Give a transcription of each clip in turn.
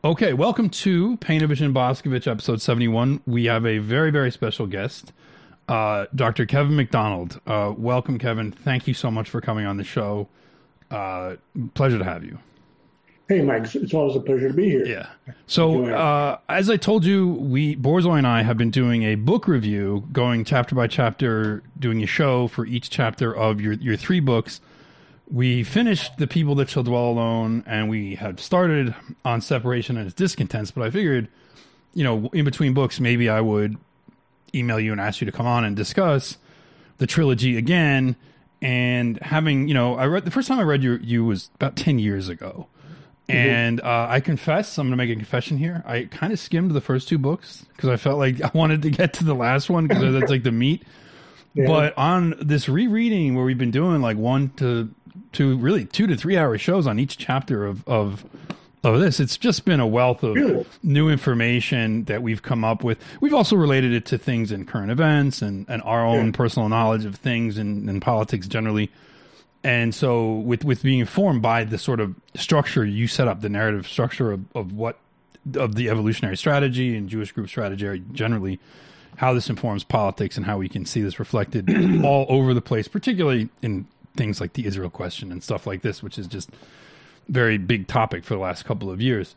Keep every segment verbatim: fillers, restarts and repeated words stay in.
Okay, welcome to Painovich and Boscovich, episode seventy-one. We have a very, very special guest, uh, Doctor Kevin McDonald. Uh, welcome, Kevin. Thank you so much for coming on the show. Uh, pleasure to have you. Hey, Mike. It's always a pleasure to be here. Yeah. So, uh, as I told you, we Borzoi and I have been doing a book review, going chapter by chapter, doing a show for each chapter of your your three books. We finished The People That Shall Dwell Alone, and we had started on Separation and Its Discontents, but I figured, you know, in between books, maybe I would email you and ask you to come on and discuss the trilogy again. And having, you know, I read the first time I read you, you was about ten years ago. And uh, I confess, I'm going to make a confession here. I kind of skimmed the first two books because I felt like I wanted to get to the last one because that's like the meat. Yeah. But on this rereading where we've been doing like one to two, really two to three hour shows on each chapter of, of, of this, it's just been a wealth of really? new information that we've come up with. We've also related it to things in current events and, and our own yeah. personal knowledge of things and, and politics generally. And so with, with being informed by the sort of structure you set up, the narrative structure of, of what, of the evolutionary strategy and Jewish group strategy generally, how this informs politics and how we can see this reflected all over the place, particularly in things like the Israel question and stuff like this, which is just very big topic for the last couple of years.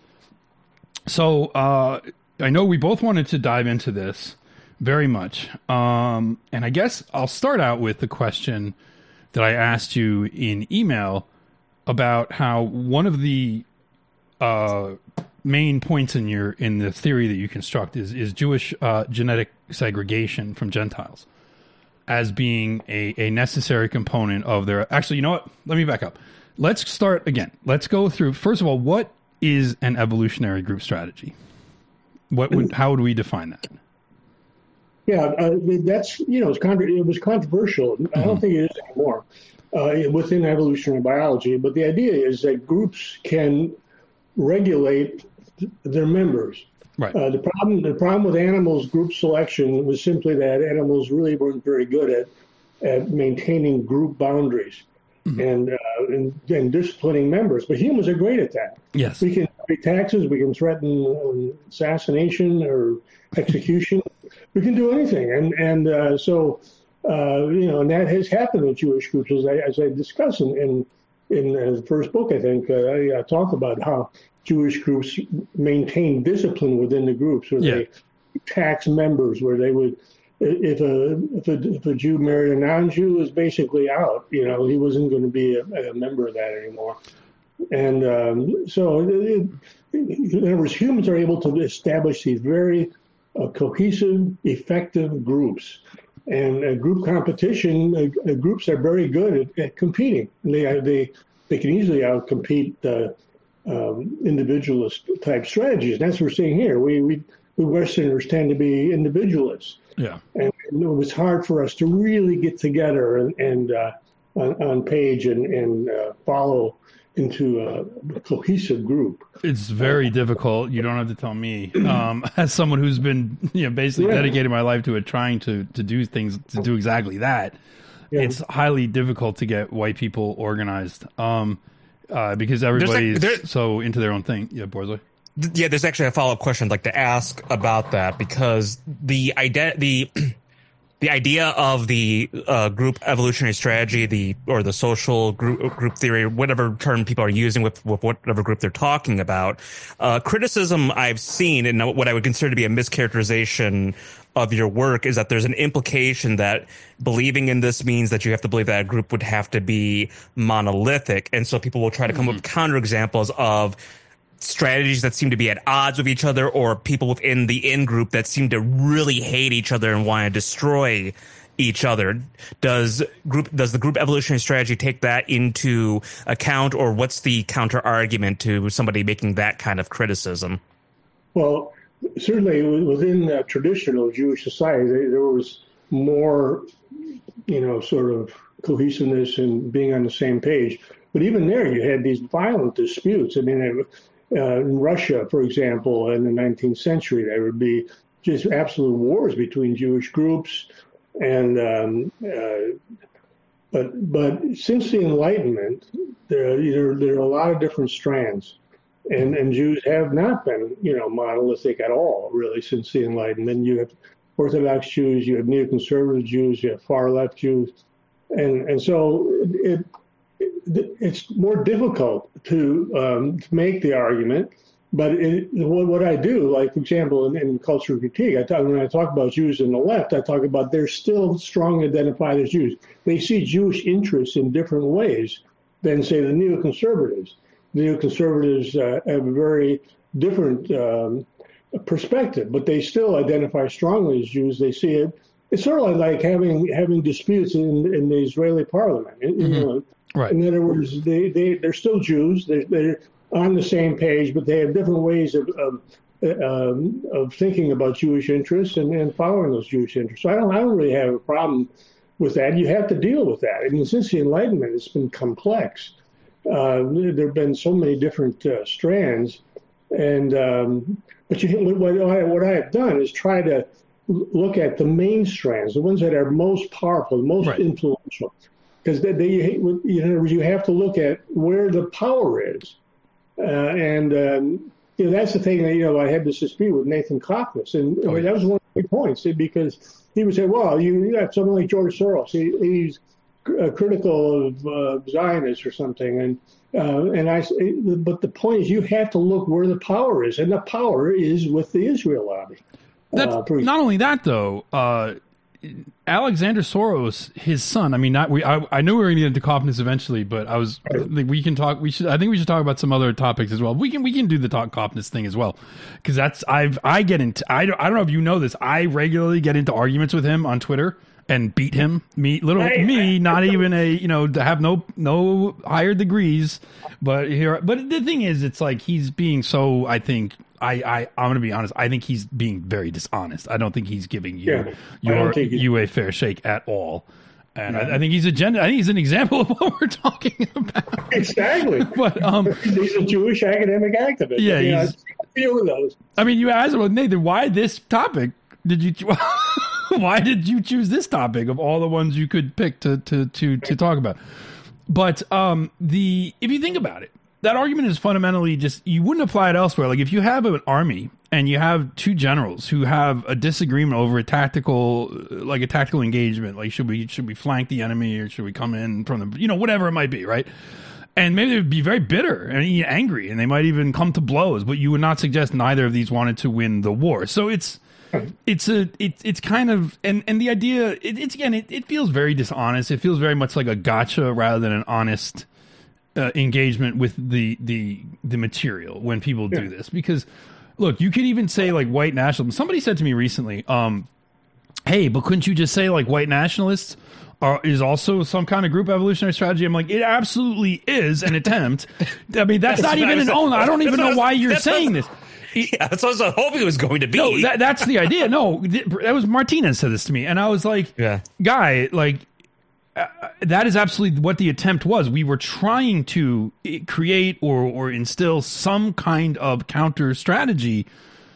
So uh, I know we both wanted to dive into this very much. Um, and I guess I'll start out with the question that I asked you in email about how one of the uh, main points in your in the theory that you construct is is Jewish uh, genetic segregation from Gentiles as being a, a necessary component of their. Actually, you know what? Let me back up. Let's start again. Let's go through. First of all, what is an evolutionary group strategy? What would how would we define that? Yeah, uh, that's, you know, it's contra- it was controversial. Mm-hmm. I don't think it is anymore uh, within evolutionary biology. But the idea is that groups can regulate their members. Right. Uh, the problem, the problem with animals' group selection was simply that animals really weren't very good at at maintaining group boundaries mm-hmm. and, uh, and and disciplining members. But humans are great at that. Yes. We can pay taxes. We can threaten um, assassination or execution. We can do anything, and and uh, so uh, you know, and that has happened with Jewish groups, as I as I discuss in in, in uh, the first book. I think uh, I, I talk about how Jewish groups maintain discipline within the groups, where yeah. they tax members, where they would, if a if a, if a Jew married a non-Jew, is basically out. You know, he wasn't going to be a, a member of that anymore, and um, so it, in other words, humans are able to establish these very Uh, cohesive, effective groups, and uh, group competition. Uh, uh, groups are very good at, at competing. They they they can easily outcompete uh, um, individualist type strategies. And that's what we're seeing here. We we, we Westerners tend to be individualists. Yeah, and it was hard for us to really get together and and uh, on, on page and and uh, follow into a cohesive group. It's very difficult. You don't have to tell me. Um, as someone who's been, you know, basically yeah. dedicated my life to it, trying to, to do things, to do exactly that. Yeah. It's highly difficult to get white people organized um, uh, because everybody's like, so into their own thing. Yeah, Borzoi? Yeah, there's actually a follow-up question I'd like to ask about that, because the idea, the The idea of the uh, group evolutionary strategy, the or the social group group theory, whatever term people are using with, with whatever group they're talking about, uh, criticism I've seen, and what I would consider to be a mischaracterization of your work, is that there's an implication that believing in this means that you have to believe that a group would have to be monolithic, and so people will try to come mm-hmm. up with counterexamples of strategies that seem to be at odds with each other, or people within the in-group that seem to really hate each other and want to destroy each other. Does group does the group evolutionary strategy take that into account, or what's the counter argument to somebody making that kind of criticism? Well, certainly within uh, traditional Jewish society, there was more, you know, sort of cohesiveness and being on the same page. But even there, you had these violent disputes. I mean, it, Uh, in Russia, for example, in the nineteenth century, there would be just absolute wars between Jewish groups, and um, uh, but but since the Enlightenment, there, there there are a lot of different strands, And and Jews have not been, you know, monolithic at all, really, since the Enlightenment. You have Orthodox Jews, you have neoconservative Jews, you have far left Jews, and and so it, it it's more difficult to um, to make the argument. But it, what, what I do, like for example, in, in cultural critique, I talk, when I talk about Jews in the left, I talk about they're still strongly identified as Jews. They see Jewish interests in different ways than, say, the neoconservatives. Neoconservatives uh, have a very different um, perspective, but they still identify strongly as Jews. They see it. It's sort of like having having disputes in, in the Israeli parliament. Mm-hmm. You know, right. In other words, they, they, they're still Jews. They're, they're on the same page, but they have different ways of of, um, of thinking about Jewish interests and, and following those Jewish interests. So I don't, I don't really have a problem with that. You have to deal with that. I mean, since the Enlightenment, it's been complex. Uh, there have been so many different uh, strands, and um, but you, what, I, what I have done is try to look at the main strands, the ones that are most powerful, most right. influential, because they, they, you know, you have to look at where the power is, uh, and um, you know that's the thing that you know I had this dispute with Nathan Koffman, and oh, that was one of the points because he would say, "Well, you, you have someone like George Soros, he, he's." Uh, critical of uh, Zionists or something, and uh, and I. But the point is, you have to look where the power is, and the power is with the Israel lobby. That's, uh, not only that, though. Uh, Alexander Soros, his son. I mean, not we. I, I knew we were going to get into Coffness eventually, but I was. Right. We can talk. We should. I think we should talk about some other topics as well. We can. We can do the talk Coffness thing as well, because that's. I've. I get into. I don't. I don't know if you know this. I regularly get into arguments with him on Twitter. And beat him, me, little right. me, not even a, you know, to have no no higher degrees, but here. But the thing is, it's like he's being so. I think I I I'm gonna be honest. I think he's being very dishonest. I don't think he's giving you yeah, your you a fair shake at all. And yeah. I, I think he's a gen- I think he's an example of what we're talking about. Exactly. But um, he's a Jewish academic activist. Yeah, you he's, know, a few of those. I mean, you asked him, well, Nathan, why this topic? Did you? Why did you choose this topic of all the ones you could pick to to to, to talk about? But um, the if you think about it, that argument is fundamentally just you wouldn't apply it elsewhere. Like if you have an army and you have two generals who have a disagreement over a tactical, like a tactical engagement, like should we should we flank the enemy or should we come in from the, you know, whatever it might be, right? And maybe they would be very bitter and angry, and they might even come to blows. But you would not suggest neither of these wanted to win the war. So it's. It's a it's it's kind of and, and the idea it, it's again it, it feels very dishonest. It feels very much like a gotcha rather than an honest uh, engagement with the the the material when people yeah. do this. Because look, you could even say like white nationalism. Somebody said to me recently, um, "Hey, but couldn't you just say like white nationalists are is also some kind of group evolutionary strategy?" I'm like, it absolutely is an attempt. I mean, that's, that's not even an own. I don't even know why you're saying this. Yeah, that's what I was hoping it was going to be. No, that, that's the idea. No, that was Martinez said this to me, and I was like, yeah. guy, like, uh, that is absolutely what the attempt was. We were trying to create or, or instill some kind of counter strategy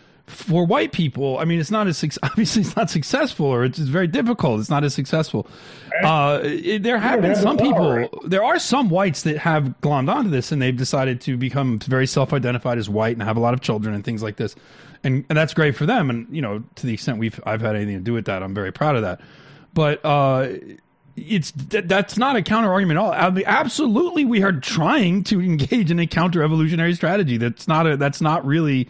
for white people. I mean, it's not as obviously it's not successful, or it's, it's very difficult. It's not as successful. Uh, it, there have been some people. There are some whites that have glommed onto this, and they've decided to become very self-identified as white and have a lot of children and things like this, and, and that's great for them. And you know, to the extent we've I've had anything to do with that, I'm very proud of that. But uh, it's that's not a counter argument at all. I mean, absolutely, we are trying to engage in a counter evolutionary strategy. That's not a. That's not really.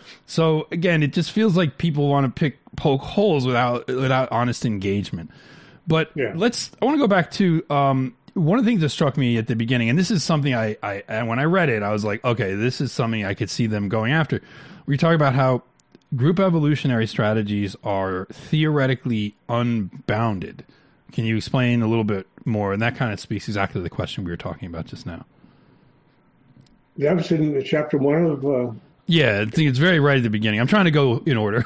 So again, it just feels like people want to pick poke holes without without honest engagement. But yeah. let's. I want to go back to um, one of the things that struck me at the beginning, and this is something I, I and when I read it, I was like, okay, this is something I could see them going after. We talk about how group evolutionary strategies are theoretically unbounded. Can you explain a little bit more? And that kind of speaks exactly to the question we were talking about just now. That was in chapter one of. Uh... Yeah, I think it's very right at the beginning. I'm trying to go in order.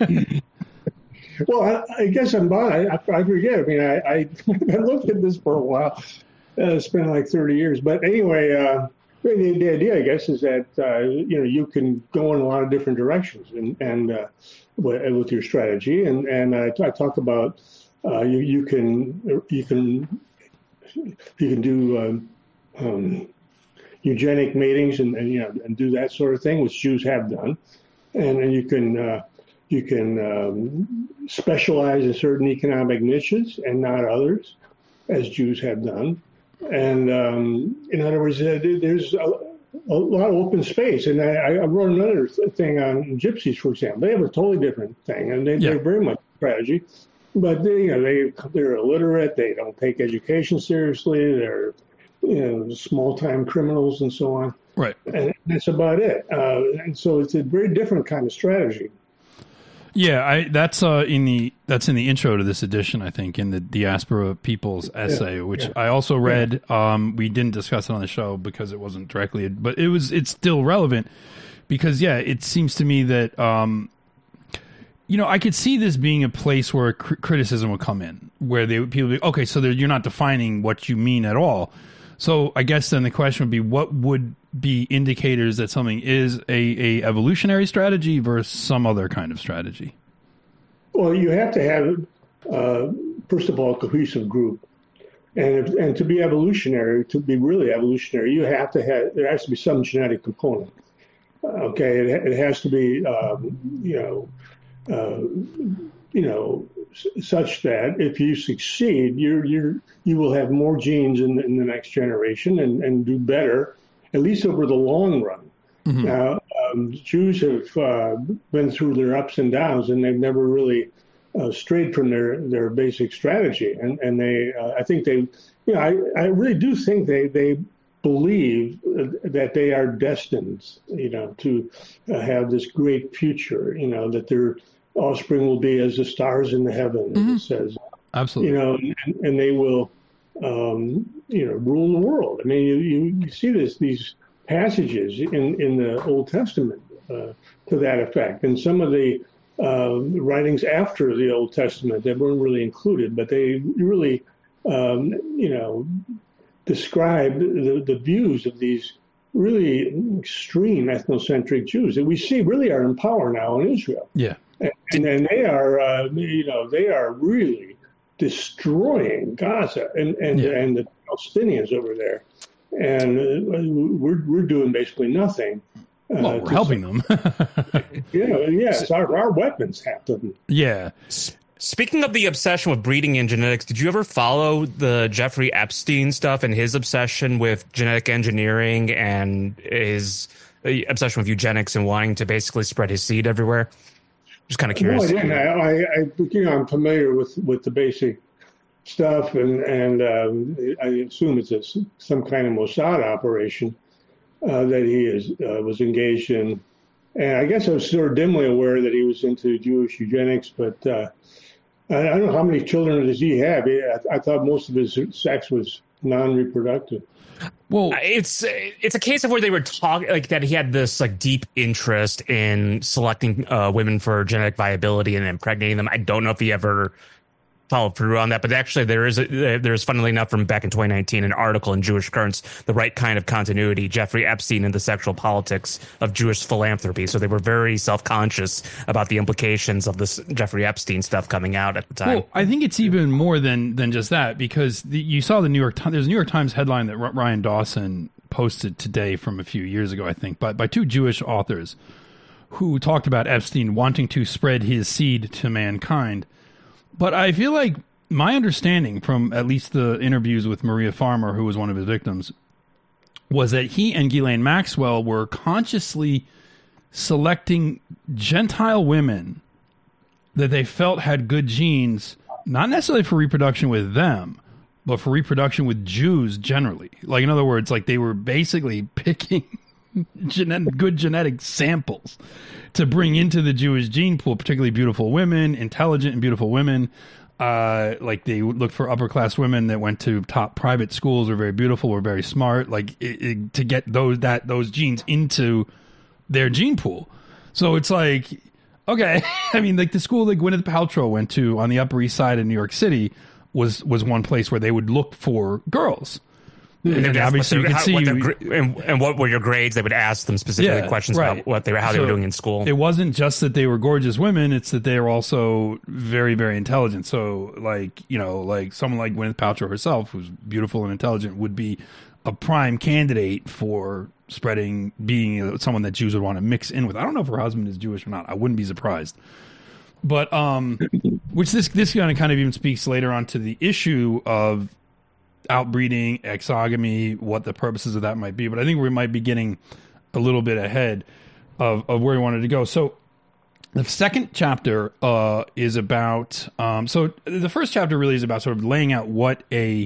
Well, I, I guess I'm I, I forget. I mean, I, I, I looked at this for a while. Uh, it's been like thirty years. But anyway, uh, the, the idea, I guess, is that, uh, you know, you can go in a lot of different directions and, and uh, with, with your strategy. And, and I, I talk about uh, you, you can you can you can do um, um, eugenic matings and, and you know and do that sort of thing, which Jews have done, and, and you can uh, you can um, specialize in certain economic niches and not others, as Jews have done. And um, in other words, uh, there's a, a lot of open space. And I, I wrote another thing on gypsies, for example. They have a totally different thing, and they, yeah. they're very much strategy. But they, you know, they they're illiterate. They don't take education seriously. They're you know small-time criminals and so on. Right. And that's about it. Uh, and so it's a very different kind of strategy. Yeah, I, that's uh, in the that's in the intro to this edition, I think, in the Diaspora People's essay, yeah, which yeah. I also read. Yeah. Um, we didn't discuss it on the show because it wasn't directly, but it was it's still relevant because yeah, it seems to me that um, you know I could see this being a place where cr- criticism would come in, where they people would be okay, so you're not defining what you mean at all. So I guess then the question would be, what would be indicators that something is a, a evolutionary strategy versus some other kind of strategy? Well, you have to have, uh, first of all, a cohesive group. And if, and to be evolutionary, to be really evolutionary, you have to have, there has to be some genetic component. Okay, it, it has to be, um, you know, uh, you know, such that if you succeed, you're you're you will have more genes in the, in the next generation and, and do better, at least over the long run. Mm-hmm. Now, um, Jews have uh, been through their ups and downs, and they've never really uh, strayed from their, their basic strategy. And and they, uh, I think they, you know, I, I really do think they they believe that they are destined, you know, to uh, have this great future. You know, that their offspring will be as the stars in the heaven, mm-hmm. it says. Absolutely. You know, and, and they will, um, you know, rule the world. I mean, you, you see this these passages in, in the Old Testament uh, to that effect. And some of the uh, writings after the Old Testament that weren't really included, but they really, um, you know, describe the, the views of these really extreme ethnocentric Jews that we see really are in power now in Israel. Yeah. And, and they are, uh, you know, they are really destroying Gaza and, and, yeah. and the Palestinians over there. And uh, we're we're doing basically nothing. Uh, well, we're helping them. you know, yes, our, our weapons have them. Yeah. Speaking of the obsession with breeding and genetics, did you ever follow the Jeffrey Epstein stuff and his obsession with genetic engineering and his obsession with eugenics and wanting to basically spread his seed everywhere? Just kind of curious. No, I didn't. I, I, I, you know, I'm familiar with, with the basic stuff, and and um, I assume it's a, some kind of Mossad operation uh, that he is uh, was engaged in. And I guess I was sort of dimly aware that he was into Jewish eugenics, but uh, I, I don't know how many children does he have. I, I thought most of his sex was non-reproductive. Well, it's it's a case of where they were talking like that. He had this like deep interest in selecting uh, women for genetic viability and impregnating them. I don't know if he ever followed through on that, but actually there is a, there's funnily enough from back in twenty nineteen an article in Jewish Currents, The Right Kind of Continuity, Jeffrey Epstein and the Sexual Politics of Jewish Philanthropy. So they were very self-conscious about the implications of this Jeffrey Epstein stuff coming out at the time. Well, I think it's even more than than just that, because the, you saw the New York Times, there's a New York Times headline that Ryan Dawson posted today from a few years ago, I think, by, by two Jewish authors who talked about Epstein wanting to spread his seed to mankind. But I feel like my understanding from at least the interviews with Maria Farmer, who was one of his victims, was that he and Ghislaine Maxwell were consciously selecting Gentile women that they felt had good genes, not necessarily for reproduction with them, but for reproduction with Jews generally. Like, in other words, like they were basically picking genetic, good genetic samples to bring into the Jewish gene pool, particularly beautiful women, intelligent and beautiful women. Uh, like they looked for upper class women that went to top private schools, were very beautiful, were very smart, like it, it, to get those that those genes into their gene pool. So it's like, okay, I mean, like the school that Gwyneth Paltrow went to on the Upper East Side in New York City was was one place where they would look for girls. And, and obviously, you can see what you, and, and what were your grades. They would ask them specifically yeah, questions right. about what they were, how so they were doing in school. It wasn't just that they were gorgeous women; it's that they were also very, very intelligent. So, like you know, like someone like Gwyneth Paltrow herself, who's beautiful and intelligent, would be a prime candidate for spreading, being someone that Jews would want to mix in with. I don't know if her husband is Jewish or not. I wouldn't be surprised. But um, which this this kind of kind of even speaks later on to the issue of outbreeding, exogamy, what the purposes of that might be. But I think we might be getting a little bit ahead of, of where we wanted to go. So the second chapter uh, is about, um, so the first chapter really is about sort of laying out what a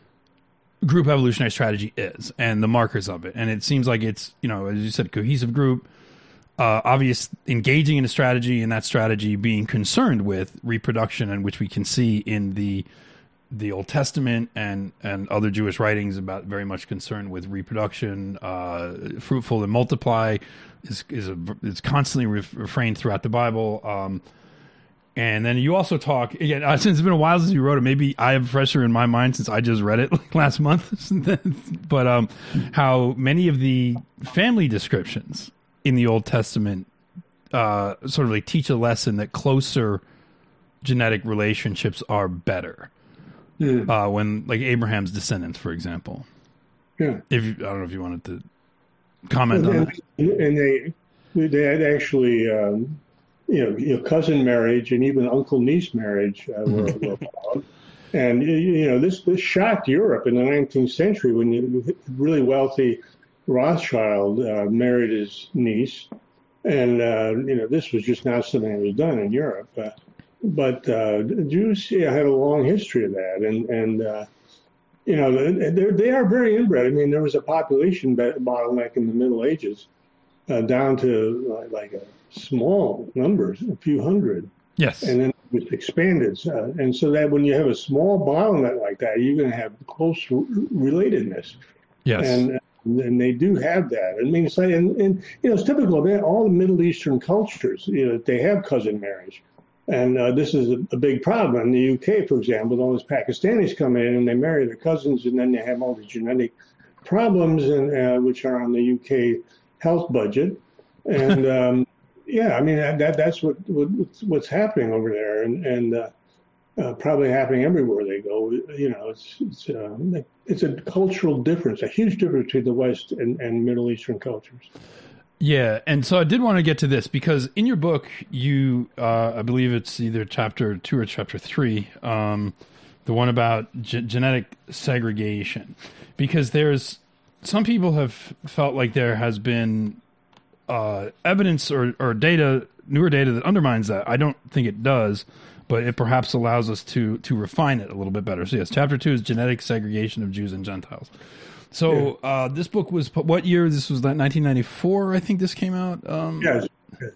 group evolutionary strategy is and the markers of it. And it seems like it's, you know, as you said, cohesive group, uh, obvious engaging in a strategy, and that strategy being concerned with reproduction, and which we can see in the the Old Testament and, and other Jewish writings about very much concerned with reproduction, uh, fruitful and multiply is is a, is constantly re- refrained throughout the Bible. Um, and then you also talk again, uh, since it's been a while since you wrote it, maybe I have fresher in my mind since I just read it like last month, but um, how many of the family descriptions in the Old Testament uh, sort of like teach a lesson that closer genetic relationships are better. Yeah. Uh, when like Abraham's descendants, for example. Yeah. If you, I don't know if you wanted to comment and, on that. And they they had actually um, you know you know cousin marriage and even uncle niece marriage uh, were, were followed. And you know this this shocked Europe in the nineteenth century when you really wealthy Rothschild uh, married his niece, and uh, you know this was just not something that was done in Europe. Uh, But uh, Jews yeah, had a long history of that, and and uh, you know they are very inbred. I mean, there was a population bottleneck in the Middle Ages, uh, down to uh, like a small numbers, a few hundred. Yes, and then it was expanded, uh, and so that when you have a small bottleneck like that, you're going to have close relatedness. Yes, and and they do have that. I mean, it's like, and, and you know, it's typical of all the Middle Eastern cultures. You know, they have cousin marriage. And uh, this is a, a big problem. In the U K, for example, all these Pakistanis come in and they marry their cousins, and then they have all these genetic problems, and uh, which are on the U K health budget. And um, yeah, I mean that that's what, what what's happening over there, and and uh, uh, probably happening everywhere they go. You know, it's it's uh, it's a cultural difference, a huge difference between the West and, and Middle Eastern cultures. Yeah, and so I did want to get to this because in your book, you, uh, I believe it's either chapter two or chapter three, um, the one about ge- genetic segregation, because there's some people have felt like there has been uh, evidence or, or data, newer data that undermines that. I don't think it does, but it perhaps allows us to to refine it a little bit better. So yes, chapter two is genetic segregation of Jews and Gentiles. So uh, this book was, what year? This was nineteen ninety-four, I think this came out. Um, yes.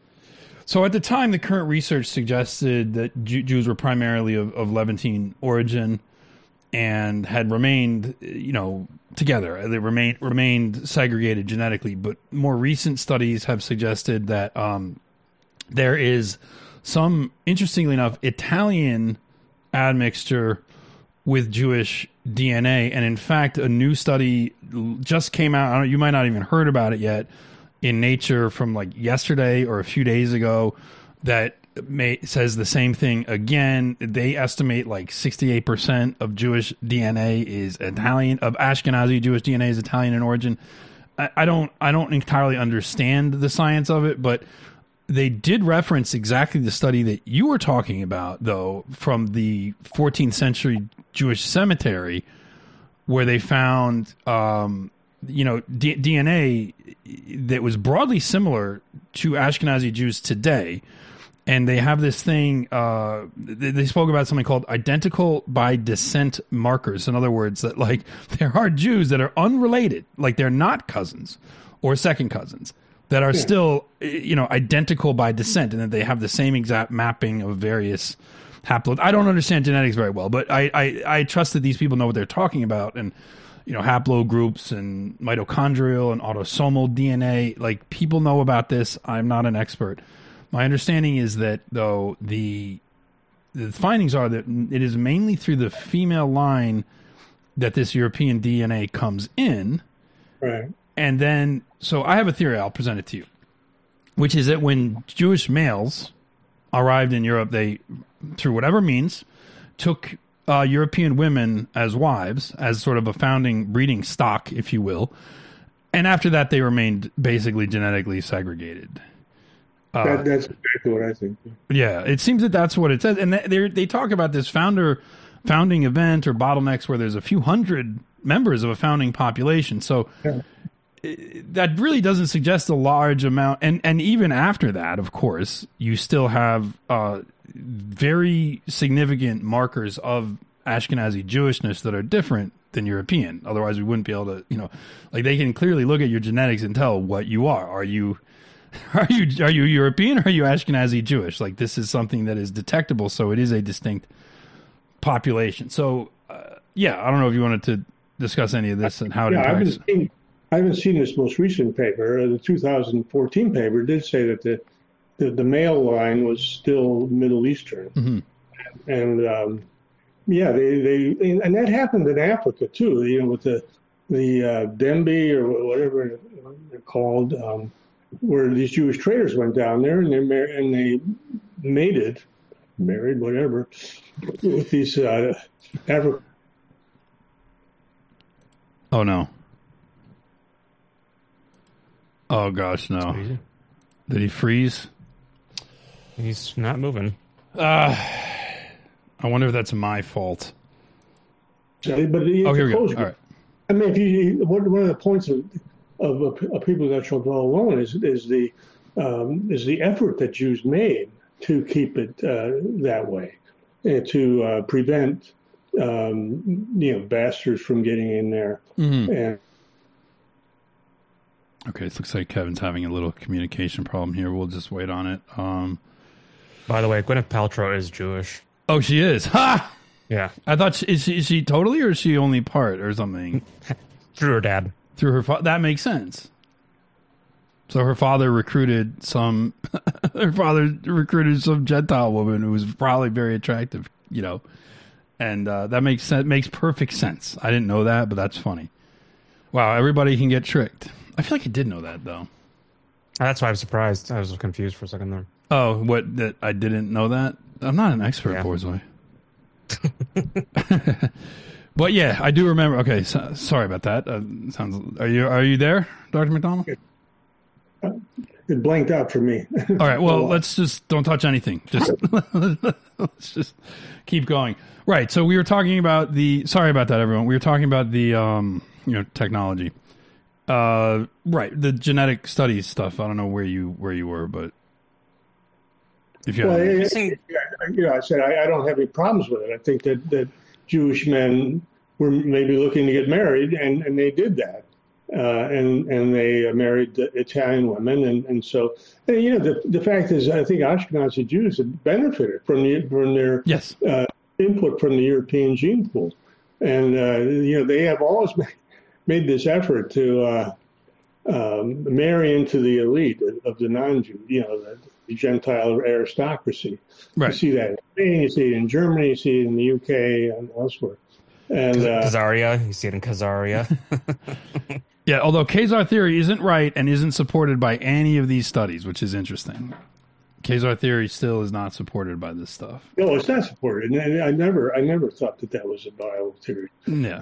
So at the time, the current research suggested that Jew- Jews were primarily of, of Levantine origin and had remained, you know, together. They remained remained segregated genetically. But more recent studies have suggested that um, there is some, interestingly enough, Italian admixture with Jewish D N A, and in fact, a new study just came out. I don't, you might not even heard about it yet in Nature from like yesterday or a few days ago that may, says the same thing again. They estimate like sixty-eight percent of Jewish D N A is Italian, of Ashkenazi Jewish D N A is Italian in origin. I, I don't, I don't entirely understand the science of it, but they did reference exactly the study that you were talking about, though, from the fourteenth century Jewish cemetery, where they found, um, you know, D- DNA that was broadly similar to Ashkenazi Jews today. And they have this thing, uh, they, they spoke about something called identical by descent markers. In other words, that like there are Jews that are unrelated, like they're not cousins or second cousins, that are still, you know, identical by descent, and that they have the same exact mapping of various haploid. I don't understand genetics very well, but I, I, I trust that these people know what they're talking about, and, you know, haplogroups and mitochondrial and autosomal D N A, like people know about this. I'm not an expert. My understanding is that, though, the the findings are that it is mainly through the female line that this European D N A comes in. Right. And then, so I have a theory, I'll present it to you, which is that when Jewish males arrived in Europe, they, through whatever means, took uh, European women as wives, as sort of a founding breeding stock, if you will. And after that, they remained basically genetically segregated. Uh, that, that's exactly what I think. Yeah, it seems that that's what it says. And they they talk about this founder founding event or bottlenecks where there's a few hundred members of a founding population. So yeah. it, that really doesn't suggest a large amount. And, and even after that, of course, you still have uh, very significant markers of Ashkenazi Jewishness that are different than European. Otherwise, we wouldn't be able to, you know, like they can clearly look at your genetics and tell what you are. Are you, are you, are you European or are you Ashkenazi Jewish? Like this is something that is detectable. So it is a distinct population. So, uh, yeah, I don't know if you wanted to discuss any of this and how it yeah, I impacts. haven't, seen, I haven't seen this most recent paper. Uh, the two thousand fourteen paper did say that the the, the male line was still Middle Eastern, mm-hmm. and um, yeah, they, they and that happened in Africa too. You know, with the the uh, Dembe or whatever they're called, um, where these Jewish traders went down there and they mar- and they mated, married, whatever, with these uh, African. Oh no. Oh gosh, no. Did he freeze? He's not moving. Uh, I wonder if that's my fault. But it's oh, here we go. All right. I mean, if you, one of the points of of, of people that shall dwell alone is is the um, is the effort that Jews made to keep it uh, that way, and to uh, prevent um, you know bastards from getting in there. Mm-hmm. And okay, it looks like Kevin's having a little communication problem here. We'll just wait on it. Um, By the way, Gwyneth Paltrow is Jewish. Oh, she is. Ha! Yeah. I thought, she, is, she, is she totally or is she only part or something? Through her dad. Through her father. That makes sense. So her father recruited some, her father recruited some Gentile woman who was probably very attractive, you know, and uh, that makes sense, makes perfect sense. I didn't know that, but that's funny. Wow, everybody can get tricked. I feel like I did know that though. That's why I was surprised. I was confused for a second there. Oh, what? That I didn't know that? I'm not an expert, yeah. Borzoi. But yeah, I do remember. Okay, so, sorry about that. Uh, sounds. Are you Are you there, Doctor McDonald? It blanked out for me. All right. Well, let's just don't touch anything. Just let's just keep going. Right. So we were talking about the. Sorry about that, everyone. We were talking about the um, you know, technology. Uh, right. The genetic studies stuff. I don't know where you where you were, but if you. Well, have it, it, you know, I said I, I don't have any problems with it. I think that, that Jewish men were maybe looking to get married, and, and they did that. Uh, and and they married Italian women, and, and so and, you know the the fact is, I think Ashkenazi Jews have benefited from the, from their yes. uh, input from the European gene pool, and uh, you know they have always made this effort to uh, um, marry into the elite of the non-Jew, you know, the, the Gentile aristocracy. Right. You see that in Spain, you see it in Germany, you see it in the U K and elsewhere. And uh, Khazaria, you see it in Khazaria. Yeah, although Khazar theory isn't right and isn't supported by any of these studies, which is interesting. Khazar theory still is not supported by this stuff. No, it's not supported. And I never, I never thought that that was a viable theory. Yeah,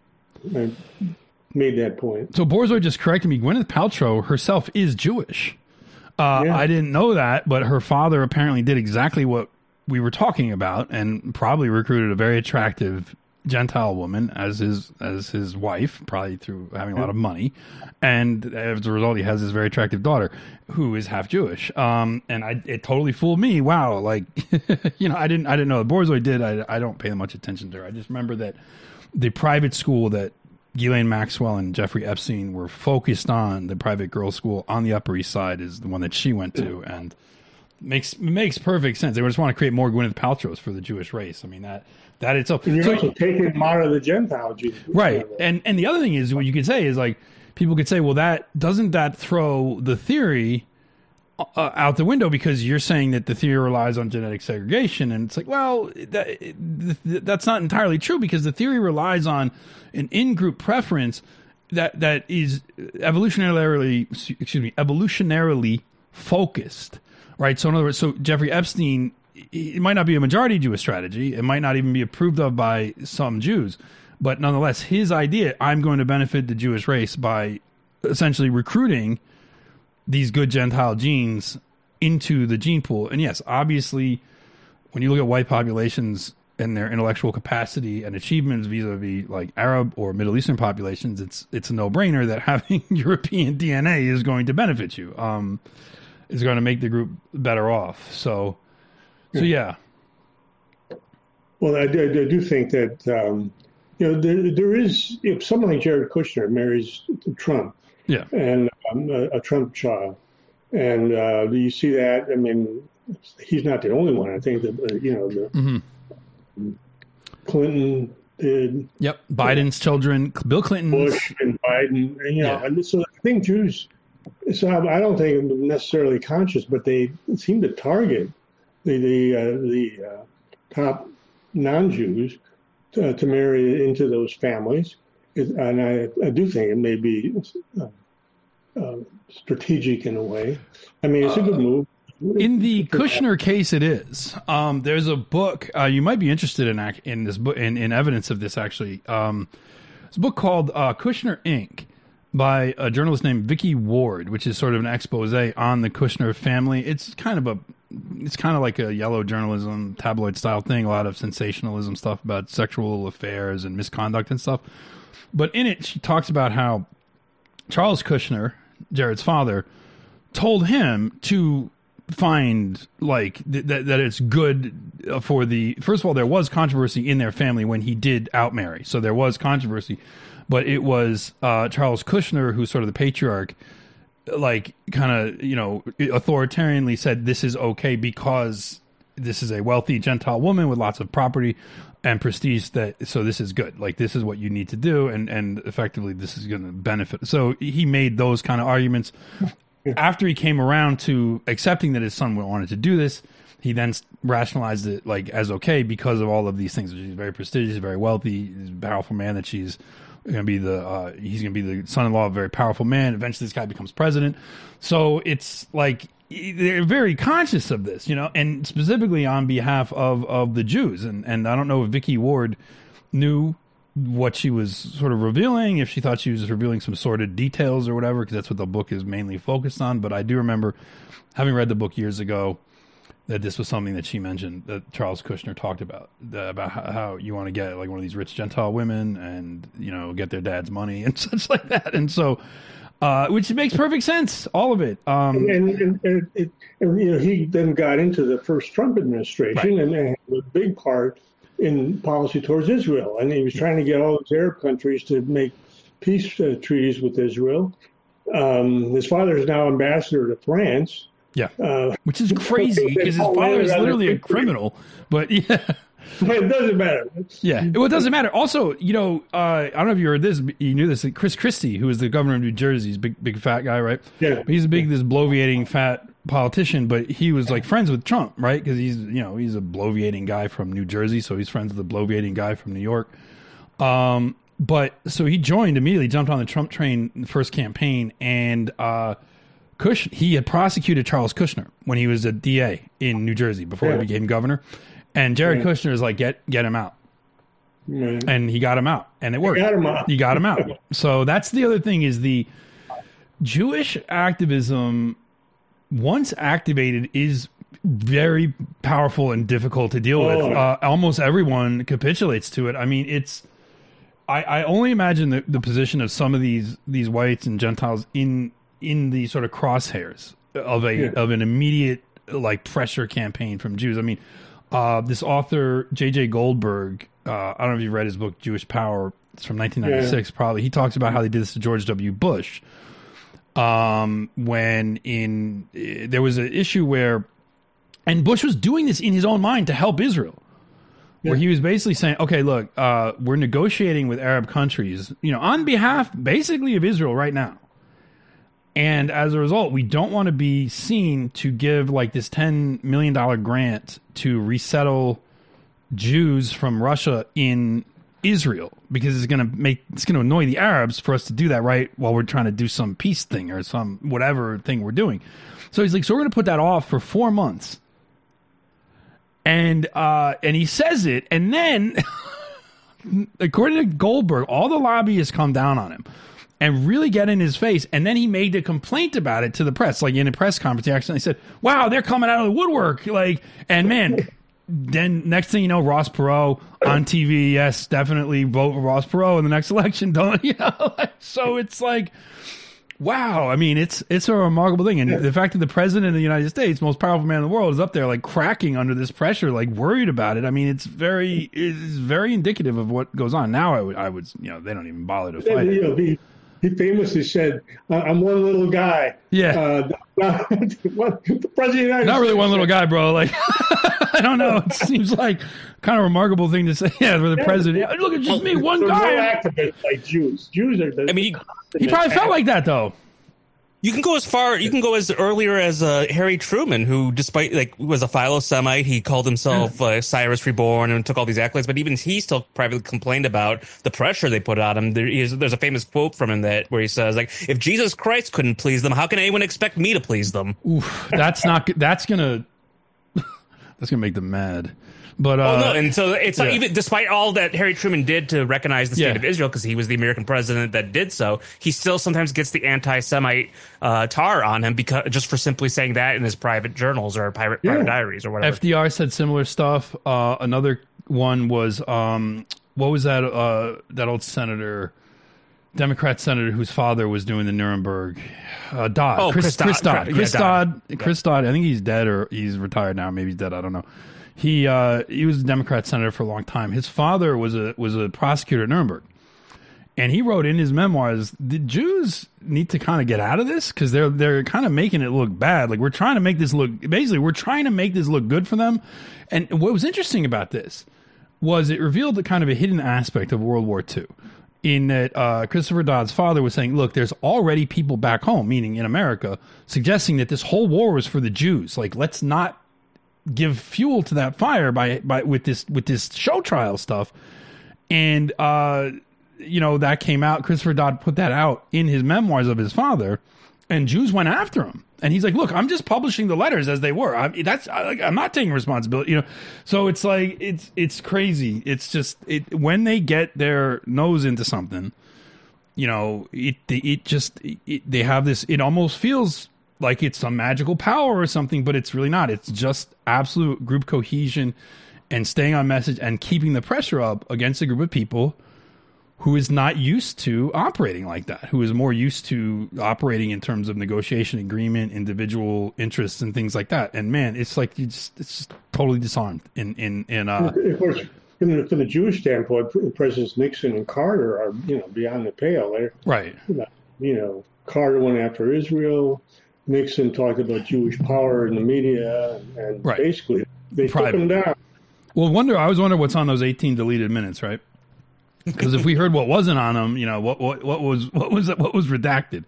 I made that point. So Borzoi just corrected me. Gwyneth Paltrow herself is Jewish. Uh, Yeah. I didn't know that, but her father apparently did exactly what we were talking about, and probably recruited a very attractive Gentile woman as his as his wife, probably through having a lot of money, and as a result, he has this very attractive daughter who is half Jewish. Um, and I, it totally fooled me. Wow, like you know, I didn't I didn't know. Borzoi did. I I don't pay much attention to her. I just remember that the private school that Ghislaine Maxwell and Jeffrey Epstein were focused on, the private girls' school on the Upper East Side, is the one that she went to, and makes makes perfect sense. They just want to create more Gwyneth Paltrows for the Jewish race. I mean that. That itself. And you're So- also taking them out of the Gentile Jews. Right. And and the other thing is, what you could say is, like, people could say, well, that doesn't that throw the theory uh, out the window, because you're saying that the theory relies on genetic segregation, and it's like, well, that, that's not entirely true, because the theory relies on an in-group preference that that is evolutionarily, excuse me, evolutionarily focused, right? So in other words, so Jeffrey Epstein, it might not be a majority Jewish strategy. It might not even be approved of by some Jews. But nonetheless, his idea, I'm going to benefit the Jewish race by essentially recruiting these good Gentile genes into the gene pool. And yes, obviously, when you look at white populations and their intellectual capacity and achievements vis-a-vis like Arab or Middle Eastern populations, it's it's a no-brainer that having European D N A is going to benefit you. Um, is going to make the group better off. So, so yeah. Well, I do, I do think that, um, you know, there, there is, if someone like Jared Kushner marries Trump, yeah, and um, a, a Trump child, and uh, you see that, I mean, he's not the only one. I think that, uh, you know, the, mm-hmm. Clinton did. Yep, Biden's uh, children, Bill Clinton, Bush, and Biden. And, you know, yeah. and so I think Jews. So I don't think necessarily conscious, but they seem to target the the uh, the uh, top non-Jews to, to marry into those families, and I, I do think it may be uh, uh, strategic in a way. I mean, it's a good move. In the Kushner case, it is. Um, there's a book uh, you might be interested in in this book in, in evidence of this actually. Um, it's a book called uh, Kushner Incorporated by a journalist named Vicky Ward, which is sort of an expose on the Kushner family. It's kind of a, it's kind of like a yellow journalism tabloid style thing. A lot of sensationalism stuff about sexual affairs and misconduct and stuff. But in it, she talks about how Charles Kushner, Jared's father, told him to find like th- that that it's good for the. First of all, there was controversy in their family when he did outmarry, so there was controversy. But it was uh, Charles Kushner, who's sort of the patriarch, like kind of, you know, authoritarianly said this is okay because this is a wealthy Gentile woman with lots of property and prestige. That so this is good. Like this is what you need to do, and and effectively this is going to benefit. So he made those kind of arguments. After he came around to accepting that his son wanted to do this, he then rationalized it like as okay because of all of these things. He's very prestigious, very wealthy, he's a powerful man that she's. Going to be the uh, he's going to be the son-in-law of a very powerful man. Eventually, this guy becomes president. So it's like they're very conscious of this, you know, and specifically on behalf of, of the Jews. And and I don't know if Vicky Ward knew what she was sort of revealing, if she thought she was revealing some sordid details or whatever, because that's what the book is mainly focused on. But I do remember having read the book years ago that this was something that she mentioned that Charles Kushner talked about, the, about how, how you want to get like one of these rich Gentile women and, you know, get their dad's money and such like that. And so, uh, which makes perfect sense, all of it. Um, and, and, and, it, and, you know, he then got into the first Trump administration right. and, and had a big part in policy towards Israel. And he was trying to get all those Arab countries to make peace uh, treaties with Israel. Um, his father is now ambassador to France. Yeah, uh, which is crazy because his father is literally a criminal. But yeah, but it doesn't matter. Yeah, well, it doesn't matter. Also, you know, uh, I don't know if you heard this. You knew this. Chris Christie, who is the governor of New Jersey, he's a big, big fat guy, right? Yeah, he's a big, this bloviating fat politician, but he was like friends with Trump, right? Because he's, you know, he's a bloviating guy from New Jersey, so he's friends with the bloviating guy from New York. Um, but so he joined immediately, jumped on the Trump train in the first campaign, and uh. Kush, he had prosecuted Charles Kushner when he was a D A in New Jersey before yeah. he became governor. And Jared yeah. Kushner is like, get get him out. Yeah. And he got him out. And it worked. He got him out. He got him out. So that's the other thing is the Jewish activism, once activated, is very powerful and difficult to deal oh. with. Uh, almost everyone capitulates to it. I mean, it's... I, I only imagine the, the position of some of these these whites and Gentiles in... in the sort of crosshairs of a yeah. of an immediate like pressure campaign from Jews. I mean, uh, this author J J Goldberg, uh, I don't know if you've read his book Jewish Power. It's from nineteen ninety-six, yeah. probably. He talks about how they did this to George W. Bush. Um, when in uh, there was an issue where, and Bush was doing this in his own mind to help Israel. Yeah. Where he was basically saying, okay, look, uh, we're negotiating with Arab countries, you know, on behalf basically of Israel right now. And as a result, we don't want to be seen to give like this ten million dollars grant to resettle Jews from Russia in Israel because it's going to make it's going to annoy the Arabs for us to do that right while we're trying to do some peace thing or some whatever thing we're doing. So he's like, so we're going to put that off for four months. And uh, and he says it, and then, according to Goldberg, all the lobbyists come down on him and really get in his face. And then he made a complaint about it to the press, like in a press conference. He accidentally said, "Wow, they're coming out of the woodwork!" Like, and man, then next thing you know, Ross Perot on T V. Yes, definitely vote for Ross Perot in the next election. Don't you know? So it's like, wow. I mean, it's it's a remarkable thing, and the fact that the president of the United States, most powerful man in the world, is up there like cracking under this pressure, like worried about it. I mean, it's very it's very indicative of what goes on now. I would I would you know they don't even bother to fight. You know, he, he famously said, "I'm one little guy." Yeah, uh, not, what, the president of the United not really States one little guy, bro. Like I don't know. It seems like kind of remarkable thing to say. Yeah, for the yeah, president. Yeah, look, it's just me, one They're guy. No activists like Jews. Jews are. The, I mean, he probably felt like that though. You can go as far. You can go as earlier as uh, Harry Truman, who, despite like was a philo-Semite, he called himself uh, Cyrus Reborn and took all these accolades. But even he still privately complained about the pressure they put on him. There is, there's a famous quote from him that where he says, "Like, if Jesus Christ couldn't please them, how can anyone expect me to please them?" Oof, that's not. That's gonna. That's gonna make them mad. But uh, oh no, and so it's not yeah. even despite all that Harry Truman did to recognize the state yeah. of Israel, because he was the American president that did so, he still sometimes gets the anti-Semite uh, tar on him because just for simply saying that in his private journals or private, yeah. private diaries or whatever. F D R said similar stuff. Uh, another one was um, what was that? Uh, that old senator, Democrat senator whose father was doing the Nuremberg. Uh, Dodd. Oh, Chris, Chris Dodd. Chris Dodd. Yeah, Chris Dodd. Dodd. Chris Dodd. I think he's dead or he's retired now. Maybe he's dead. I don't know. He uh, he was a Democrat senator for a long time. His father was a was a prosecutor at Nuremberg, and he wrote in his memoirs, "The Jews need to kind of get out of this because they're they're kind of making it look bad. Like we're trying to make this look basically we're trying to make this look good for them." And what was interesting about this was it revealed the kind of a hidden aspect of World War Two. In that uh, Christopher Dodd's father was saying, look, there's already people back home, meaning in America, suggesting that this whole war was for the Jews. Like, let's not give fuel to that fire by by with this with this show trial stuff. And uh you know that came out. Christopher Dodd put that out in his memoirs of his father, and Jews went after him. And he's like, look, I'm just publishing the letters as they were. I, that's I, like, I'm not taking responsibility, you know. So it's like it's it's crazy. It's just it when they get their nose into something, you know, it it just it, they have this. It almost feels like it's some magical power or something, but it's really not. It's just absolute group cohesion and staying on message and keeping the pressure up against a group of people who is not used to operating like that, who is more used to operating in terms of negotiation, agreement, individual interests, and things like that. And man, it's like you just, it's just totally disarmed. In in in. Uh, of course, from the, from the Jewish standpoint, Presidents Nixon and Carter are you know beyond the pale. They're, right. You know, Carter went after Israel. Nixon talked about Jewish power in the media, and right. basically they Private. took him down. Well, wonder I always wonder what's on those eighteen deleted minutes, right? Because if we heard what wasn't on them, you know, what what what was what was what was redacted.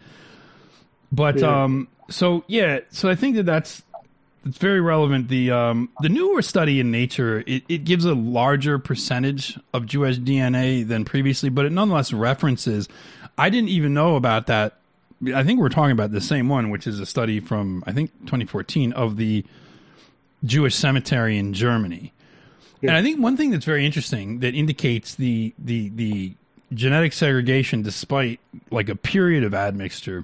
But yeah. um, so yeah, so I think that that's it's very relevant. The um, the newer study in Nature it, it gives a larger percentage of Jewish D N A than previously, but it nonetheless references. I didn't even know about that. I think we're talking about the same one, which is a study from I think twenty fourteen of the Jewish cemetery in Germany. And I think one thing that's very interesting that indicates the the the genetic segregation, despite like a period of admixture,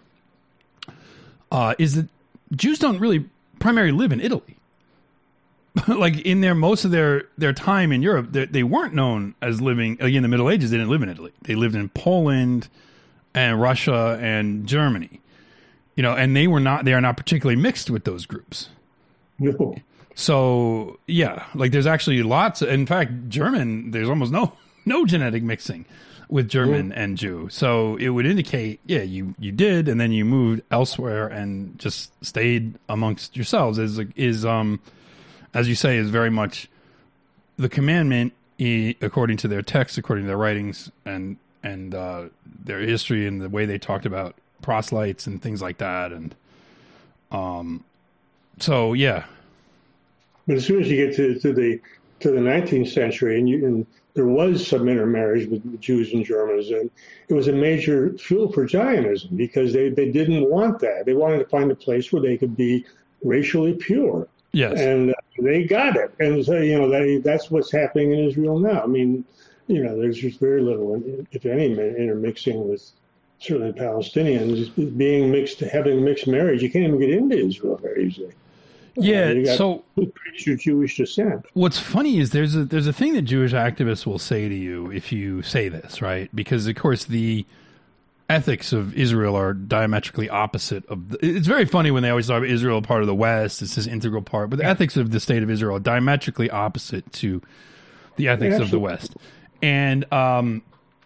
uh, is that Jews don't really primarily live in Italy. Like in their most of their, their time in Europe, they, they weren't known as living. Like in the Middle Ages, they didn't live in Italy. They lived in Poland and Russia and Germany. You know, and they were not. They are not particularly mixed with those groups. No. So yeah, like there's actually lots. Of, in fact, German, there's almost no no genetic mixing with German mm. and Jew. So it would indicate, yeah, you you did, and then you moved elsewhere and just stayed amongst yourselves. Is is um, as you say, is very much the commandment according to their text, according to their writings, and and uh, their history and the way they talked about proselytes and things like that. And um, so yeah. But as soon as you get to, to the to the nineteenth century, and, you, and there was some intermarriage with Jews and Germans, and it was a major fuel for Zionism because they, they didn't want that. They wanted to find a place where they could be racially pure. Yes. And uh, they got it. And so, you know, they, that's what's happening in Israel now. I mean, you know, there's just very little, if any, intermixing with certainly Palestinians being mixed, having mixed marriage. You can't even get into Israel very easily. Yeah, uh, you got so your Jewish descent. What's funny is there's a there's a thing that Jewish activists will say to you if you say this, right? Because of course the ethics of Israel are diametrically opposite of. The, it's very funny when they always talk about Israel part of the West. It's this integral part, but the ethics of the state of Israel are diametrically opposite to the ethics Yeah, of the West, and um.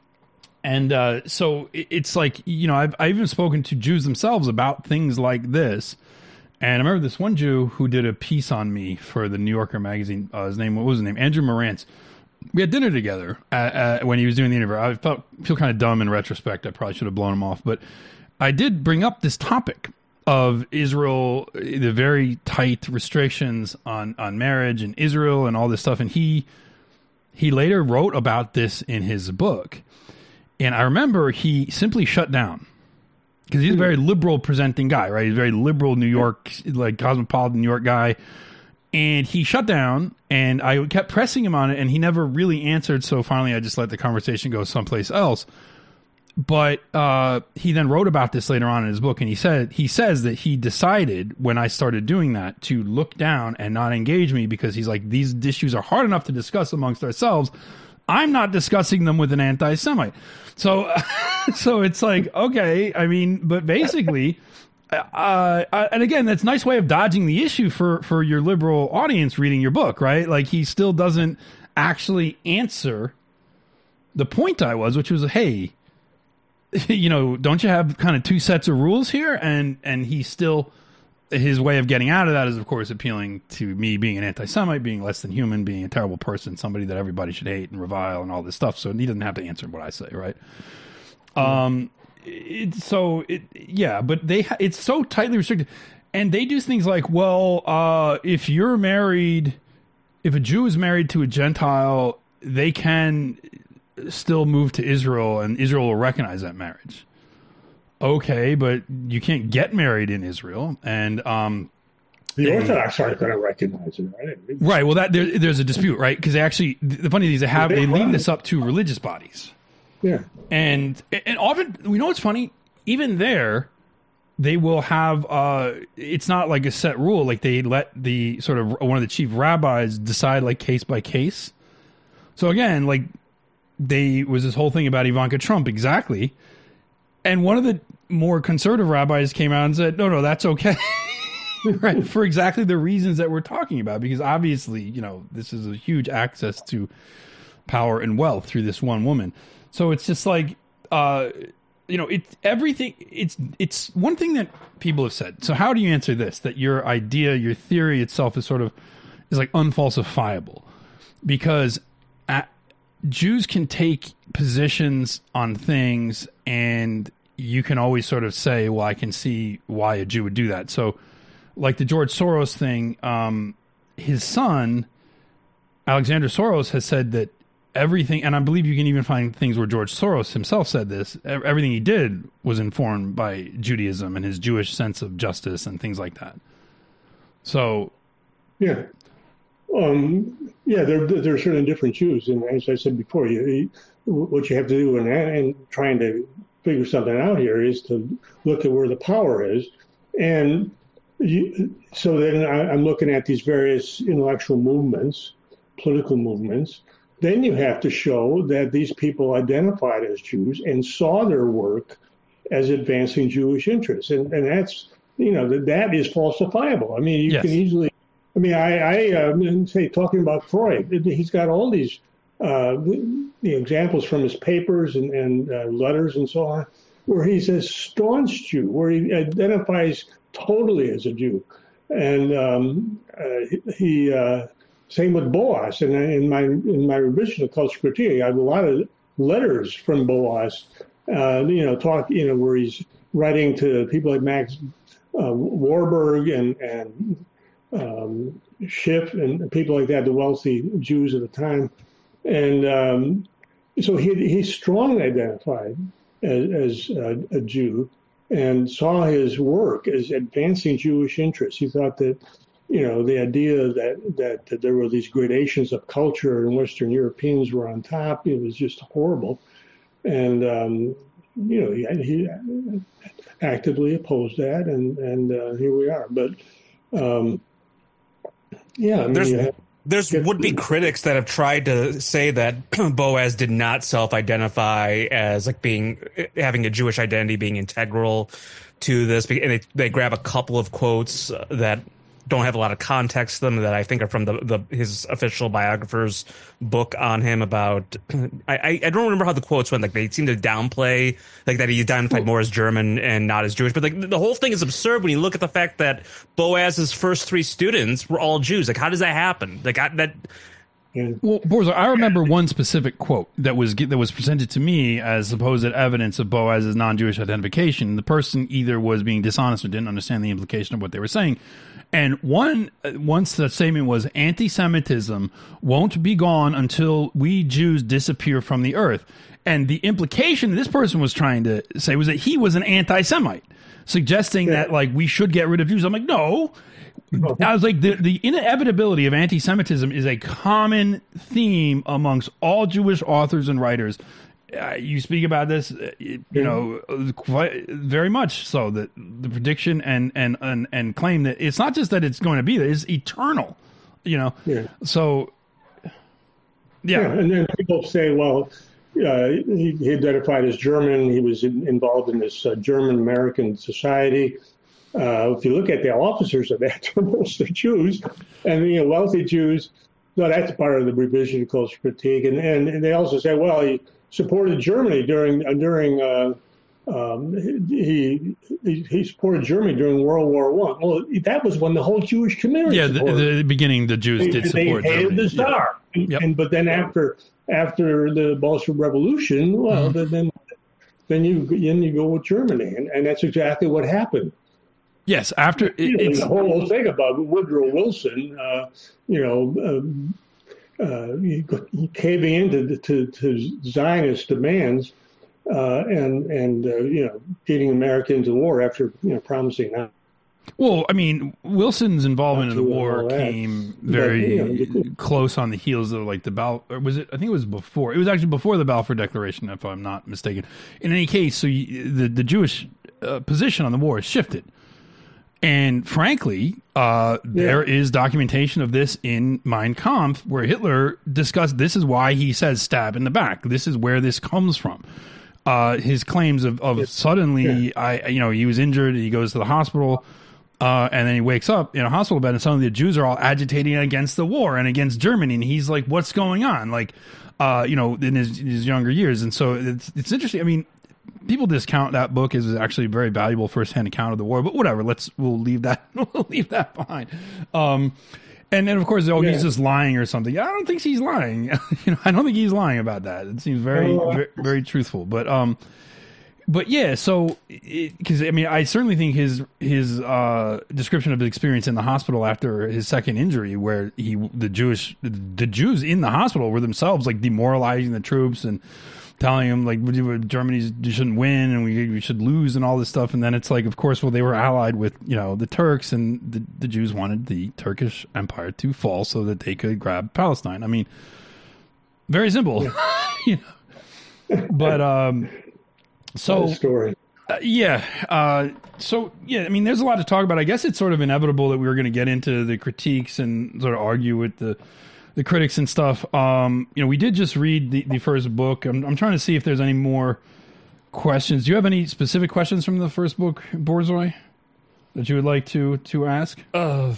And uh, so it's like, you know, I've, I've even spoken to Jews themselves about things like this. And I remember this one Jew who did a piece on me for the New Yorker magazine. Uh, his name, what was his name? Andrew Morantz. We had dinner together at, at, when he was doing the interview. I felt feel kind of dumb in retrospect. I probably should have blown him off. But I did bring up this topic of Israel, the very tight restrictions on, on marriage in Israel and all this stuff. And he he later wrote about this in his book. And I remember he simply shut down because he's a very liberal presenting guy, right? He's a very liberal New York, like cosmopolitan New York guy. And he shut down and I kept pressing him on it and he never really answered. So finally I just let the conversation go someplace else. But uh, he then wrote about this later on in his book. And he said, he says that he decided when I started doing that to look down and not engage me because he's like, these issues are hard enough to discuss amongst ourselves. I'm not discussing them with an anti-Semite. So, so it's like, okay, I mean, but basically, uh, and again, that's a nice way of dodging the issue for, for your liberal audience reading your book, right? Like he still doesn't actually answer the point I was, which was, hey, you know, don't you have kind of two sets of rules here? And, and he still, his way of getting out of that is, of course, appealing to me being an anti-Semite, being less than human, being a terrible person, somebody that everybody should hate and revile and all this stuff. So he doesn't have to answer what I say, right? Mm. Um, it, so, it, yeah, but they ha- it's so tightly restricted. And they do things like, well, uh, if you're married, if a Jew is married to a Gentile, they can still move to Israel and Israel will recognize that marriage. Okay, but you can't get married in Israel, and um, the they, Orthodox aren't going to recognize it, right? Right. Well, that there, there's a dispute, right? Because they actually, the funny thing is, they have they leave this up to religious bodies. Yeah, and and often we know what's funny. Even there, they will have. Uh, it's not like a set rule. Like they let the sort of one of the chief rabbis decide, like case by case. So again, like they was this whole thing about Ivanka Trump, exactly. And one of the more conservative rabbis came out and said, no, no, that's okay. Right. For exactly the reasons that we're talking about, because obviously, you know, this is a huge access to power and wealth through this one woman. So it's just like, uh, you know, it's everything. It's it's one thing that people have said. So how do you answer this? That your idea, your theory itself is sort of is like unfalsifiable because at, Jews can take positions on things and you can always sort of say, well, I can see why a Jew would do that. So like the George Soros thing, um, his son, Alexander Soros, has said that everything, and I believe you can even find things where George Soros himself said this, everything he did was informed by Judaism and his Jewish sense of justice and things like that. So, yeah. Um, yeah, there, there are certain different Jews, and as I said before, you, you, what you have to do in, in trying to figure something out here is to look at where the power is, and you, so then I, I'm looking at these various intellectual movements, political movements. Then you have to show that these people identified as Jews and saw their work as advancing Jewish interests, and and that's you know that that is falsifiable. I mean, you yes. can easily. I mean, I, I uh, say, talking about Freud, he's got all these uh, the, the examples from his papers and, and uh, letters and so on, where he's a staunch Jew, where he identifies totally as a Jew. And um, uh, he, uh, same with Boas. And in my in my revision of Culture Critique, I have a lot of letters from Boas, uh, you know, talk, you know, where he's writing to people like Max uh, Warburg and, and um, Schiff and people like that, the wealthy Jews at the time. And um, so he he strongly identified as, as a, a Jew and saw his work as advancing Jewish interests. He thought that you know, the idea that, that, that there were these gradations of culture and Western Europeans were on top, it was just horrible. And, um, you know, he, he actively opposed that, and, and uh, here we are. But, um, yeah, I mean, there's, have, there's would-be critics that have tried to say that Boaz did not self-identify as like being, having a Jewish identity being integral to this. And they, they grab a couple of quotes that don't have a lot of context to them that I think are from the, the his official biographer's book on him about I, I don't remember how the quotes went. Like they seem to downplay like that he identified more as German and not as Jewish. But like the whole thing is absurd when you look at the fact that Boaz's first three students were all Jews. Like how does that happen? Like I, that. Well, Borzoi, I remember one specific quote that was that was presented to me as supposed evidence of Boaz's non-Jewish identification. The person either was being dishonest or didn't understand the implication of what they were saying. And one once the statement was, anti-Semitism won't be gone until we Jews disappear from the earth. And the implication this person was trying to say was that he was an anti-Semite, suggesting yeah. that like we should get rid of Jews. I'm like, no. I was like, the, the inevitability of anti-Semitism is a common theme amongst all Jewish authors and writers. Uh, you speak about this, uh, you know, quite, very much so, that the prediction and, and, and, and claim that it's not just that it's going to be there, it's eternal, you know? Yeah. So, yeah. yeah. And then people say, well, uh, he, he identified as German. He was in, involved in this uh, German-American society. Uh, if you look at the officers of that, they're mostly Jews, and, you know, wealthy Jews. So that's part of the revision culture critique. And, and, and they also say, well, he supported Germany during uh, during uh, um, he, he he supported Germany during World War One. Well, that was when the whole Jewish community. Yeah, the, the beginning the Jews they, did they support hated Germany. the Tsar, yeah. and, yep. and but then after after the Bolshevik Revolution, well, mm-hmm. then then you then you go with Germany, and, and that's exactly what happened. Yes, after it, it's the whole thing about Woodrow Wilson, uh, you know. Um, Uh, caving into to, to Zionist demands uh, and and uh, you know, getting America into war after, you know, promising that. Well, I mean, Wilson's involvement in the war came very but, you know, close on the heels of like the Bal. Or was it? I think it was before. It was actually before the Balfour Declaration, if I'm not mistaken. In any case, so you, the the Jewish uh, position on the war has shifted. And frankly, uh, yeah. there is documentation of this in Mein Kampf, where Hitler discussed this is why he says stab in the back. This is where this comes from. Uh, his claims of, of yes. suddenly, yeah. I you know, he was injured, he goes to the hospital, uh, and then he wakes up in a hospital bed, and suddenly the Jews are all agitating against the war and against Germany, and he's like, "What's going on?" Like, uh, you know, in his, in his younger years, and so it's it's interesting. I mean. People discount that book as actually a very valuable firsthand account of the war, but whatever. Let's we'll leave that we'll leave that behind. Um, and then of course, oh, yeah. he's just lying or something. I don't think he's lying. you know, I don't think he's lying about that. It seems very uh, very, very truthful. But um, but yeah. So because I mean, I certainly think his his uh, description of his experience in the hospital after his second injury, where he the Jewish the Jews in the hospital were themselves like demoralizing the troops and telling him like Germany shouldn't win and we, we should lose and all this stuff. And then it's like, of course, well, they were allied with, you know, the Turks, and the, the Jews wanted the Turkish Empire to fall so that they could grab Palestine. I mean, very simple, you know, but, um, so story. Uh, yeah. Uh, so yeah, I mean, there's a lot to talk about. I guess it's sort of inevitable that we were going to get into the critiques and sort of argue with the, the critics and stuff. Um, you know, we did just read the, the first book. I'm, I'm trying to see if there's any more questions. Do you have any specific questions from the first book, Borzoi, that you would like to to ask? Uh,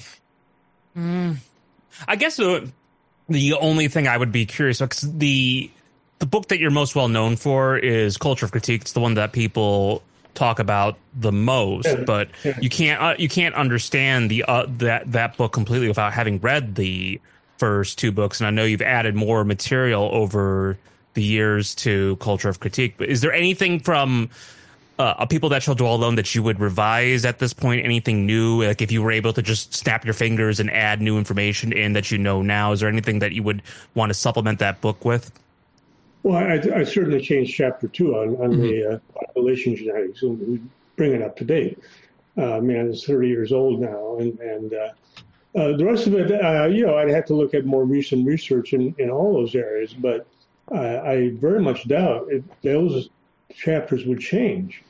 mm, I guess the, the only thing I would be curious about, because the the book that you're most well known for is Culture of Critique. It's the one that people talk about the most, yeah, but yeah. you can't uh, you can't understand the uh, that that book completely without having read the first two books. And I know you've added more material over the years to Culture of Critique, but is there anything from uh, a People That Shall Dwell Alone that you would revise at this point? Anything new? Like if you were able to just snap your fingers and add new information in that you know now, is there anything that you would want to supplement that book with? Well, I, I certainly changed chapter two on, on mm-hmm. the uh, population genetics and bring it up to date. Uh, I mean, it's thirty years old now, and, and uh, uh, the rest of it, uh, you know, I'd have to look at more recent research in, in all those areas, but uh, I very much doubt if those chapters would change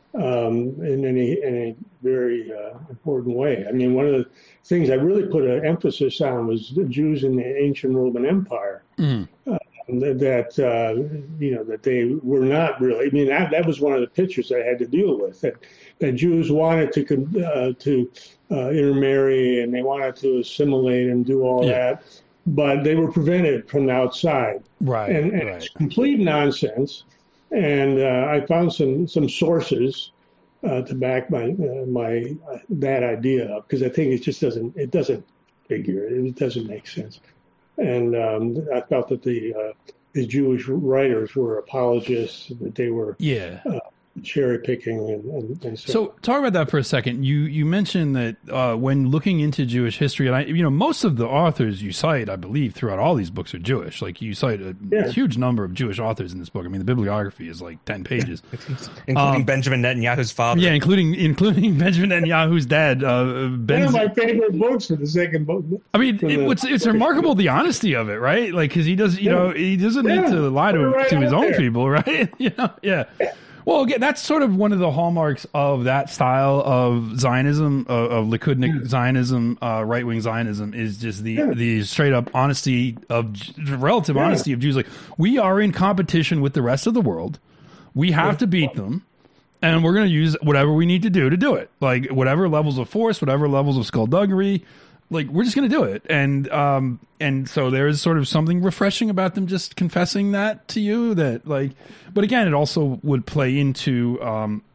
um, in any in a very uh, important way. I mean, one of the things I really put an emphasis on was the Jews in the ancient Roman Empire. Mm. Uh, that uh, you know that they were not really. I mean, that, that was one of the pictures I had to deal with. That that Jews wanted to uh, to uh, intermarry and they wanted to assimilate and do all yeah. that, but they were prevented from the outside. Right, and, and right. It's complete nonsense. And uh, I found some some sources uh, to back my uh, my uh, that idea up, because I think it just doesn't it doesn't figure it doesn't make sense. And um, I felt that the uh, the Jewish writers were apologists, that they were yeah. uh, cherry picking and, and, and so. So talk about that for a second. You you mentioned that uh, when looking into Jewish history, and I, you know, most of the authors you cite, I believe, throughout all these books are Jewish. Like you cite a yeah. huge number of Jewish authors in this book. I mean, the bibliography is like ten pages, including um, Benjamin Netanyahu's father. Yeah, including including Benjamin Netanyahu's dad. Uh, ben One of my favorite books for the second book. I mean, it, it's it's remarkable the honesty of it, right? Like, because he does, you yeah. know, he doesn't yeah. need to lie to right to his own there. people, right? you know, yeah. yeah. Well, again, that's sort of one of the hallmarks of that style of Zionism, of, of Likudnik mm. Zionism, uh, right-wing Zionism, is just the yeah. the straight-up honesty of relative yeah. honesty of Jews. Like, we are in competition with the rest of the world. We have yeah. to beat them, and we're going to use whatever we need to do to do it. Like, whatever levels of force, whatever levels of skullduggery. Like, we're just going to do it. And um, and so there's sort of something refreshing about them just confessing that to you, that, like, but again, it also would play into um,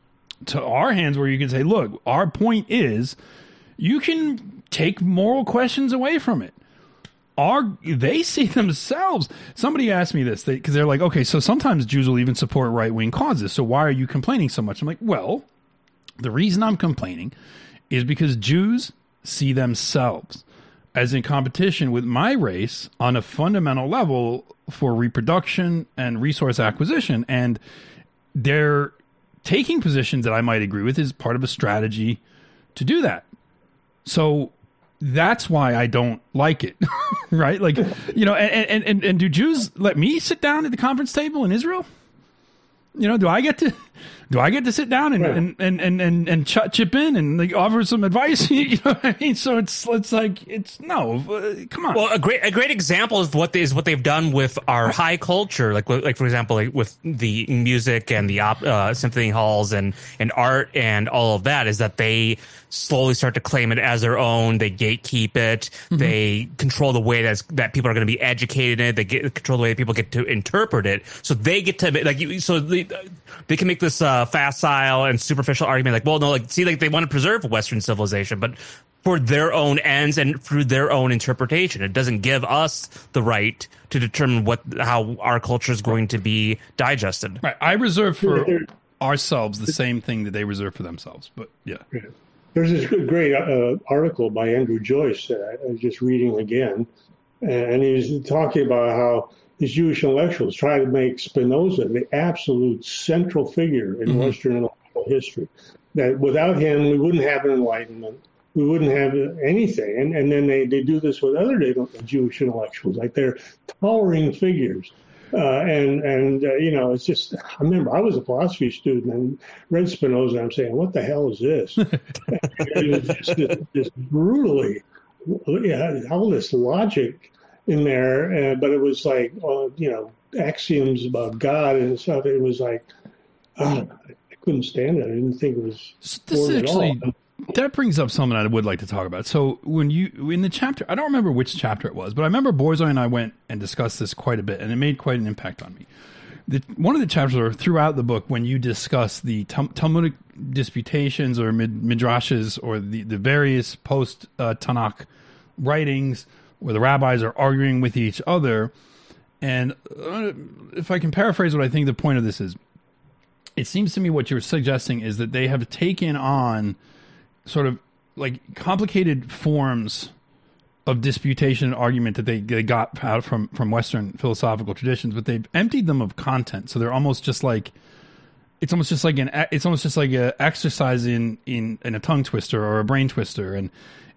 to our hands, where you can say, look, our point is you can take moral questions away from it. Are they see themselves? Somebody asked me this, because they, they're like, okay, so sometimes Jews will even support right-wing causes. So why are you complaining so much? I'm like, well, the reason I'm complaining is because Jews see themselves as in competition with my race on a fundamental level for reproduction and resource acquisition. And they're taking positions that I might agree with is part of a strategy to do that. So that's why I don't like it, right? Like, you know, and, and, and, and do Jews let me sit down at the conference table in Israel? You know, do I get to, do I get to sit down and, right. and, and, and, and, and ch- chip in and like offer some advice? You know what I mean? So it's, it's like, it's no, uh, come on. Well, a great, a great example of what they, is what they've done with our high culture. Like, like for example, like with the music and the op, uh, symphony halls and, and art and all of that, is that they slowly start to claim it as their own. They gatekeep it. Mm-hmm. They control the way that's, that people are going to be educated in it. They get control the way that people get to interpret it. So they get to like you. So they, they can make this uh, facile and superficial argument, like, well, no, like, see, like they want to preserve Western civilization, but for their own ends and through their own interpretation. It doesn't give us the right to determine what how our culture is going to be digested. Right. I reserve for ourselves the same thing that they reserve for themselves. But yeah. There's this great uh, article by Andrew Joyce that I was just reading again, and he was talking about how these Jewish intellectuals try to make Spinoza the absolute central figure in mm-hmm. Western intellectual history. That without him, we wouldn't have an Enlightenment. We wouldn't have anything. And, and then they, they do this with other Jewish intellectuals, like they're towering figures. Uh, and, and uh, you know, it's just, I remember I was a philosophy student and read Spinoza, and I'm saying, what the hell is this? It was just this, this brutally, yeah, all this logic in there, uh, but it was like, uh, you know, axioms about God and stuff. It was like, oh, I couldn't stand it. I didn't think it was this actually, at all. That brings up something I would like to talk about. So when you, in the chapter, I don't remember which chapter it was, but I remember Borzoi and I went and discussed this quite a bit, and it made quite an impact on me. The, one of the chapters are throughout the book when you discuss the Talmudic disputations or mid, midrashes or the, the various post-Tanakh uh, writings where the rabbis are arguing with each other. And uh, if I can paraphrase what I think the point of this is, it seems to me what you're suggesting is that they have taken on sort of like complicated forms of disputation and argument that they, they got out from, from Western philosophical traditions, but they've emptied them of content. So they're almost just like, it's almost just like an, it's almost just like an exercise in, in, in a tongue twister or a brain twister. And,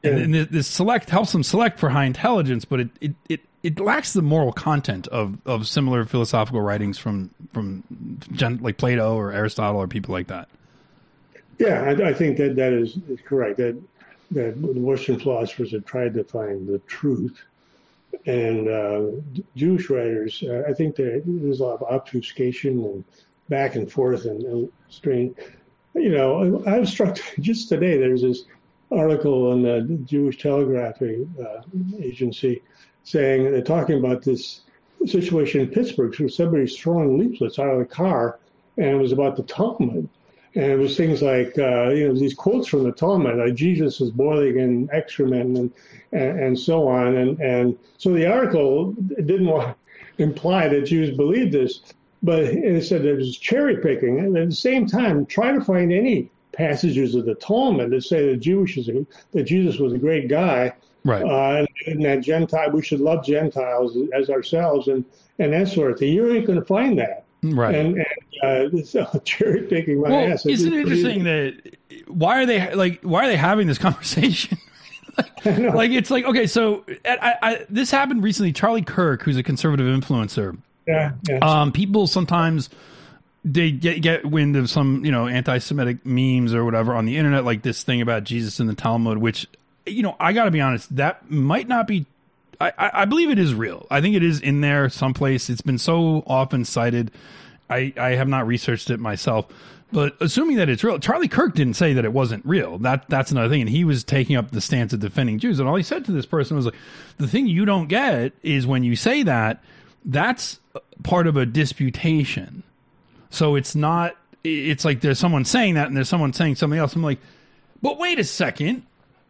and, and this, this select helps them select for high intelligence, but it it, it, it lacks the moral content of, of similar philosophical writings from from gen, like Plato or Aristotle or people like that. Yeah, I, I think that that is, is correct. That that Western philosophers have tried to find the truth, and uh, Jewish writers, uh, I think there, there's a lot of obfuscation and back and forth and, and strange. You know, I, I was struck just today. There's this article in the Jewish Telegraph uh, Agency saying they're talking about this situation in Pittsburgh where somebody's throwing leaflets out of the car, and it was about the Talmud. And it was things like, uh, you know, these quotes from the Talmud, like Jesus is boiling in excrement and, and, and so on. And, and so the article didn't want to imply that Jews believed this, but it said it was cherry picking. And at the same time, try to find any passages of the Talmud that say that Jewish is a, that Jesus was a great guy, right? Uh, and, and that Gentile, we should love Gentiles as ourselves, and, and that sort of thing. You ain't going to find that. Right. And, and uh, this uh, cherry picking my well, ass. Isn't it interesting that why are they like why are they having this conversation? like, like it's like okay, so I, I, this happened recently. Charlie Kirk, who's a conservative influencer. Yeah. yeah. Um, people sometimes they get get wind of some you know anti-Semitic memes or whatever on the internet, like this thing about Jesus in the Talmud, which you know I got to be honest, that might not be. I, I believe it is real. I think it is in there someplace. It's been so often cited. I, I have not researched it myself, but assuming that it's real, Charlie Kirk didn't say that it wasn't real. That that's another thing. And he was taking up the stance of defending Jews. And all he said to this person was like, the thing you don't get is when you say that, that's part of a disputation. So it's not, it's like there's someone saying that and there's someone saying something else. I'm like, but wait a second.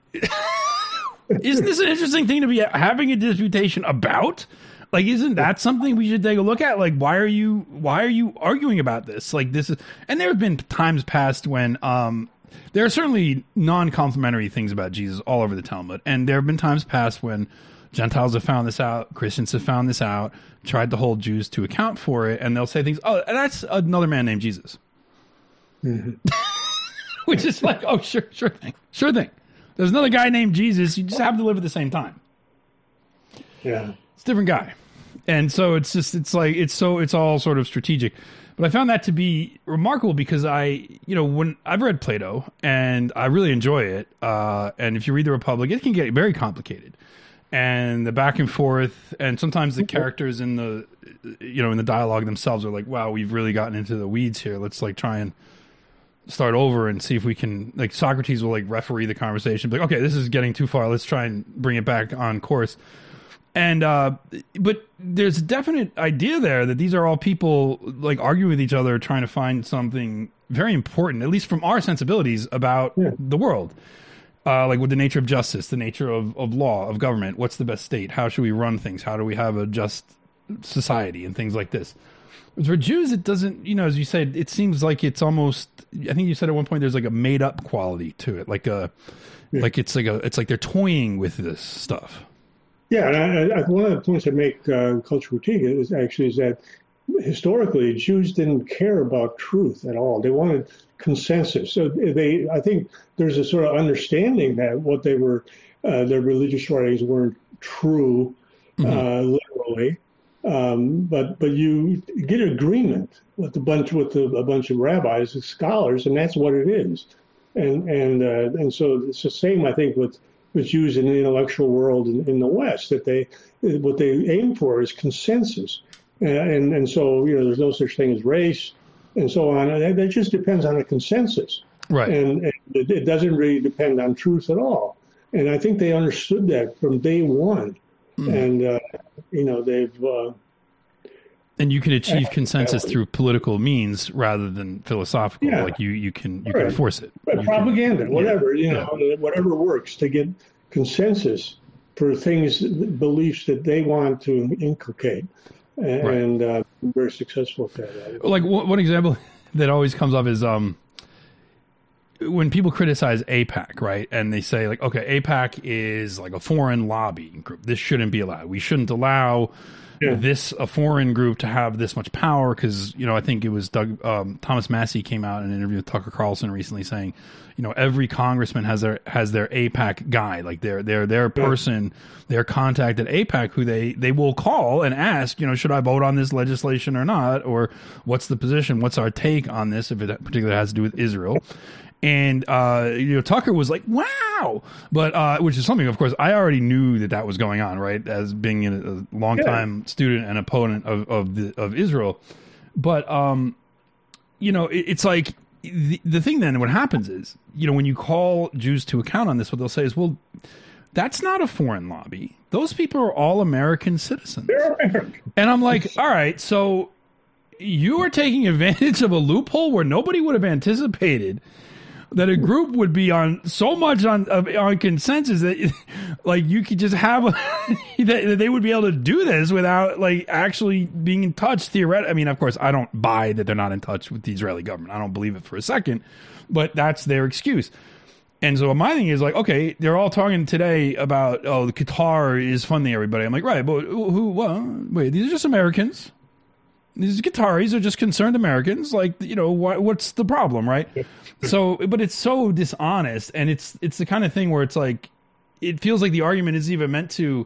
Isn't this an interesting thing to be having a disputation about? Like, isn't that something we should take a look at? Like, why are you why are you arguing about this? Like, this is, and there have been times past when um, there are certainly non-complimentary things about Jesus all over the Talmud, and there have been times past when Gentiles have found this out, Christians have found this out, tried to hold Jews to account for it, and they'll say things. Oh, that's another man named Jesus, mm-hmm. Which is like, oh, sure, sure thing, sure thing. There's another guy named Jesus. You just happen to live at the same time. Yeah. It's a different guy. And so it's just, it's like, it's so, it's all sort of strategic. But I found that to be remarkable because I, you know, when I've read Plato and I really enjoy it. Uh, and if you read the Republic, it can get very complicated. And the back and forth, and sometimes the characters in the, you know, in the dialogue themselves are like, wow, we've really gotten into the weeds here. Let's like try and start over and see if we can, like Socrates will like referee the conversation, like, okay, this is getting too far. Let's try and bring it back on course. And, uh, but there's a definite idea there that these are all people like arguing with each other, trying to find something very important, at least from our sensibilities about yeah. the world. Uh, like with the nature of justice, the nature of, of law, of government, what's the best state? How should we run things? How do we have a just society and things like this? For Jews, it doesn't, you know, as you said, it seems like it's almost, I think you said at one point there's like a made up quality to it. Like a, yeah. like it's like a, it's like they're toying with this stuff. Yeah. And I, I, one of the points I make, uh, Culture Critique is actually is that historically Jews didn't care about truth at all. They wanted consensus. So they, I think there's a sort of understanding that what they were, uh, their religious writings weren't true, mm-hmm. uh, literally. Um, but but you get agreement with a bunch with a, a bunch of rabbis and scholars, and that's what it is. And and uh, and so it's the same, I think, with, with Jews in the intellectual world in, in the West, that they what they aim for is consensus. And, and and so you know there's no such thing as race and so on. And that just depends on a consensus, right? And, and it, it doesn't really depend on truth at all. And I think they understood that from day one. Mm. And, uh, you know, they've... Uh, and you can achieve consensus through political means rather than philosophical. Yeah. Like you, you can you right. can force it. Right. Propaganda, can, whatever, yeah. you know, yeah. whatever works to get consensus for things, beliefs that they want to inculcate. And, right. uh, very successful at that. Like one example that always comes up is... um. when people criticize AIPAC, right, and they say, like, okay, AIPAC is like a foreign lobbying group. This shouldn't be allowed. We shouldn't allow Yeah. this a foreign group to have this much power, because you know I think it was Doug um, Thomas Massey came out in an interview with Tucker Carlson recently saying, you know, every congressman has their has their AIPAC guy, like their their their person, their contact at AIPAC, who they they will call and ask, you know, should I vote on this legislation or not, or what's the position, what's our take on this, if it particularly has to do with Israel. And, uh, you know, Tucker was like, wow. But, uh, which is something, of course, I already knew that that was going on, right? As being a, a longtime yeah. student and opponent of, of the, of Israel. But, um, you know, it, it's like the, the thing then, what happens is, you know, when you call Jews to account on this, what they'll say is, well, that's not a foreign lobby. Those people are all American citizens. They're American. And I'm like, all right, so you are taking advantage of a loophole where nobody would have anticipated that a group would be on so much on on consensus that like you could just have a, that they would be able to do this without like actually being in touch theoretically. I mean, of course, I don't buy that they're not in touch with the Israeli government. I don't believe it for a second, but that's their excuse. And so my thing is like, okay, they're all talking today about, oh, the Qatar is funding everybody. I'm like, right, but who, well, wait, these are just Americans. These Qataris are just concerned Americans. Like, you know, what, what's the problem, right? So, but it's so dishonest, and it's it's the kind of thing where it's like, it feels like the argument isn't even meant to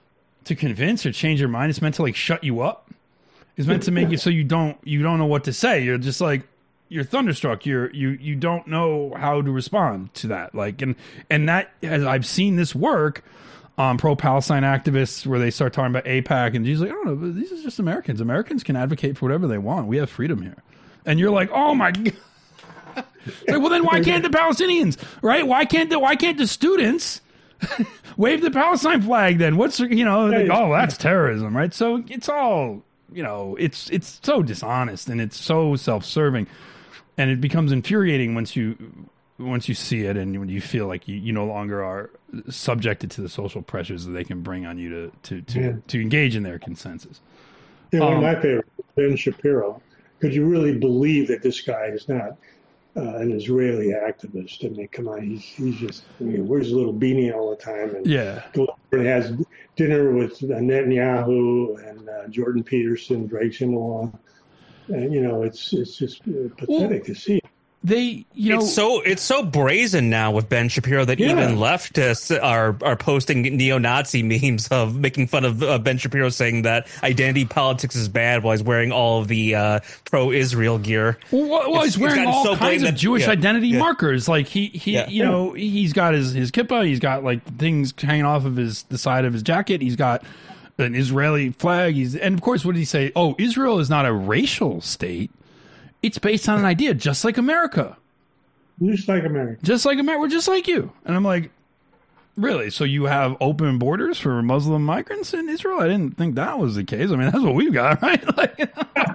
to convince or change your mind. It's meant to like shut you up. It's meant to make you so you don't you don't know what to say. You're just like you're thunderstruck. You're you you don't know how to respond to that. Like, and and that as I've seen this work. Um, pro-Palestine activists where they start talking about AIPAC and he's like, I don't know, but these are just Americans. Americans can advocate for whatever they want. We have freedom here. And you're like, oh my God. It's like, well, then why can't the Palestinians, right? Why can't the, why can't the students wave the Palestine flag then? What's, you know, like, oh, that's terrorism, right? So it's all, you know, it's, it's so dishonest and it's so self-serving, and it becomes infuriating once you, once you see it and when you feel like you, you no longer are subjected to the social pressures that they can bring on you to to to, yeah. to engage in their consensus. Yeah, one um, of my favorites, Ben Shapiro. Could you really believe that this guy is not uh, an Israeli activist? I mean, come on, he's he's just I mean, wears a little beanie all the time and yeah. goes and has dinner with Netanyahu and uh, Jordan Peterson, Drake Simon. And you know, it's it's just uh, pathetic well, to see. They, you know, it's so it's so brazen now with Ben Shapiro that yeah. even leftists are are posting neo-Nazi memes of making fun of uh, Ben Shapiro, saying that identity politics is bad while he's wearing all of the uh, pro-Israel gear. Well, well he's wearing all so kinds of that, Jewish yeah, identity yeah. markers. Like he, he yeah. you know, he's got his his kippah. He's got like things hanging off of his the side of his jacket. He's got an Israeli flag. He's and of course, what did he say? Oh, Israel is not a racial state. It's based on an idea, just like America. Just like America. Just like America. We're just like you. And I'm like, really? So you have open borders for Muslim migrants in Israel? I didn't think that was the case. I mean, that's what we've got, right? Like,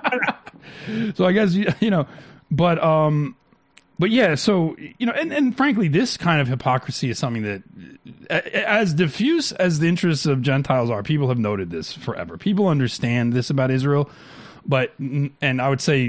so I guess, you know, but, um, but yeah, so, you know, and, and frankly, this kind of hypocrisy is something that, as diffuse as the interests of Gentiles are, people have noted this forever. People understand this about Israel, but, and I would say,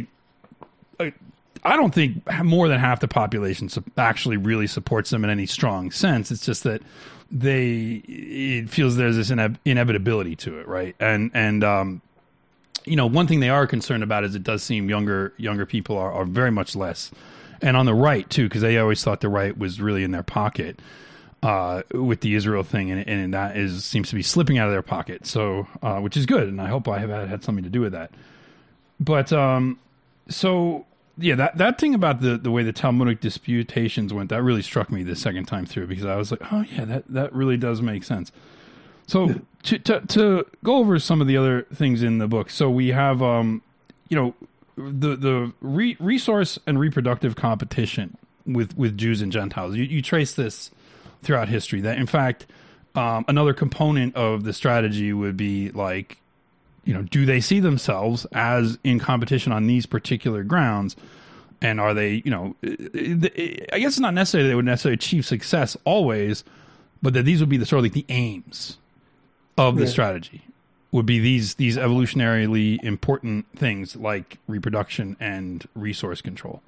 I don't think more than half the population actually really supports them in any strong sense. It's just that they it feels there's this ine- inevitability to it, right? And and um, you know, one thing they are concerned about is it does seem younger younger people are, are very much less, and on the right too, because they always thought the right was really in their pocket uh, with the Israel thing, and, and that is seems to be slipping out of their pocket. So, uh, which is good, and I hope I have had, had something to do with that. But um, so. Yeah, that, that thing about the, the way the Talmudic disputations went, that really struck me the second time through, because I was like, oh, yeah, that, that really does make sense. So to, to to go over some of the other things in the book, so we have, um, you know, the the re- resource and reproductive competition with, with Jews and Gentiles. You, you trace this throughout history, that, in fact, um, another component of the strategy would be like, you know, do they see themselves as in competition on these particular grounds? And are they, you know, I guess it's not necessarily they would necessarily achieve success always, but that these would be the sort of like the aims of the yeah. strategy would be these these evolutionarily important things like reproduction and resource control.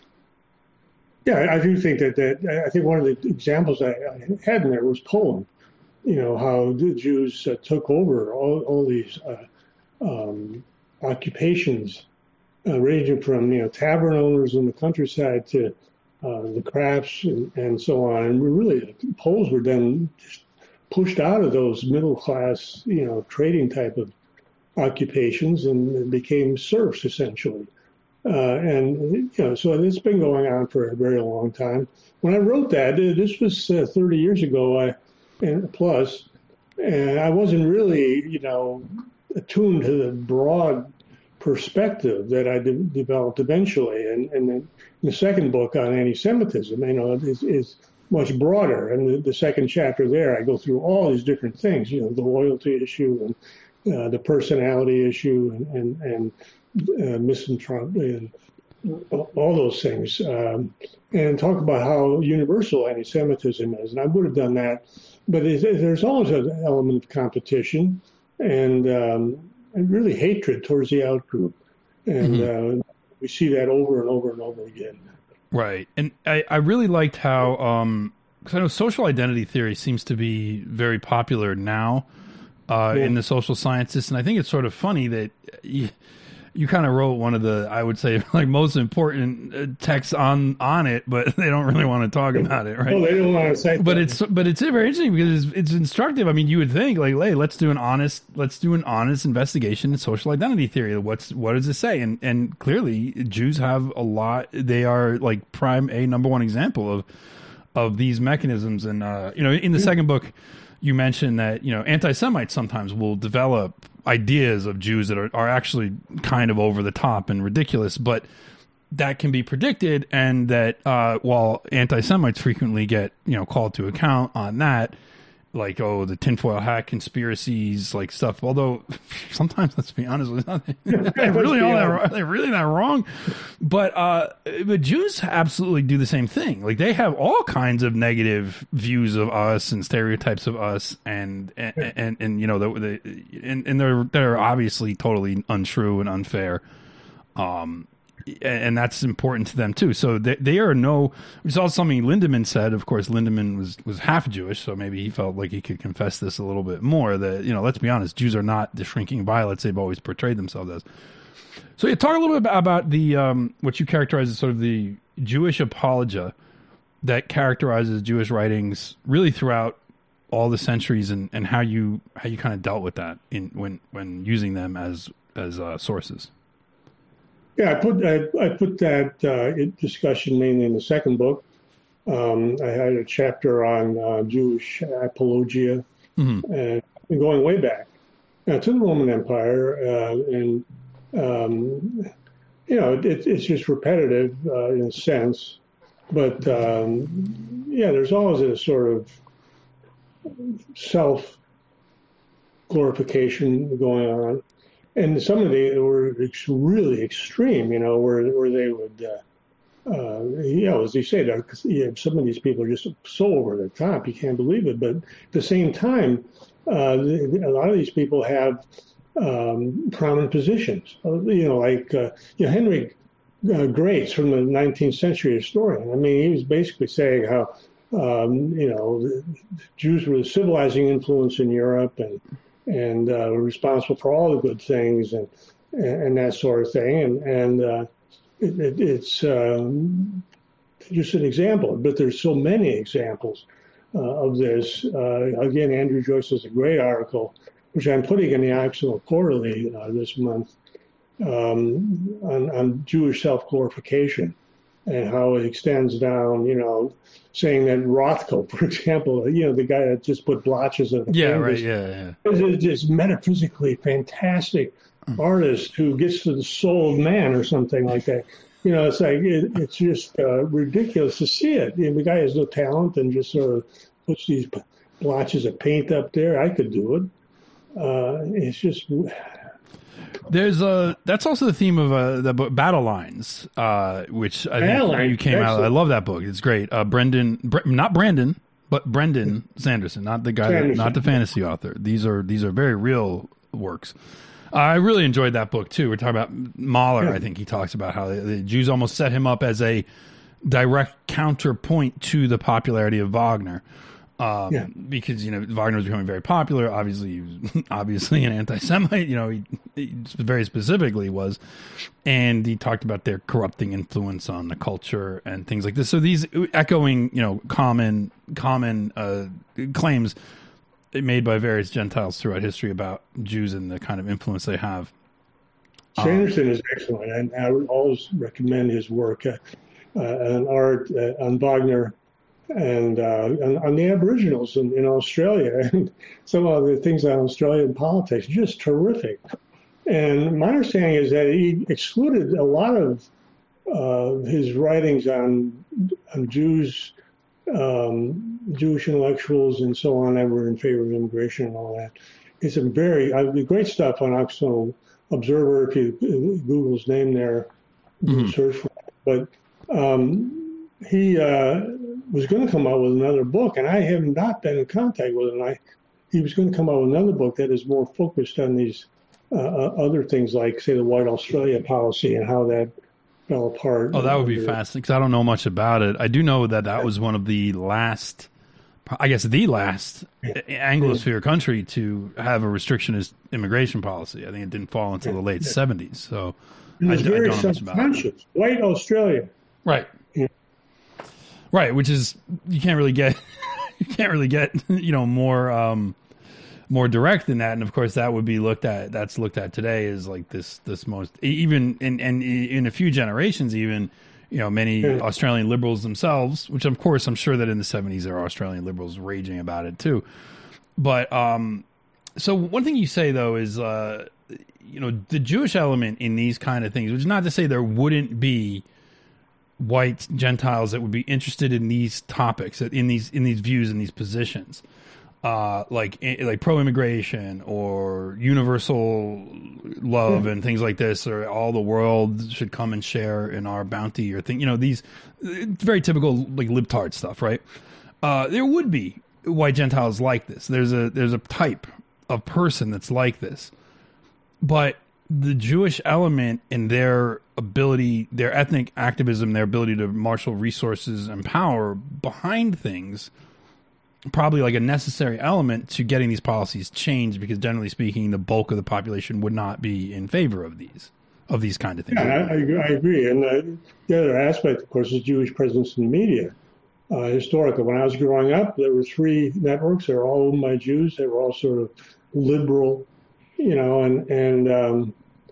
Yeah, I do think that, that I think one of the examples I, I had in there was Poland. You know, how the Jews uh, took over all, all these uh, um, occupations, uh, ranging from you know tavern owners in the countryside to uh, the crafts and, and so on. And we really, Poles were then just pushed out of those middle class, you know, trading type of occupations and became serfs essentially. Uh, and you know, so it's been going on for a very long time. When I wrote that, this was uh, thirty years ago, I, and plus, and I wasn't really, you know, attuned to the broad perspective that I de- developed eventually. And, and then the second book on anti-Semitism, you know, is, is much broader. And the, the second chapter there, I go through all these different things, you know, the loyalty issue and uh, the personality issue and, and, and uh, misanthropy and all those things. Um, and talk about how universal anti-Semitism is. And I would have done that. But it, there's always an element of competition and, um, and really hatred towards the out-group. And mm-hmm. uh, we see that over and over and over again. Right. And I, I really liked how, um, because I know social identity theory seems to be very popular now uh, yeah. in the social sciences. And I think it's sort of funny that you, you kind of wrote one of the, I would say, like most important texts on, on it, but they don't really want to talk about it, right? Well, they don't want to say But that. it's but it's very interesting because it's, it's instructive. I mean, you would think like, hey, let's do an honest let's do an honest investigation in social identity theory. What's what does it say? And and clearly, Jews have a lot. They are like prime a number one example of of these mechanisms. And uh, you know, in the second book, you mentioned that you know anti-Semites sometimes will develop ideas of Jews that are, are actually kind of over the top and ridiculous, but that can be predicted, and that uh, while anti-Semites frequently get you know called to account on that, like oh the tinfoil hat conspiracies, like stuff. Although sometimes, let's be honest, they're really all that they're really not wrong. But uh, but Jews absolutely do the same thing. Like they have all kinds of negative views of us and stereotypes of us, and and and, and you know the, the and, and they're they're obviously totally untrue and unfair. Um. And that's important to them too. So they, they are no. We saw something Lindemann said. Of course, Lindemann was, was half Jewish, so maybe he felt like he could confess this a little bit more. That you know, let's be honest, Jews are not the shrinking violets they've always portrayed themselves as. So, yeah, talk a little bit about, about the um, what you characterize as sort of the Jewish apologia that characterizes Jewish writings really throughout all the centuries, and, and how you how you kind of dealt with that in when when using them as as uh, sources. Yeah, I put I, I put that uh, discussion mainly in the second book. Um, I had a chapter on uh, Jewish apologia, mm-hmm. and going way back uh, to the Roman Empire, uh, and um, you know it, it's just repetitive uh, in a sense, but um, yeah, there's always a sort of self glorification going on. And some of the were ex- really extreme, you know, where where they would, uh, uh, you know, as you say, you know, some of these people are just so over the top, you can't believe it. But at the same time, uh, a lot of these people have um, prominent positions. You know, like uh, you know, Henry uh, Grace from the nineteenth century historian. I mean, he was basically saying how, um, you know, Jews were the civilizing influence in Europe, and and uh, responsible for all the good things and and that sort of thing. And and uh, it, it, it's um, just an example, but there's so many examples uh, of this. Uh, again, Andrew Joyce has a great article, which I'm putting in the Occidental Quarterly uh, this month, um, on, on Jewish self-glorification and how it extends down, you know, saying that Rothko, for example, you know, the guy that just put blotches of the yeah, canvas, right, yeah, yeah, is this metaphysically fantastic artist who gets to the soul of man or something like that. You know, it's like it, it's just uh, ridiculous to see it. You know, the guy has no talent and just sort of puts these blotches of paint up there. I could do it. Uh, it's just. There's a that's also the theme of uh, the book Battle Lines, uh, which I Battle think Lines, you came excellent. out. I love that book. It's great. Uh, Brendan, Bre- not Brandon, but Brendan Sanderson, not the guy, that, not the fantasy author. These are these are very real works. Uh, I really enjoyed that book too. We're talking about Mahler. Yeah. I think he talks about how the, the Jews almost set him up as a direct counterpoint to the popularity of Wagner. Um, yeah. Because, you know, Wagner was becoming very popular. Obviously, he was obviously an anti-Semite. You know, he very specifically was, and he talked about their corrupting influence on the culture and things like this. So these echoing, you know, common common uh, claims made by various Gentiles throughout history about Jews and the kind of influence they have. Sanderson um, is excellent, and I would always recommend his work uh, uh, on art, uh, on Wagner, and uh, on, on the Aboriginals in, in Australia, and some of the things on Australian politics, just terrific. And my understanding is that he excluded a lot of uh, his writings on on Jews, um, Jewish intellectuals, and so on that were in favor of immigration and all that. It's some very uh, great stuff on Occidental Observer. If you Google's name there, mm-hmm. search for it. But um, he uh, was going to come out with another book, and I have not been in contact with him. I, he was going to come out with another book that is more focused on these uh, other things, like, say, the White Australia policy and how that fell apart. Oh, that would be fascinating, because I don't know much about it. I do know that that was one of the last, I guess the last Anglosphere country to have a restrictionist immigration policy. I think it didn't fall until the late yeah. seventies. So it was I, very I don't know much about it. White Australia. Right. Yeah. Right, which is, you can't really get, you can't really get, you know, more, um, more direct than that. And of course that would be looked at, that's looked at today as like this, this most, even in, and in a few generations, even, you know, many yeah. Australian liberals themselves, which of course I'm sure that in the seventies there are Australian liberals raging about it too. But, um, so one thing you say though is, uh, you know, the Jewish element in these kind of things, which is not to say there wouldn't be white Gentiles that would be interested in these topics, in these, in these views, in these positions, uh, like, like pro-immigration or universal love yeah. and things like this, or all the world should come and share in our bounty or thing, you know, these it's very typical, like, libtard stuff, right? Uh, there would be white Gentiles like this. There's a, there's a type of person that's like this, but the Jewish element in their ability, their ethnic activism, their ability to marshal resources and power behind things, probably like a necessary element to getting these policies changed, because generally speaking, the bulk of the population would not be in favor of these, of these kind of things. Yeah, I, I agree. And uh, the other aspect, of course, is Jewish presence in the media. Uh, historically, when I was growing up, there were three networks. They were all owned by Jews. They were all sort of liberal, you know, and, and, um,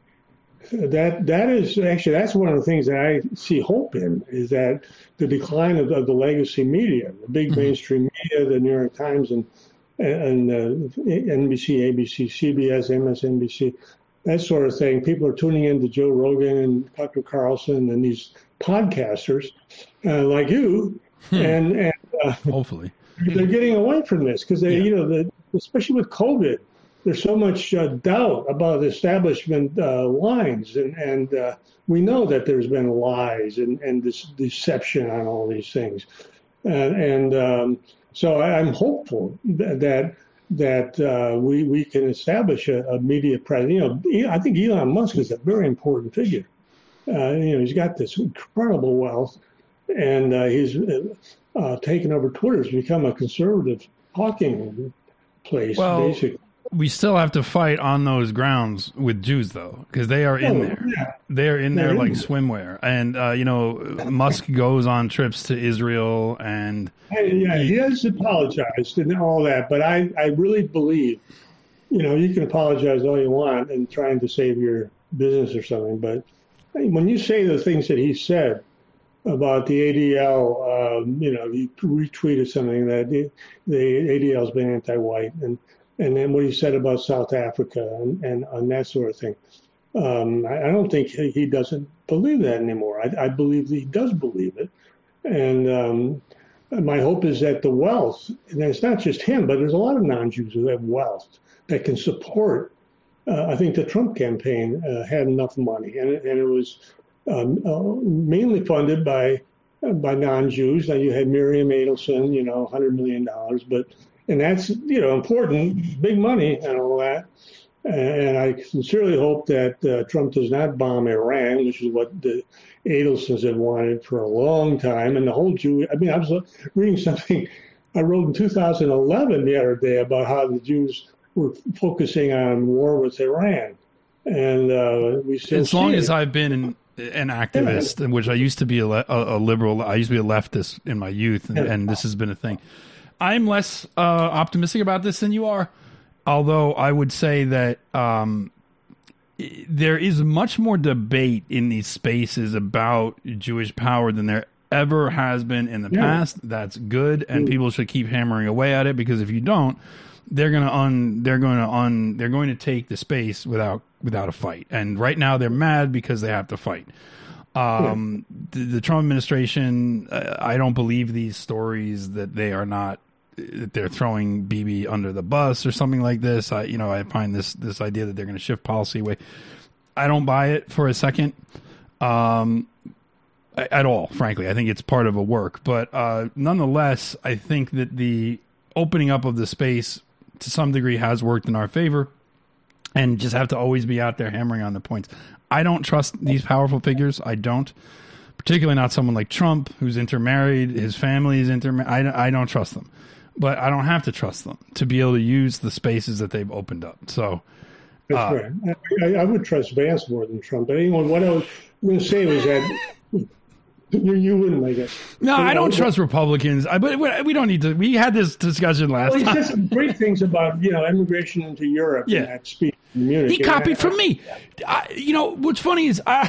That that is actually that's one of the things that I see hope in, is that the decline of, of the legacy media, the big mm-hmm. mainstream media, the New York Times and and uh, N B C, A B C, C B S, M S N B C, that sort of thing. People are tuning in to Joe Rogan and Tucker Carlson and these podcasters uh, like you, hmm. and and uh, hopefully they're getting away from this because they, yeah. you know, the, especially with COVID. There's so much uh, doubt about establishment uh, lines, and, and uh, we know that there's been lies and, and this deception on all these things. And, and um, so I, I'm hopeful that that, that uh, we, we can establish a, a media presence. You know, I think Elon Musk is a very important figure. Uh, you know, he's got this incredible wealth, and uh, he's uh, taken over Twitter. He's become a conservative talking place, well, basically. We still have to fight on those grounds with Jews, though, because they are in oh, there. Yeah. They're in there They're like in swimwear. And, uh, you know, Musk goes on trips to Israel and... Yeah, he, he has apologized and all that, but I, I really believe, you know, you can apologize all you want and trying to save your business or something, but when you say the things that he said about the A D L, um, you know, he retweeted something that the, the A D L's been anti-white, and And then what he said about South Africa and, and, and that sort of thing. Um, I, I don't think he, he doesn't believe that anymore. I, I believe that he does believe it. And um, my hope is that the wealth, and it's not just him, but there's a lot of non-Jews who have wealth that can support. Uh, I think the Trump campaign uh, had enough money, and it, and it was um, uh, mainly funded by uh, by non-Jews. Now you had Miriam Adelson, you know, one hundred million dollars, but And that's, you know, important, big money and all that. And I sincerely hope that uh, Trump does not bomb Iran, which is what the Adelsons have wanted for a long time. And the whole Jew, I mean, I was reading something I wrote in two thousand eleven the other day about how the Jews were focusing on war with Iran. and uh, we still as long see as it. I've been an, an activist, in which I used to be a, le- a, a liberal, I used to be a leftist in my youth, and, and this has been a thing. I'm less uh, optimistic about this than you are, although I would say that um, there is much more debate in these spaces about Jewish power than there ever has been in the Yeah. past. That's good, and Mm. people should keep hammering away at it, because if you don't, they're gonna un they're going to un they're going to take the space without without a fight. And right now they're mad because they have to fight. Um, the, the Trump administration, uh, I don't believe these stories that they are not that they're throwing Bibi under the bus or something like this. I you know I find this this idea that they're going to shift policy away. I don't buy it for a second. Um, at all, frankly. I think it's part of a work. But uh, nonetheless, I think that the opening up of the space to some degree has worked in our favor, and just have to always be out there hammering on the points. I don't trust these powerful figures. I don't. Particularly not someone like Trump, who's intermarried. His family is intermarried. I, I don't trust them. But I don't have to trust them to be able to use the spaces that they've opened up. So That's uh, right. I, I would trust Vance more than Trump. But anyway, what I was going to say was that you, you wouldn't like it. no, You I know, don't trust Republicans. I, but we don't need to. We had this discussion last Well, he time. said some great things about, you know, immigration into Europe Yeah. and that speech in Munich. He copied from me. I, you know what's funny is I,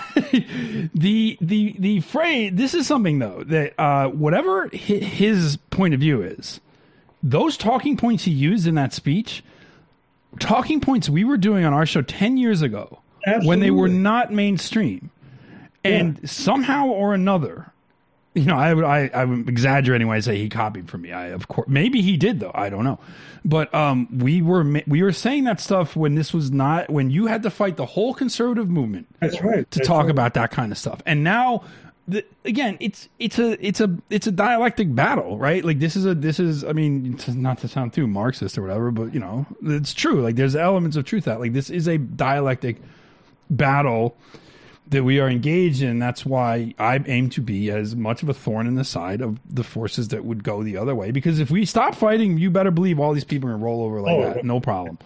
the the the phrase. This is something though that uh, whatever hi- his point of view is, those talking points he used in that speech, talking points we were doing on our show ten years ago when they were Absolutely. not mainstream, and Yeah. somehow or another. You know, I would I I'm exaggerating when I say he copied from me. I of course maybe he did though. I don't know, but um, we were ma- we were saying that stuff when this was not when you had to fight the whole conservative movement That's right. to That's talk right. about that kind of stuff. And now, the, again, it's it's a it's a it's a dialectic battle, right? Like this is a this is I mean, to- not to sound too Marxist or whatever, but you know, it's true. Like there's elements of truth that like this is a dialectic battle that we are engaged in. That's why I aim to be as much of a thorn in the side of the forces that would go the other way. Because if we stop fighting, you better believe all these people are going to roll over like Oh, that. No problem.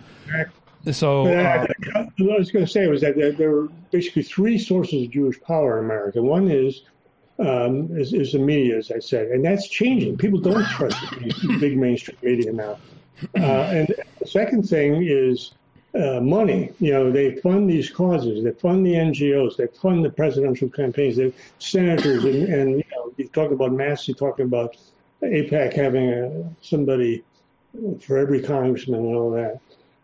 So, But uh, I, what I was going to say was that there, there are basically three sources of Jewish power in America. One is, um, is is the media, as I said, and that's changing. People don't trust the big mainstream media now. Uh, and the second thing is uh, money. You know, they fund these causes. They fund the N G Os. They fund the presidential campaigns. They senators and, and you know, you talk about Massey talking about AIPAC having a, somebody for every congressman and all that.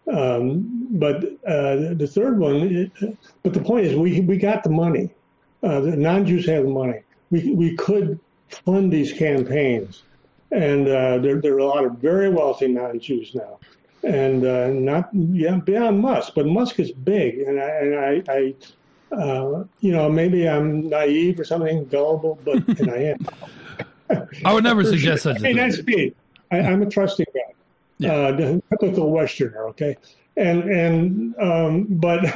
Um, but uh, the third one, but the point is, we we got the money. Uh, the non-Jews have the money. We we could fund these campaigns, and uh, there there are a lot of very wealthy non-Jews now, and uh, not yeah beyond Musk, but Musk is big, and I and I, I uh, you know maybe I'm naive or something, gullible, but and I am. I would never suggest such a Hey, thing. that's me. I, I'm a trusting guy. Yeah. Uh, the typical Westerner, okay, and and um, but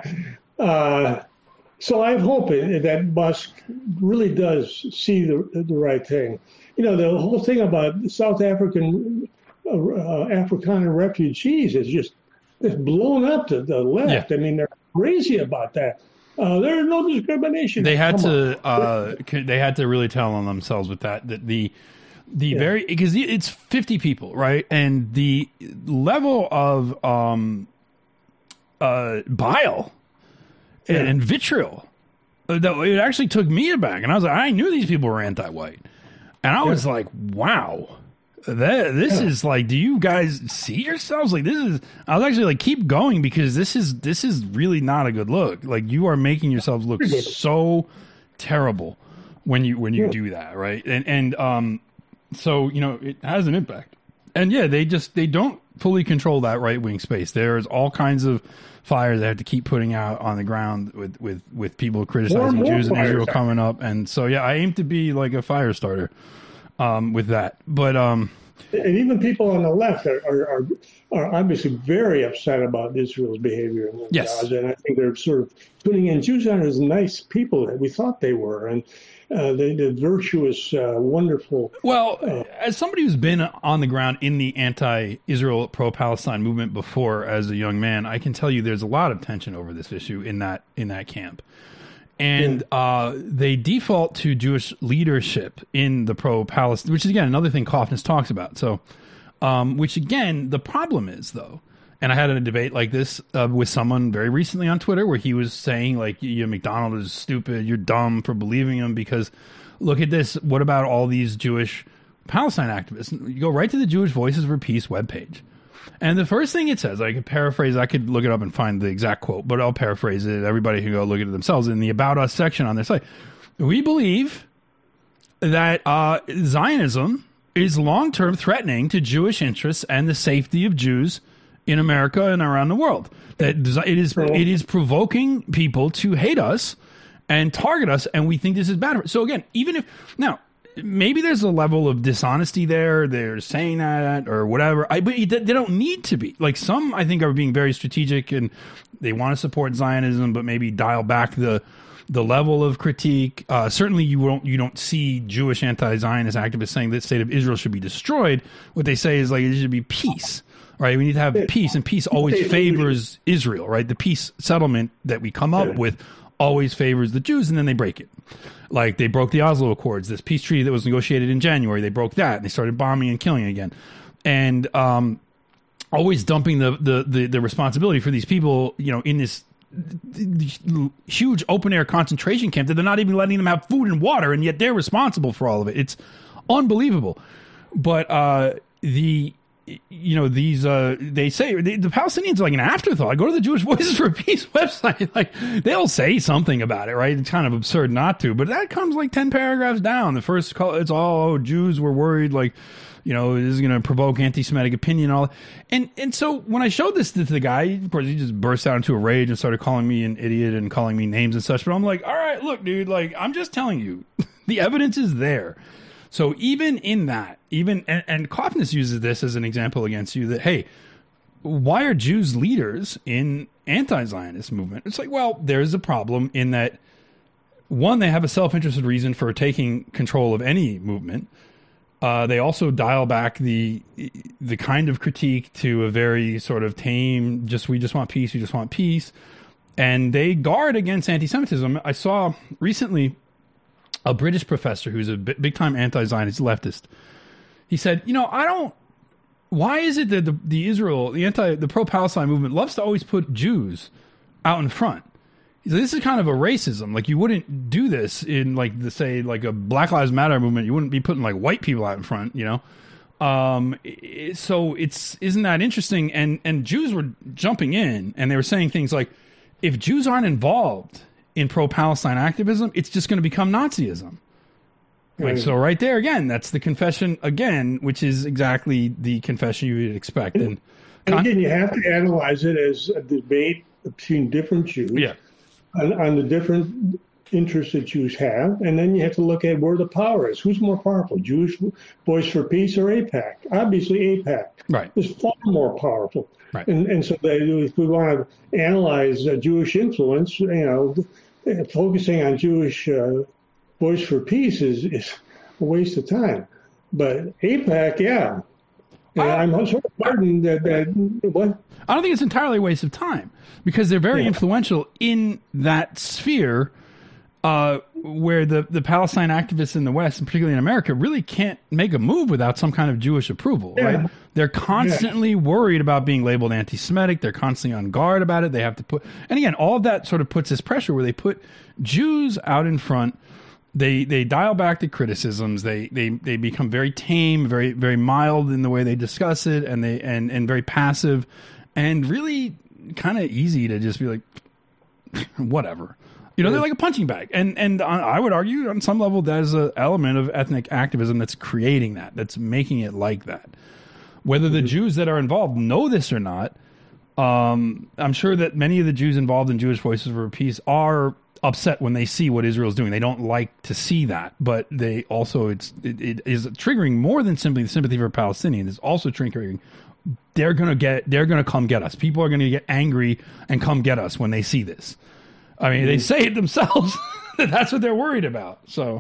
uh, so I'm hoping that Musk really does see the the right thing. You know, the whole thing about South African uh, uh, Afrikaner refugees is just it's blown up to the left. Yeah. I mean, they're crazy about that. Uh, there's no discrimination. They had Come on. to uh, c- they had to really tell on themselves with that that the the Yeah. very because it's fifty people, right, and the level of um uh bile and, Yeah. and vitriol uh, that it actually took me aback, and I was like, I knew these people were anti-white, and I was like, wow. That, this Yeah. is like, do you guys see yourselves? Like, this is, I was actually like, keep going because this is, this is really not a good look. Like, you are making yourselves look so terrible when you, when you Yeah. do that. Right. And, and, um, so, you know, it has an impact. And yeah, they just, they don't fully control that right wing space. There's all kinds of fires they have to keep putting out on the ground with, with, with people criticizing more Jews in fires. Israel coming up. And so, yeah, I aim to be like a fire starter. Um, with that, but um, And even people on the left are, are, are, are obviously very upset about Israel's behavior in Yes. Gaza, and I think they're sort of putting in Jews are as nice people that we thought they were, and uh, the, the virtuous, uh, wonderful. Well, uh, as somebody who's been on the ground in the anti-Israel, pro-Palestine movement before as a young man, I can tell you there's a lot of tension over this issue in that in that camp. And yeah. uh, they default to Jewish leadership in the pro-Palestine, which is, again, another thing Kaufness talks about. So, um, which, again, the problem is, though, and I had a debate like this uh, with someone very recently on Twitter where he was saying, like, you know, McDonald is stupid, you're dumb for believing him because look at this. What about all these Jewish Palestine activists? You go right to the Jewish Voices for Peace webpage. And the first thing it says, I could paraphrase, I could look it up and find the exact quote, but I'll paraphrase it. Everybody can go look at it themselves in the About Us section on their site. We believe that uh, Zionism is long-term threatening to Jewish interests and the safety of Jews in America and around the world. That it is it is provoking people to hate us and target us, and we think this is bad. So again, even if now maybe there's a level of dishonesty there, they're saying that or whatever, I, but they don't need to be. Like some, I think, are being very strategic and they want to support Zionism, but maybe dial back the the level of critique. Uh, certainly, you don't you don't see Jewish anti-Zionist activists saying that the state of Israel should be destroyed. What they say is like it should be peace. Right, we need to have peace, and peace always favors Israel, right? The peace settlement that we come up with always favors the Jews, and then they break it. Like, they broke the Oslo Accords, this peace treaty that was negotiated in January. They broke that, and they started bombing and killing again. And um, always dumping the, the, the, the responsibility for these people, you know, in this huge open-air concentration camp that they're not even letting them have food and water, and yet they're responsible for all of it. It's unbelievable. But uh, the... You know, these, uh, they say they, the Palestinians are like an afterthought. I go to the Jewish Voices for Peace website. Like, they'll say something about it, right? It's kind of absurd not to, but that comes like ten paragraphs down. The first call, it's all, oh, Jews were worried, like, you know, this is going to provoke anti-Semitic opinion and all. And, and so when I showed this to the guy, of course, he just burst out into a rage and started calling me an idiot and calling me names and such. But I'm like, all right, look, dude, like, I'm just telling you, the evidence is there. So even in that, even and, and Kaufness uses this as an example against you that, hey, why are Jews leaders in anti-Zionist movement? It's like, well, there's a problem in that, one, they have a self-interested reason for taking control of any movement. Uh, they also dial back the the kind of critique to a very sort of tame, just we just want peace, we just want peace. And they guard against anti-Semitism. I saw recently a British professor who's a big-time anti-Zionist leftist. He said, you know, I don't, why is it that the, the Israel, the anti, the pro-Palestine movement loves to always put Jews out in front? He said, this is kind of a racism. Like, you wouldn't do this in, like, the, say, like a Black Lives Matter movement. You wouldn't be putting, like, white people out in front, you know? Um, it, so it's, isn't that interesting? And, and Jews were jumping in, and they were saying things like, if Jews aren't involved in pro-Palestine activism, it's just going to become Nazism. Right. So right there again, that's the confession again, which is exactly the confession you would expect. And, and again, you have to analyze it as a debate between different Jews yeah. on, on the different interests that Jews have, and then you have to look at where the power is. Who's more powerful, Jewish Voice for Peace or AIPAC? Obviously, AIPAC right. is far more powerful. Right. And and so they, if we want to analyze uh, Jewish influence, you know, focusing on Jewish uh, Voice for Peace is, is a waste of time. But AIPAC, yeah. And I, I'm sort of heartened that, that what? I don't think it's entirely a waste of time because they're very yeah. influential in that sphere uh, where the, the Palestine activists in the West, and particularly in America, really can't make a move without some kind of Jewish approval, yeah. right? They're constantly yeah. worried about being labeled anti-Semitic. They're constantly on guard about it. They have to put, and again, all of that sort of puts this pressure where they put Jews out in front. They they dial back the criticisms. They they they become very tame, very very mild in the way they discuss it, and they and and very passive, and really kind of easy to just be like, whatever. You know, they're like a punching bag. And and I would argue on some level there's an element of ethnic activism that's creating that, that's making it like that. Whether the Jews that are involved know this or not, um, I'm sure that many of the Jews involved in Jewish Voices for Peace are upset when they see what Israel's doing. They don't like to see that, but they also, it's it, it is triggering more than simply the sympathy for Palestinians. It's also triggering, they're going to get, they're going to come get us. People are going to get angry and come get us when they see this. I mean, they say it themselves that that's what they're worried about. So,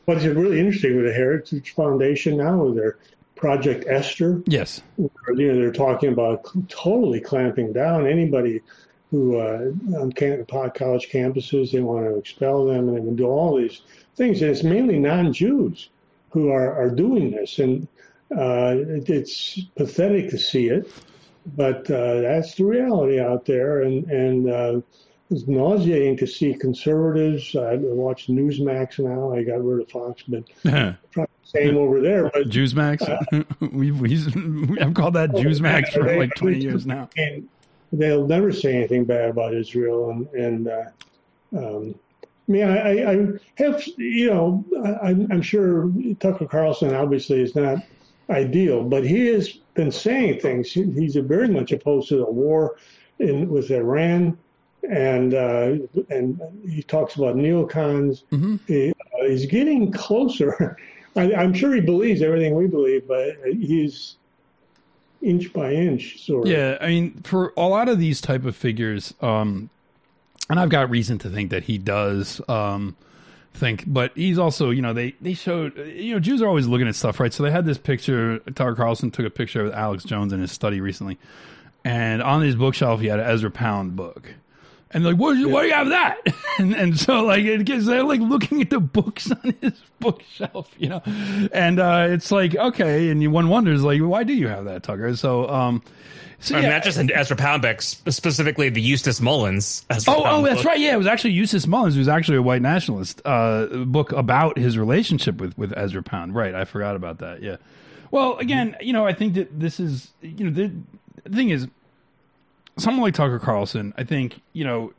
what's really interesting with the Heritage Foundation now, with their Project Esther. Yes. Where, you know, they're talking about totally clamping down anybody who uh, on camp, college campuses, they want to expel them, and they can do all these things. And it's mainly non-Jews who are, are doing this. And uh, it, it's pathetic to see it, but uh, that's the reality out there. And, and uh, it's nauseating to see conservatives. I watch Newsmax now. I got rid of Fox, but probably the same over there. But Newsmax, uh, we we I've called that Newsmax for they, like twenty years now. And they'll never say anything bad about Israel. And, and uh, um, I mean, I, I have, you know, I, I'm sure Tucker Carlson obviously is not ideal, but he has been saying things. He's very much opposed to the war in with Iran. And uh, and he talks about neocons. Mm-hmm. He, uh, he's getting closer. I, I'm sure he believes everything we believe, but he's inch by inch, sort of. Yeah, I mean, for a lot of these type of figures, um, and I've got reason to think that he does um, think, but he's also, you know, they, they showed, you know, Jews are always looking at stuff, right? So they had this picture, Tucker Carlson took a picture of Alex Jones in his study recently, and on his bookshelf, he had an Ezra Pound book. And like, what, why do you have that? And and so like, it gets, they're like looking at the books on his bookshelf, you know? And uh, it's like, okay. And you, one wonders, like, why do you have that, Tucker? So, um, so I yeah. mean, not just an Ezra Pound book, specifically the Eustace Mullins Ezra Oh, Pound oh, that's book. right. Yeah, it was actually Eustace Mullins, who's actually a white nationalist, uh, book about his relationship with, with Ezra Pound. Right. I forgot about that. Yeah. Well, again, you know, I think that this is, you know, the, the thing is, someone like Tucker Carlson, I think, you know,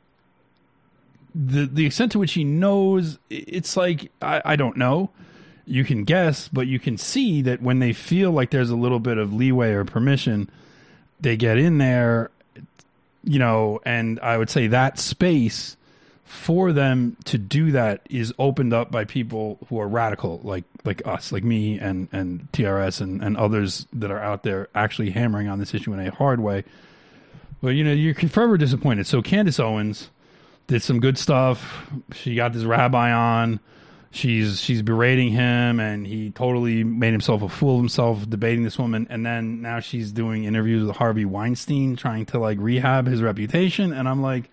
the the extent to which he knows, it's like, I, I don't know. You can guess, but you can see that when they feel like there's a little bit of leeway or permission, they get in there, you know, and I would say that space for them to do that is opened up by people who are radical, like like us, like me and, and T R S and, and others that are out there actually hammering on this issue in a hard way. But, you know, you're forever disappointed. So Candace Owens did some good stuff. She got this rabbi on. She's she's berating him, and he totally made himself a fool of himself debating this woman. And then now she's doing interviews with Harvey Weinstein, trying to like rehab his reputation. And I'm like,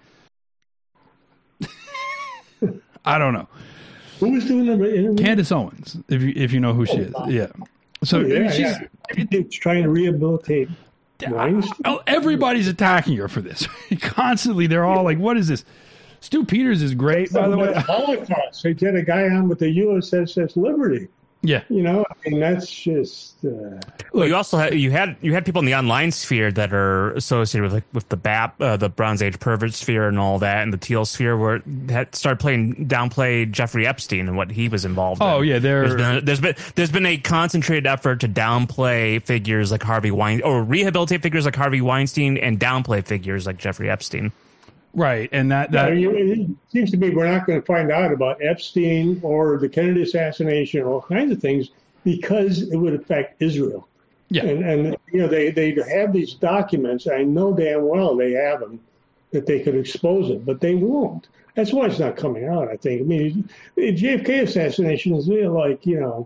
I don't know. Who was doing the interview? Candace Owens, if you if you know who she is, yeah. So Oh, yeah, I mean, she's yeah. It's trying to rehabilitate Weinstein. I- everybody's attacking her for this constantly. They're all like, "What is this?" Stu Peters is great, by the way. Holocaust. They get a guy on with the U S S Liberty. Yeah, You know, I mean, that's just. Uh, Well, you also had you had you had people in the online sphere that are associated with like with the B A P, uh, the Bronze Age pervert sphere, and all that, and the Teal sphere, where had started playing downplay Jeffrey Epstein and what he was involved in. Oh, yeah, they're- there's been there's been there's been a concentrated effort to downplay figures like Harvey Weinstein, or rehabilitate figures like Harvey Weinstein, and downplay figures like Jeffrey Epstein. right. And that I that mean, it seems to me we're not going to find out about Epstein or the Kennedy assassination, all kinds of things, because it would affect Israel. yeah. And, and you know, they, they have these documents. I know damn well they have them, that they could expose it, but they won't. That's why it's not coming out, I think. I mean, the J F K assassination is you know, like, you know,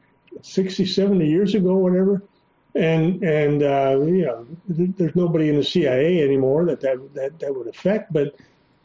sixty, seventy years ago, whatever. And, and uh, you know, there's nobody in the C I A anymore that that, that, that would affect, but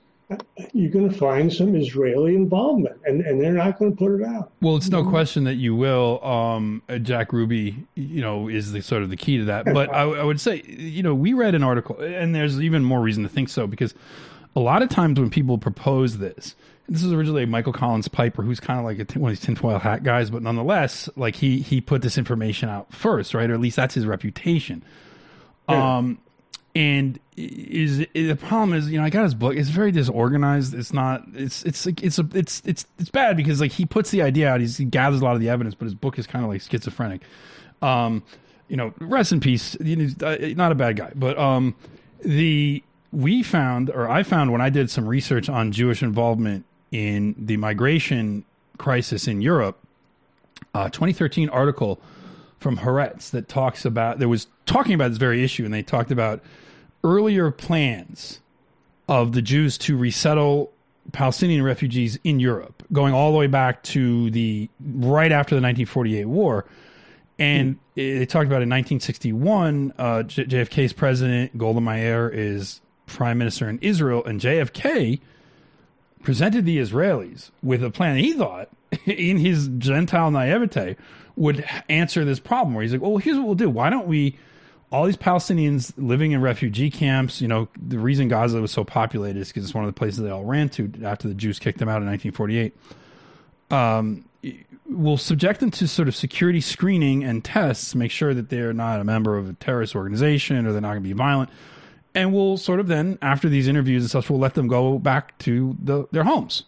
you're going to find some Israeli involvement, and, and they're not going to put it out. Well, it's no question that you will. Um, uh, Jack Ruby, you know, is the sort of the key to that. But I, I would say, you know, we read an article, and there's even more reason to think so, because a lot of times when people propose this, this is originally Michael Collins Piper, who's kind of like a t- one of these tinfoil hat guys, but nonetheless, like he he put this information out first, right? Or at least that's his reputation. Yeah. Um, and is, is the problem is, you know, I got his book. It's very disorganized. It's not. It's it's like it's a it's it's it's bad because like he puts the idea out. He's, he gathers a lot of the evidence, but his book is kind of like schizophrenic. Um, you know, rest in peace. You know, uh, not a bad guy, but um, the we found, or I found when I did some research on Jewish involvement in the migration crisis in Europe, a twenty thirteen article from Haaretz that talks about, that was talking about this very issue, and they talked about earlier plans of the Jews to resettle Palestinian refugees in Europe, going all the way back to the right after the nineteen forty-eight war. And mm. they talked about in nineteen sixty-one, uh, J- JFK's president, Golda Meir, is prime minister in Israel, and J F K presented the Israelis with a plan he thought, in his Gentile naivete, would answer this problem, where he's like, well, here's what we'll do. Why don't we, all these Palestinians living in refugee camps, you know, the reason Gaza was so populated is because it's one of the places they all ran to after the Jews kicked them out in nineteen forty-eight. Um, we'll subject them to sort of security screening and tests, make sure that they're not a member of a terrorist organization or they're not going to be violent. And we'll sort of then, after these interviews and such, we'll let them go back to the, their homes.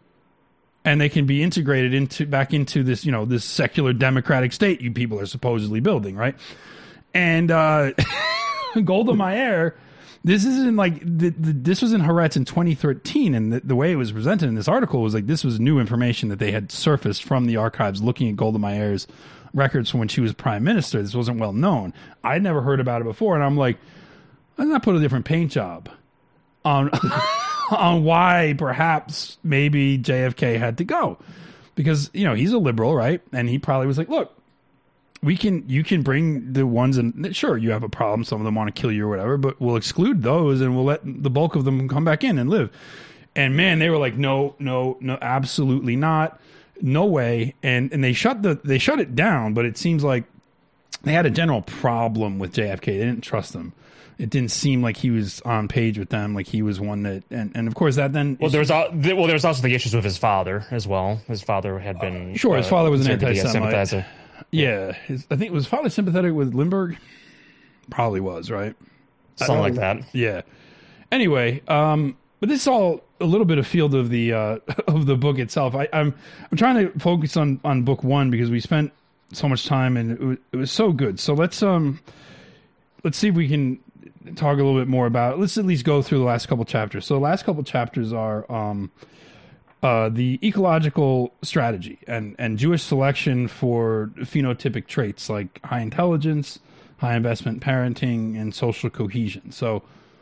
And they can be integrated into back into this, you know, this secular democratic state you people are supposedly building, right? And uh, Golda Meir, this isn't like the, the, this was in Haaretz in twenty thirteen, and the, the way it was presented in this article was like this was new information that they had surfaced from the archives, looking at Golda Meir's records from when she was prime minister. This wasn't well known. I'd never heard about it before, and I'm like, why not put a different paint job on on why perhaps maybe J F K had to go? Because, you know, he's a liberal, right? And he probably was like, look, we can, you can bring the ones, and sure, you have a problem. Some of them want to kill you or whatever, but we'll exclude those and we'll let the bulk of them come back in and live. And man, they were like, no, no, no, absolutely not. No way. And, and they shut the, they shut it down, but it seems like they had a general problem with J F K. They didn't trust him. It didn't seem like he was on page with them. Like he was one that, and, and of course that then. Well, there was al- well, there was also the issues with his father as well. His father had been uh, sure. His uh, father was an anti-Semite. Yeah, his, I think was father sympathetic with Lindbergh. Probably was, right? Something like that. Yeah. Anyway, um, but this is all a little bit of field of the uh, of the book itself. I, I'm I'm trying to focus on, on book one because we spent so much time and it was, it was so good. So let's um let's see if we can talk a little bit more about it. Let's at least go through the last couple chapters. So the last couple chapters are um, uh, the ecological strategy and, and Jewish selection for phenotypic traits like high intelligence, high investment parenting, and social cohesion. So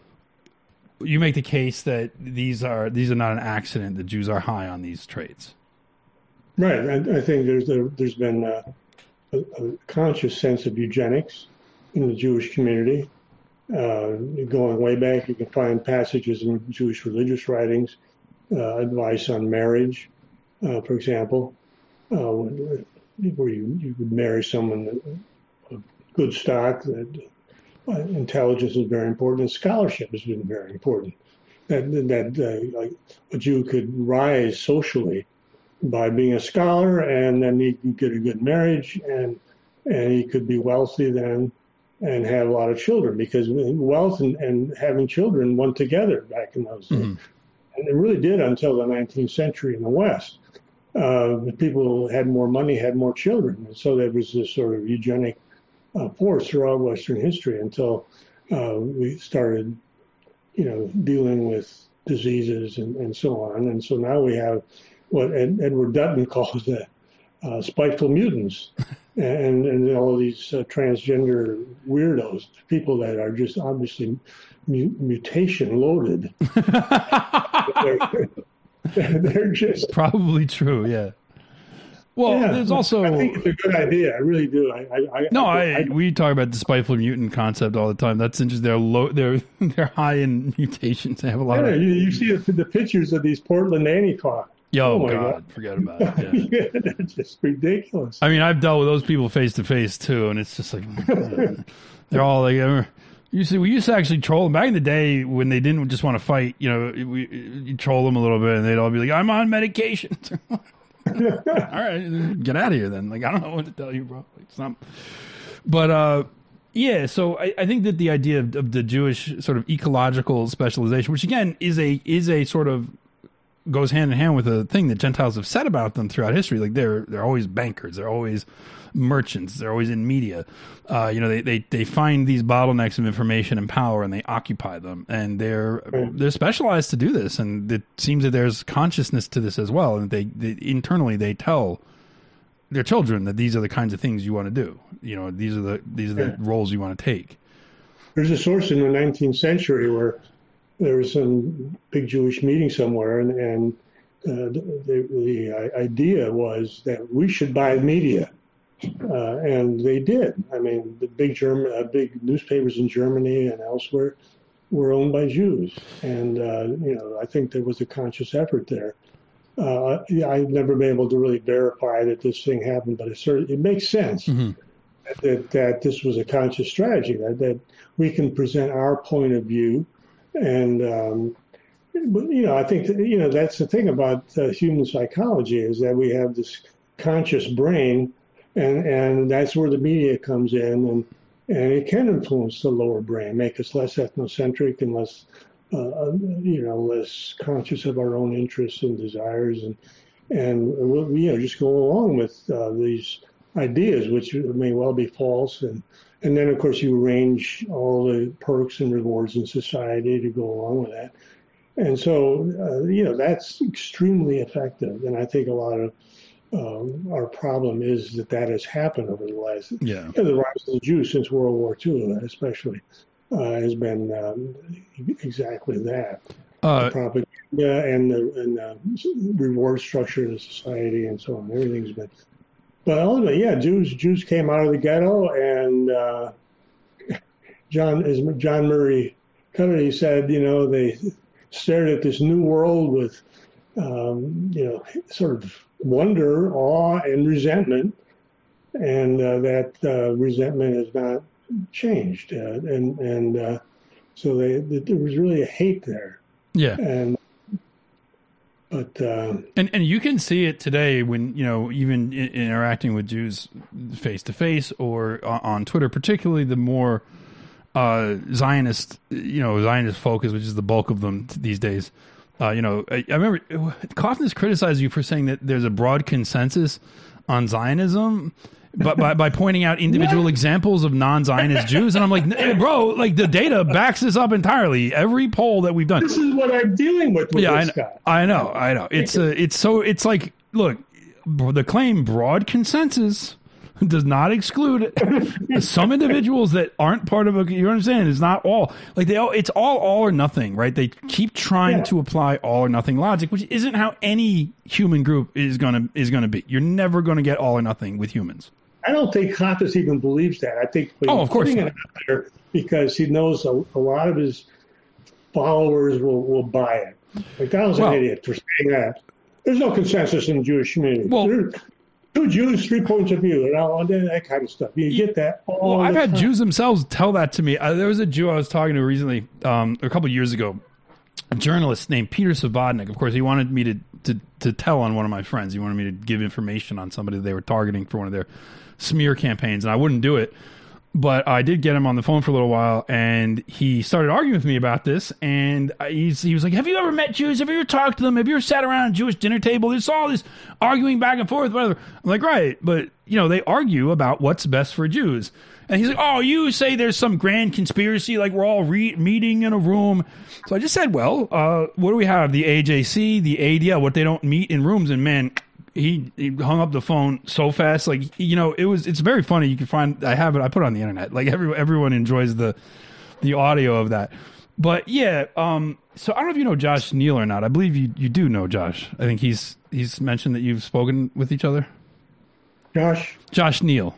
you make the case that these are these are not an accident. The Jews are high on these traits. Right. I, I think there's a, there's been a, a, a conscious sense of eugenics in the Jewish community. Uh, going way back, you can find passages in Jewish religious writings, uh, advice on marriage, uh, for example, uh, where you, you would marry someone of good stock. That uh, intelligence is very important, and scholarship has been very important. That that uh, like a Jew could rise socially by being a scholar, and then he could get a good marriage, and and he could be wealthy then, and have a lot of children, because wealth and, and having children went together back in those days. Mm-hmm. And it really did until the nineteenth century in the West. Uh, people had more money, had more children. And so there was this sort of eugenic uh, force throughout Western history until uh, we started, you know, dealing with diseases and, and so on. And so now we have what Ed, Edward Dutton calls the uh, spiteful mutants. And, and all of these uh, transgender weirdos, people that are just obviously mu- mutation loaded. they're, they're, they're just probably true. Yeah. Well, yeah, there's also. I think it's a good idea. I really do. I, I, no, I, I, I we talk about the spiteful mutant concept all the time. That's interesting. They're low. They're they're high in mutations. They have a lot yeah, of. You, you see the, the pictures of these Portland nanny cocks. Yo, oh God, God, forget about it. Yeah. Yeah, that's just ridiculous. I mean, I've dealt with those people face to face too, and it's just like they're all like, uh, you see, we used to actually troll them back in the day when they didn't just want to fight. You know, we you troll them a little bit, and they'd all be like, "I'm on medication." All right, get out of here then. Like, I don't know what to tell you, bro. Like, it's not. But uh, yeah, so I, I think that the idea of, of the Jewish sort of ecological specialization, which again is a is a sort of goes hand in hand with a thing that Gentiles have said about them throughout history. Like they're they're always bankers, they're always merchants, they're always in media. Uh, you know, they, they they find these bottlenecks of information and power, and they occupy them. And they're they're specialized to do this. And it seems that there's consciousness to this as well. And they, they internally they tell their children that these are the kinds of things you want to do. You know, these are the these are the yeah. roles you want to take. There's a source in the nineteenth century where there was some big Jewish meeting somewhere, and, and uh, the, the idea was that we should buy media, uh, and they did. I mean, the big German, uh, big newspapers in Germany and elsewhere were owned by Jews, and uh, you know, I think there was a conscious effort there. Uh, yeah, I've never been able to really verify that this thing happened, but it certainly it makes sense mm-hmm. that that this was a conscious strategy, that, that we can present our point of view, and um, but, you know, I think that, you know, that's the thing about uh, human psychology, is that we have this conscious brain, and and that's where the media comes in, and and it can influence the lower brain, make us less ethnocentric and less. Uh, you know, less conscious of our own interests and desires, and and we'll, you know, just go along with uh, these ideas, which may well be false, and and then of course you arrange all the perks and rewards in society to go along with that, and so uh, you know, that's extremely effective, and I think a lot of um, our problem is that that has happened over the last yeah you know, the rise of the Jews since World War Two, especially. Uh, has been um, exactly that. Uh, the propaganda and the, and the reward structure of the society and so on. Everything's been. But ultimately, yeah, Jews Jews came out of the ghetto, and uh, John as John Murray Cuddy said, you know, they stared at this new world with, um, you know, sort of wonder, awe, and resentment, and uh, that uh, resentment is not changed, uh, and and uh, so they, there was really a hate there. Yeah, and but uh, and and you can see it today when, you know, even in, interacting with Jews face to face or on Twitter, particularly the more uh, Zionist, you know, Zionist focus, which is the bulk of them these days. Uh, you know, I, I remember Kaufman has criticized you for saying that there's a broad consensus on Zionism. But by, by pointing out individual examples of non-Zionist Jews, and I'm like, hey, bro, like the data backs this up entirely. Every poll that we've done. This is what I'm dealing with. with yeah, this I know, guy. I know, I know. It's a, it's so, it's like, look, the claim broad consensus does not exclude some individuals that aren't part of a. You understand? It's not all like they. It's all all or nothing, right? They keep trying yeah. to apply all or nothing logic, which isn't how any human group is gonna is gonna be. You're never gonna get all or nothing with humans. I don't think Hoppus even believes that. I think oh, of course not. It out there because he knows a, a lot of his followers will, will buy it. Like, that was well, an idiot for saying that. There's no consensus in the Jewish community. Well, There's two Jews, three points of view, and all that kind of stuff. You get that all Well, I've had time. Jews themselves tell that to me. Uh, there was a Jew I was talking to recently, um, a couple of years ago, a journalist named Peter Savodnik. Of course, he wanted me to, to, to tell on one of my friends. He wanted me to give information on somebody they were targeting for one of their smear campaigns, and I wouldn't do it, but I did get him on the phone for a little while, and he started arguing with me about this, and he's, he was like, have you ever met Jews? Have you ever talked to them? Have you ever sat around a Jewish dinner table? There's all this arguing back and forth, whatever. I'm like, right, but, you know, they argue about what's best for Jews. And he's like, oh, you say there's some grand conspiracy, like we're all re- meeting in a room. So I just said, well, uh, what do we have? The A J C, the A D L, what they don't meet in rooms, and man, He, he hung up the phone so fast, like, you know, it was, it's very funny. You can find, I have it, I put it on the internet. Like, every, everyone enjoys the, the audio of that. But yeah, um, so I don't know if you know Josh Neal or not. I believe you, you do know Josh. I think he's, he's mentioned that you've spoken with each other. Josh? Josh Neal.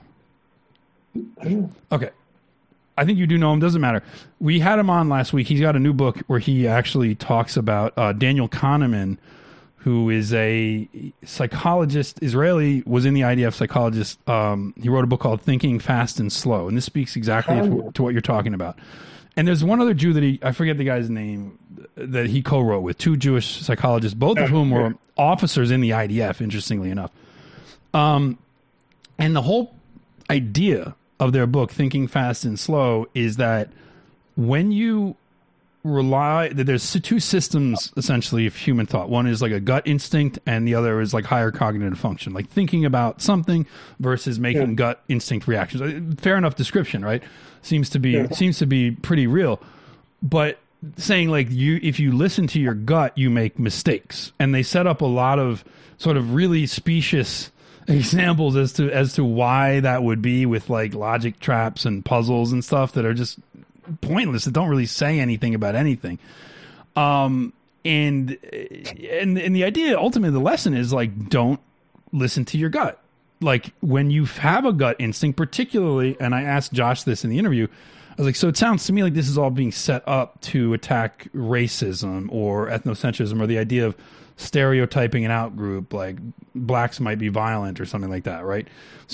Okay. I think you do know him. Doesn't matter. We had him on last week. He's got a new book where he actually talks about, uh, Daniel Kahneman, who is a psychologist, Israeli, was in the I D F psychologist. Um, he wrote a book called Thinking Fast and Slow, and this speaks exactly to, to what you're talking about. And there's one other Jew that he, I forget the guy's name, that he co-wrote with, two Jewish psychologists, both of whom were officers in the I D F, interestingly enough. Um, and the whole idea of their book, Thinking Fast and Slow, is that when you rely that there's two systems essentially of human thought. One is like a gut instinct, and the other is like higher cognitive function, like thinking about something versus making yeah. gut instinct reactions. Fair enough description, right? Seems to be yeah. seems to be pretty real. But saying like you, if you listen to your gut, you make mistakes, and they set up a lot of sort of really specious examples as to as to why that would be, with like logic traps and puzzles and stuff that are just pointless, that don't really say anything about anything. Um, and, and, and the idea, ultimately, the lesson is like, don't listen to your gut. Like when you have a gut instinct, particularly, and I asked Josh this in the interview, I was like, so it sounds to me like this is all being set up to attack racism or ethnocentrism or the idea of stereotyping an out-group, like blacks might be violent or something like that, right?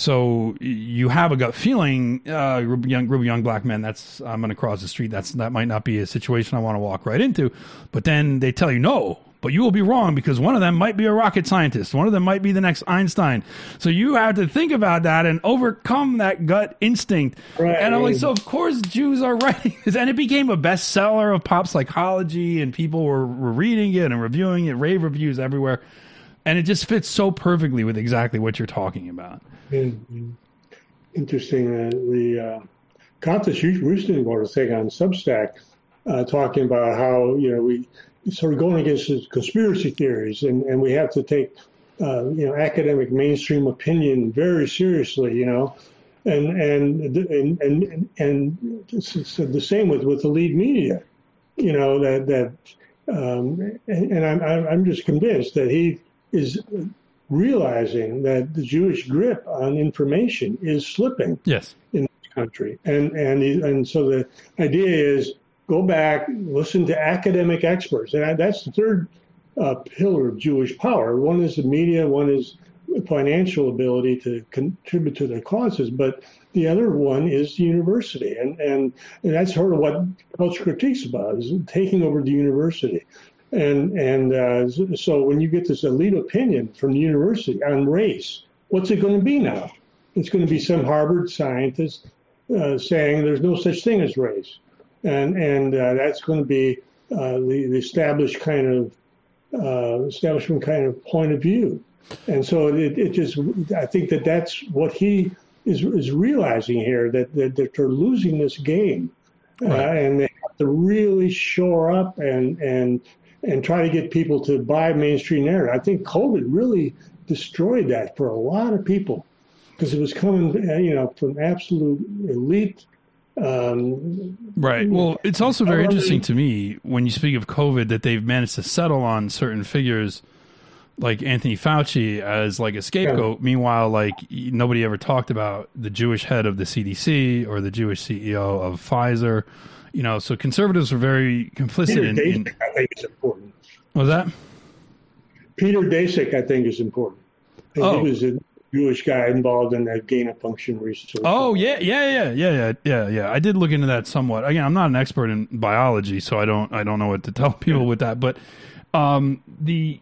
So you have a gut feeling, uh, young group of young black men, that's, I'm going to cross the street, that's that might not be a situation I want to walk right into. But then they tell you, no, but you will be wrong because one of them might be a rocket scientist. One of them might be the next Einstein. So you have to think about that and overcome that gut instinct. Right. And I'm like, so of course Jews are writing this. And it became a bestseller of pop psychology and people were, were reading it and reviewing it, rave reviews everywhere. And it just fits so perfectly with exactly what you're talking about. Mm-hmm. Interesting. Uh, the uh, Contis recently wrote a thing on Substack uh, talking about how, you know, we sort of going against conspiracy theories, and, and we have to take, uh, you know, academic mainstream opinion very seriously, you know, and and and and, and it's the same with, with the lead media, you know, that that, um, and, and I'm I'm just convinced that he is realizing that the Jewish grip on information is slipping. Yes. In this country, and and he, and so the idea is, go back, listen to academic experts. And that's the third uh, pillar of Jewish power. One is the media, one is financial ability to contribute to their causes, but the other one is the university. And, and, and that's sort of what Culture Critique's about, is taking over the university. And, and uh, so when you get this elite opinion from the university on race, what's it going to be now? It's going to be some Harvard scientist uh, saying there's no such thing as race. And and uh, that's going to be uh, the, the established kind of uh, establishment kind of point of view, and so it, it just I think that that's what he is is realizing here, that that, that they're losing this game, right. uh, and they have to really shore up and and and try to get people to buy mainstream narrative. I think COVID really destroyed that for a lot of people because it was coming, you know, from absolute elite. Um, right. Well, it's also very interesting to me when you speak of COVID that they've managed to settle on certain figures like Anthony Fauci as like a scapegoat. Yeah. Meanwhile, like nobody ever talked about the Jewish head of the C D C or the Jewish C E O of Pfizer. You know, so conservatives are very complicit Peter in, Daszak, in. I think is important. What was that? Peter Daszak, I think, is important. Oh. He was a Jewish guy involved in that gain of function research. Oh yeah, yeah, yeah, yeah, yeah, yeah, yeah. I did look into that somewhat. Again, I'm not an expert in biology, so I don't, I don't know what to tell people with that. But um, the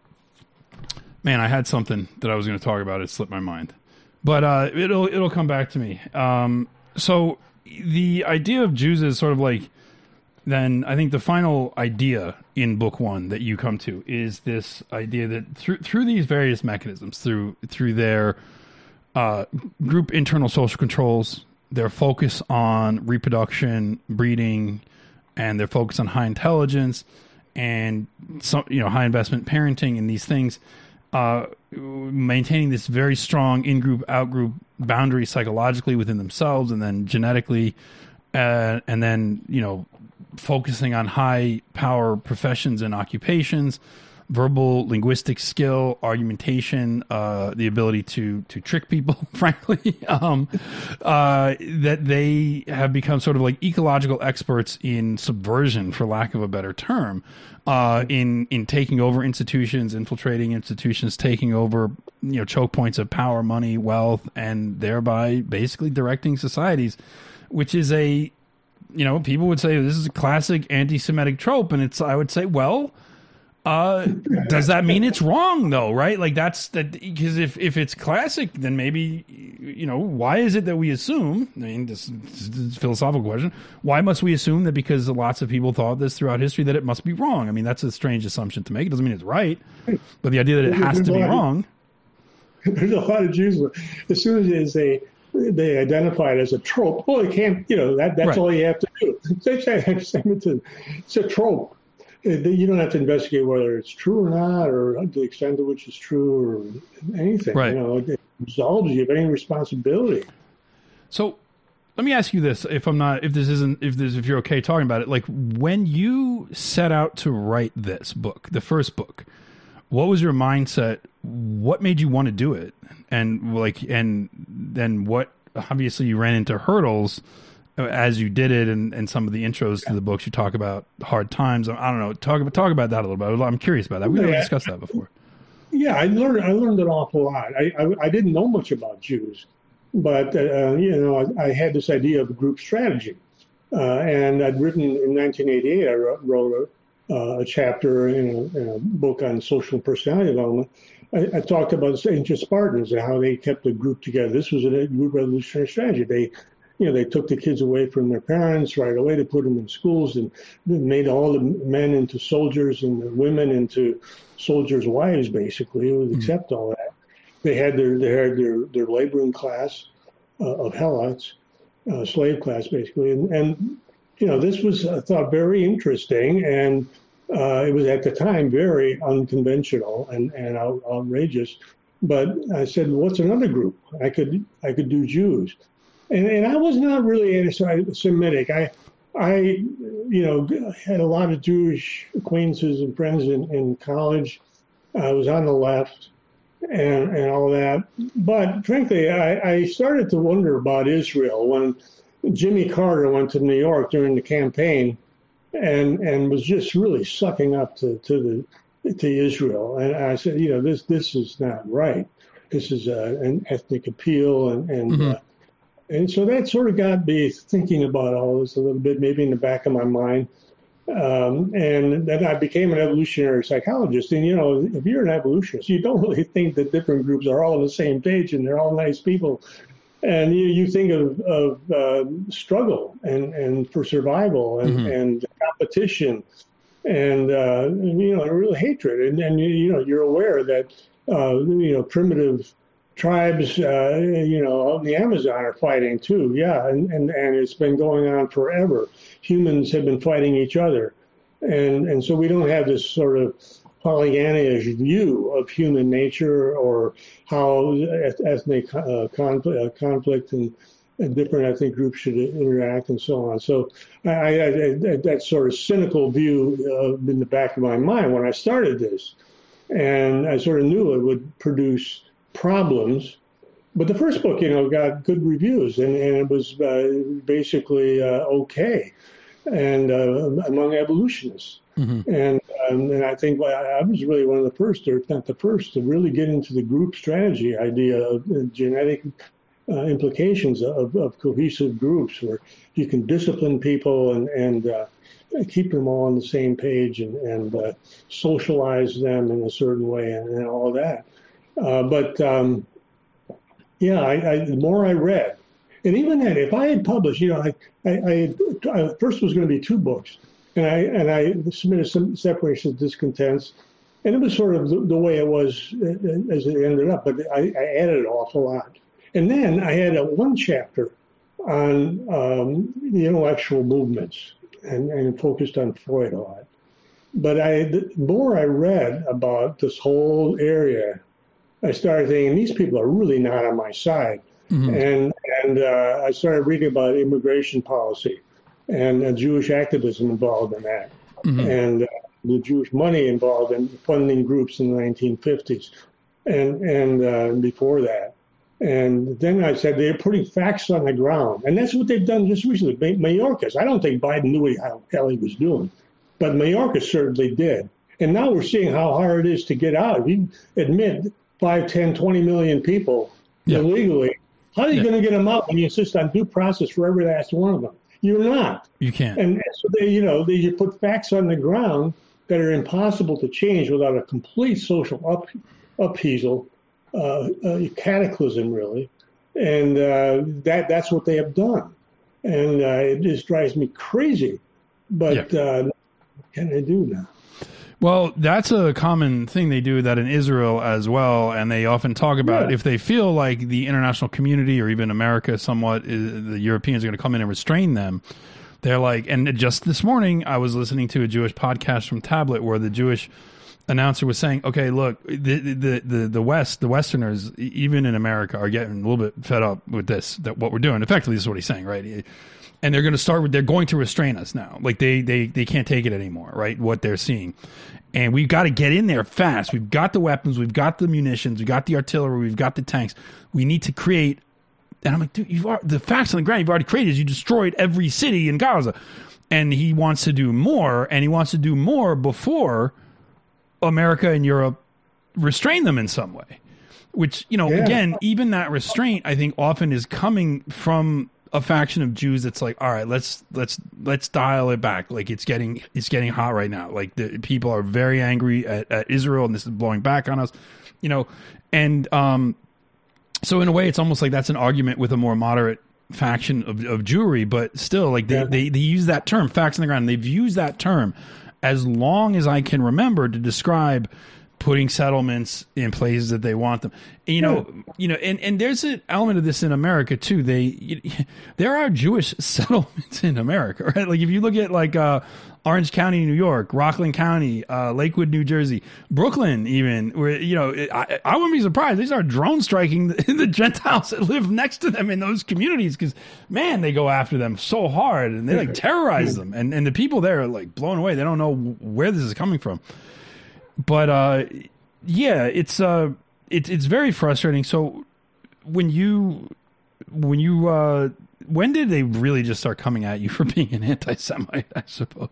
man, I had something that I was going to talk about. It slipped my mind, but uh, it'll, it'll come back to me. Um, so the idea of Jews is sort of like. Then I think the final idea in book one that you come to is this idea that through through these various mechanisms, through through their uh, group internal social controls, their focus on reproduction, breeding, and their focus on high intelligence and some, you know, high investment parenting and these things, uh, maintaining this very strong in-group, out-group boundary psychologically within themselves, and then genetically, uh, and then, you know, focusing on high power professions and occupations, verbal, linguistic skill, argumentation, uh, the ability to to trick people, frankly, um, uh, that they have become sort of like ecological experts in subversion, for lack of a better term, uh, in in taking over institutions, infiltrating institutions, taking over, you know, choke points of power, money, wealth, and thereby basically directing societies, which is a, you know, people would say this is a classic anti-Semitic trope, and it's, I would say, well, uh, does that mean it's wrong though? Right? Like that's that, because if, if it's classic, then maybe, you know, why is it that we assume, I mean, this, this is a philosophical question. Why must we assume that because lots of people thought this throughout history that it must be wrong? I mean, that's a strange assumption to make. It doesn't mean it's right, but the idea that it has to be wrong. There's a lot of Jews, as soon as they, they identify it as a trope. Well, it can't, you know, that that's right. All you have to do. It's a trope. You don't have to investigate whether it's true or not, or the extent to which it's true, or anything. Right. You know, it absolves you of any responsibility. So, let me ask you this: if I'm not, if this isn't, if this, if you're okay talking about it, like when you set out to write this book, the first book, what was your mindset? What made you want to do it? And like, and then what? Obviously, you ran into hurdles as you did it, and, and some of the intros to the books you talk about hard times. I don't know. Talk about talk about that a little bit. I'm curious about that. We never discussed that before. Yeah, I learned I learned an awful lot. I I, I didn't know much about Jews. But, uh, you know, I, I had this idea of group strategy. Uh, and I'd written in nineteen eighty-eight, I wrote, wrote a, uh, a chapter in a, in a book on social personality development. I, I talked about the ancient Spartans and how they kept the group together. This was a group revolutionary strategy. They, you know, they took the kids away from their parents right away to put them in schools and made all the men into soldiers and the women into soldiers' wives, basically. It would mm-hmm. accept all that. They had their they had their, their laboring class uh, of helots, uh, slave class basically, and, and you know this was I thought very interesting, and uh, it was at the time very unconventional and, and out, outrageous. But I said, what's another group? I could I could do Jews, and and I was not really anti-Semitic. I I you know had a lot of Jewish acquaintances and friends in, in college. I was on the left. And, and all that. But frankly, I, I started to wonder about Israel when Jimmy Carter went to New York during the campaign and, and was just really sucking up to, to the to Israel. And I said, you know, this this is not right. This is uh, an ethnic appeal. And and, mm-hmm. uh, and so that sort of got me thinking about all this a little bit, maybe in the back of my mind. Um, and then I became an evolutionary psychologist. And, you know, if you're an evolutionist, you don't really think that different groups are all on the same page and they're all nice people. And you, you think of, of uh, struggle and, and for survival and, mm-hmm. and competition and, uh, you know, real hatred. And, and, you know, you're aware that, uh, you know, primitive tribes, uh, you know, out in the Amazon are fighting too. Yeah. And, and, and it's been going on forever. Humans have been fighting each other. And, and so we don't have this sort of Pollyanna-ish view of human nature or how ethnic uh, conflict, uh, conflict and, and different ethnic groups should interact and so on. So I, I, I, that sort of cynical view uh, in the back of my mind when I started this. And I sort of knew it would produce problems, but the first book, you know, got good reviews, and, and it was uh, basically uh, okay, and uh, among evolutionists, mm-hmm. and um, and I think I was really one of the first, or if not the first, to really get into the group strategy idea of uh, genetic uh, implications of, of cohesive groups, where you can discipline people and and uh, keep them all on the same page and and uh, socialize them in a certain way, and, and all that. Uh, but, um, yeah, I, I, the more I read, and even then, if I had published, you know, I, I, I, I first was going to be two books, and I and I submitted some Separation of Discontents, and it was sort of the, the way it was as it ended up, but I, I added an awful lot. And then I had a one chapter on um, the intellectual movements, and, and focused on Freud a lot. But I, the more I read about this whole area, I started thinking, these people are really not on my side. Mm-hmm. And and uh, I started reading about immigration policy and uh, Jewish activism involved in that. Mm-hmm. And uh, the Jewish money involved in funding groups in the nineteen fifties and, and uh, before that. And then I said, they're putting facts on the ground. And that's what they've done just recently. Mayorkas, I don't think Biden knew what the hell he was doing, but Mayorkas certainly did. And now we're seeing how hard it is to get out. If you admit five, ten, twenty million people yeah. illegally, how are you yeah. going to get them out when you insist on due process for every last one of them? You're not. You can't. And so they, you know, they you put facts on the ground that are impossible to change without a complete social up, upheaval, uh, a cataclysm, really. And uh, that that's what they have done. And uh, it just drives me crazy. But yeah. uh, what can they do now? Well, that's a common thing they do that in Israel as well, and they often talk about yeah. if they feel like the international community or even America somewhat, is, the Europeans are going to come in and restrain them, They're like, and just this morning, I was listening to a Jewish podcast from Tablet where the Jewish announcer was saying, okay, look, the the the, the West, the Westerners, even in America, are getting a little bit fed up with this, that what we're doing. Effectively, this is what he's saying, right? And they're going to start with, they're going to restrain us now. Like they, they, they can't take it anymore, right? What they're seeing. And we've got to get in there fast. We've got the weapons. We've got the munitions. We've got the artillery. We've got the tanks. We need to create. And I'm like, dude, you've already, the facts on the ground you've already created is you destroyed every city in Gaza. And he wants to do more. And he wants to do more before America and Europe restrain them in some way. Which, you know, yeah. again, even that restraint, I think, often is coming from a faction of Jews that's like, all right, let's let's let's dial it back. Like it's getting it's getting hot right now. Like the people are very angry at, at Israel, and this is blowing back on us, you know. And um, so in a way, it's almost like that's an argument with a more moderate faction of, of Jewry, but still, like they, yeah. they they use that term, facts on the ground. They've used that term as long as I can remember to describe putting settlements in places that they want them. And, you know, yeah. you know, and, and there's an element of this in America too. They, you, there are Jewish settlements in America, right? Like if you look at like uh, Orange County, New York, Rockland County, uh, Lakewood, New Jersey, Brooklyn, even where, you know, I, I wouldn't be surprised. They start drone striking the, the Gentiles that live next to them in those communities. Cause man, they go after them so hard and they like terrorize them. And, and the people there are like blown away. They don't know where this is coming from. But uh, yeah, it's uh, it's it's very frustrating. So when you when you uh, when did they really just start coming at you for being an anti-Semite? I suppose.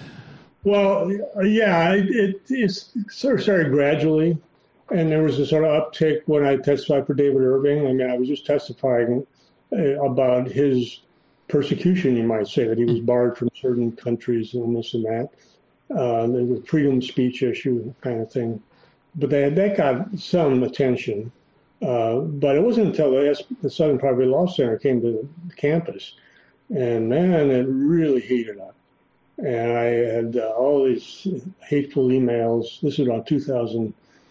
Well, yeah, it, it sort of started gradually, and there was a sort of uptick when I testified for David Irving. I mean, I was just testifying about his persecution, you might say, that he was barred from certain countries and this and that. Uh, the freedom of speech issue kind of thing. But they, that got some attention. Uh, but it wasn't until the, the Southern Poverty Law Center came to the campus. And man, it really heated up. And I had uh, all these hateful emails. This was around two thousand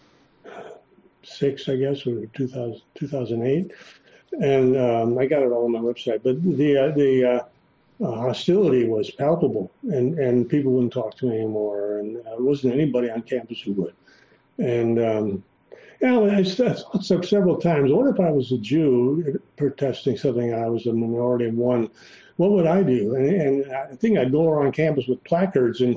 six, I guess, or two thousand, two thousand eight. And um, I got it all on my website. But the, uh, the, uh, Uh, hostility was palpable, and, and people wouldn't talk to me anymore, and there wasn't anybody on campus who would. And, um, you know, I thought several times, what if I was a Jew protesting something and I was a minority of one? What would I do? And, and I think I'd go around campus with placards and,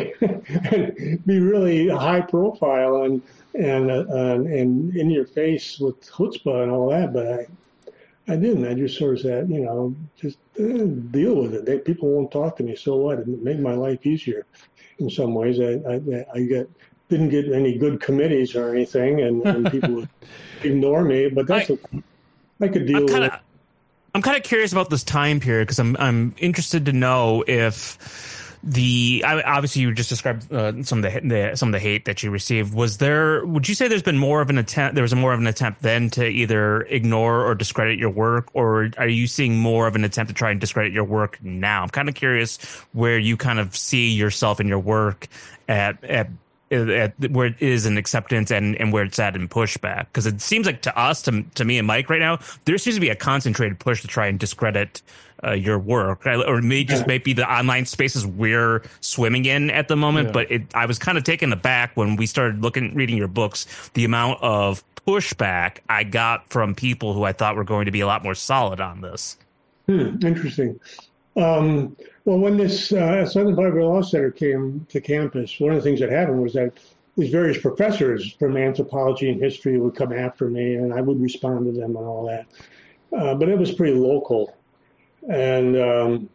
and be really high profile and, and, uh, and in your face with chutzpah and all that, but I I didn't. I just sort of said, you know, just uh, deal with it. They, people won't talk to me. So what? It made my life easier in some ways. I, I, I get, didn't get any good committees or anything, and, and people would ignore me. But that's I, a, I could deal kinda, with it. I'm kind of curious about this time period because I'm I'm interested to know if the obviously you just described uh, some of the, the some of the hate that you received. Was there? Would you say there's been more of an attempt? There was more of an attempt then to either ignore or discredit your work, or are you seeing more of an attempt to try and discredit your work now? I'm kind of curious where you kind of see yourself in your work at at. at where it is in acceptance and, and where it's at in pushback, because it seems like to us, to to me and Mike right now, there seems to be a concentrated push to try and discredit uh, your work, right? Or it may just yeah. maybe the online spaces we're swimming in at the moment. Yeah. But it, I was kind of taken aback when we started looking, reading your books, the amount of pushback I got from people who I thought were going to be a lot more solid on this. Hmm, interesting. Um, well, when this uh, Southern Poverty Law Center came to campus, one of the things that happened was that these various professors from anthropology and history would come after me, and I would respond to them and all that. Uh, but it was pretty local, and um,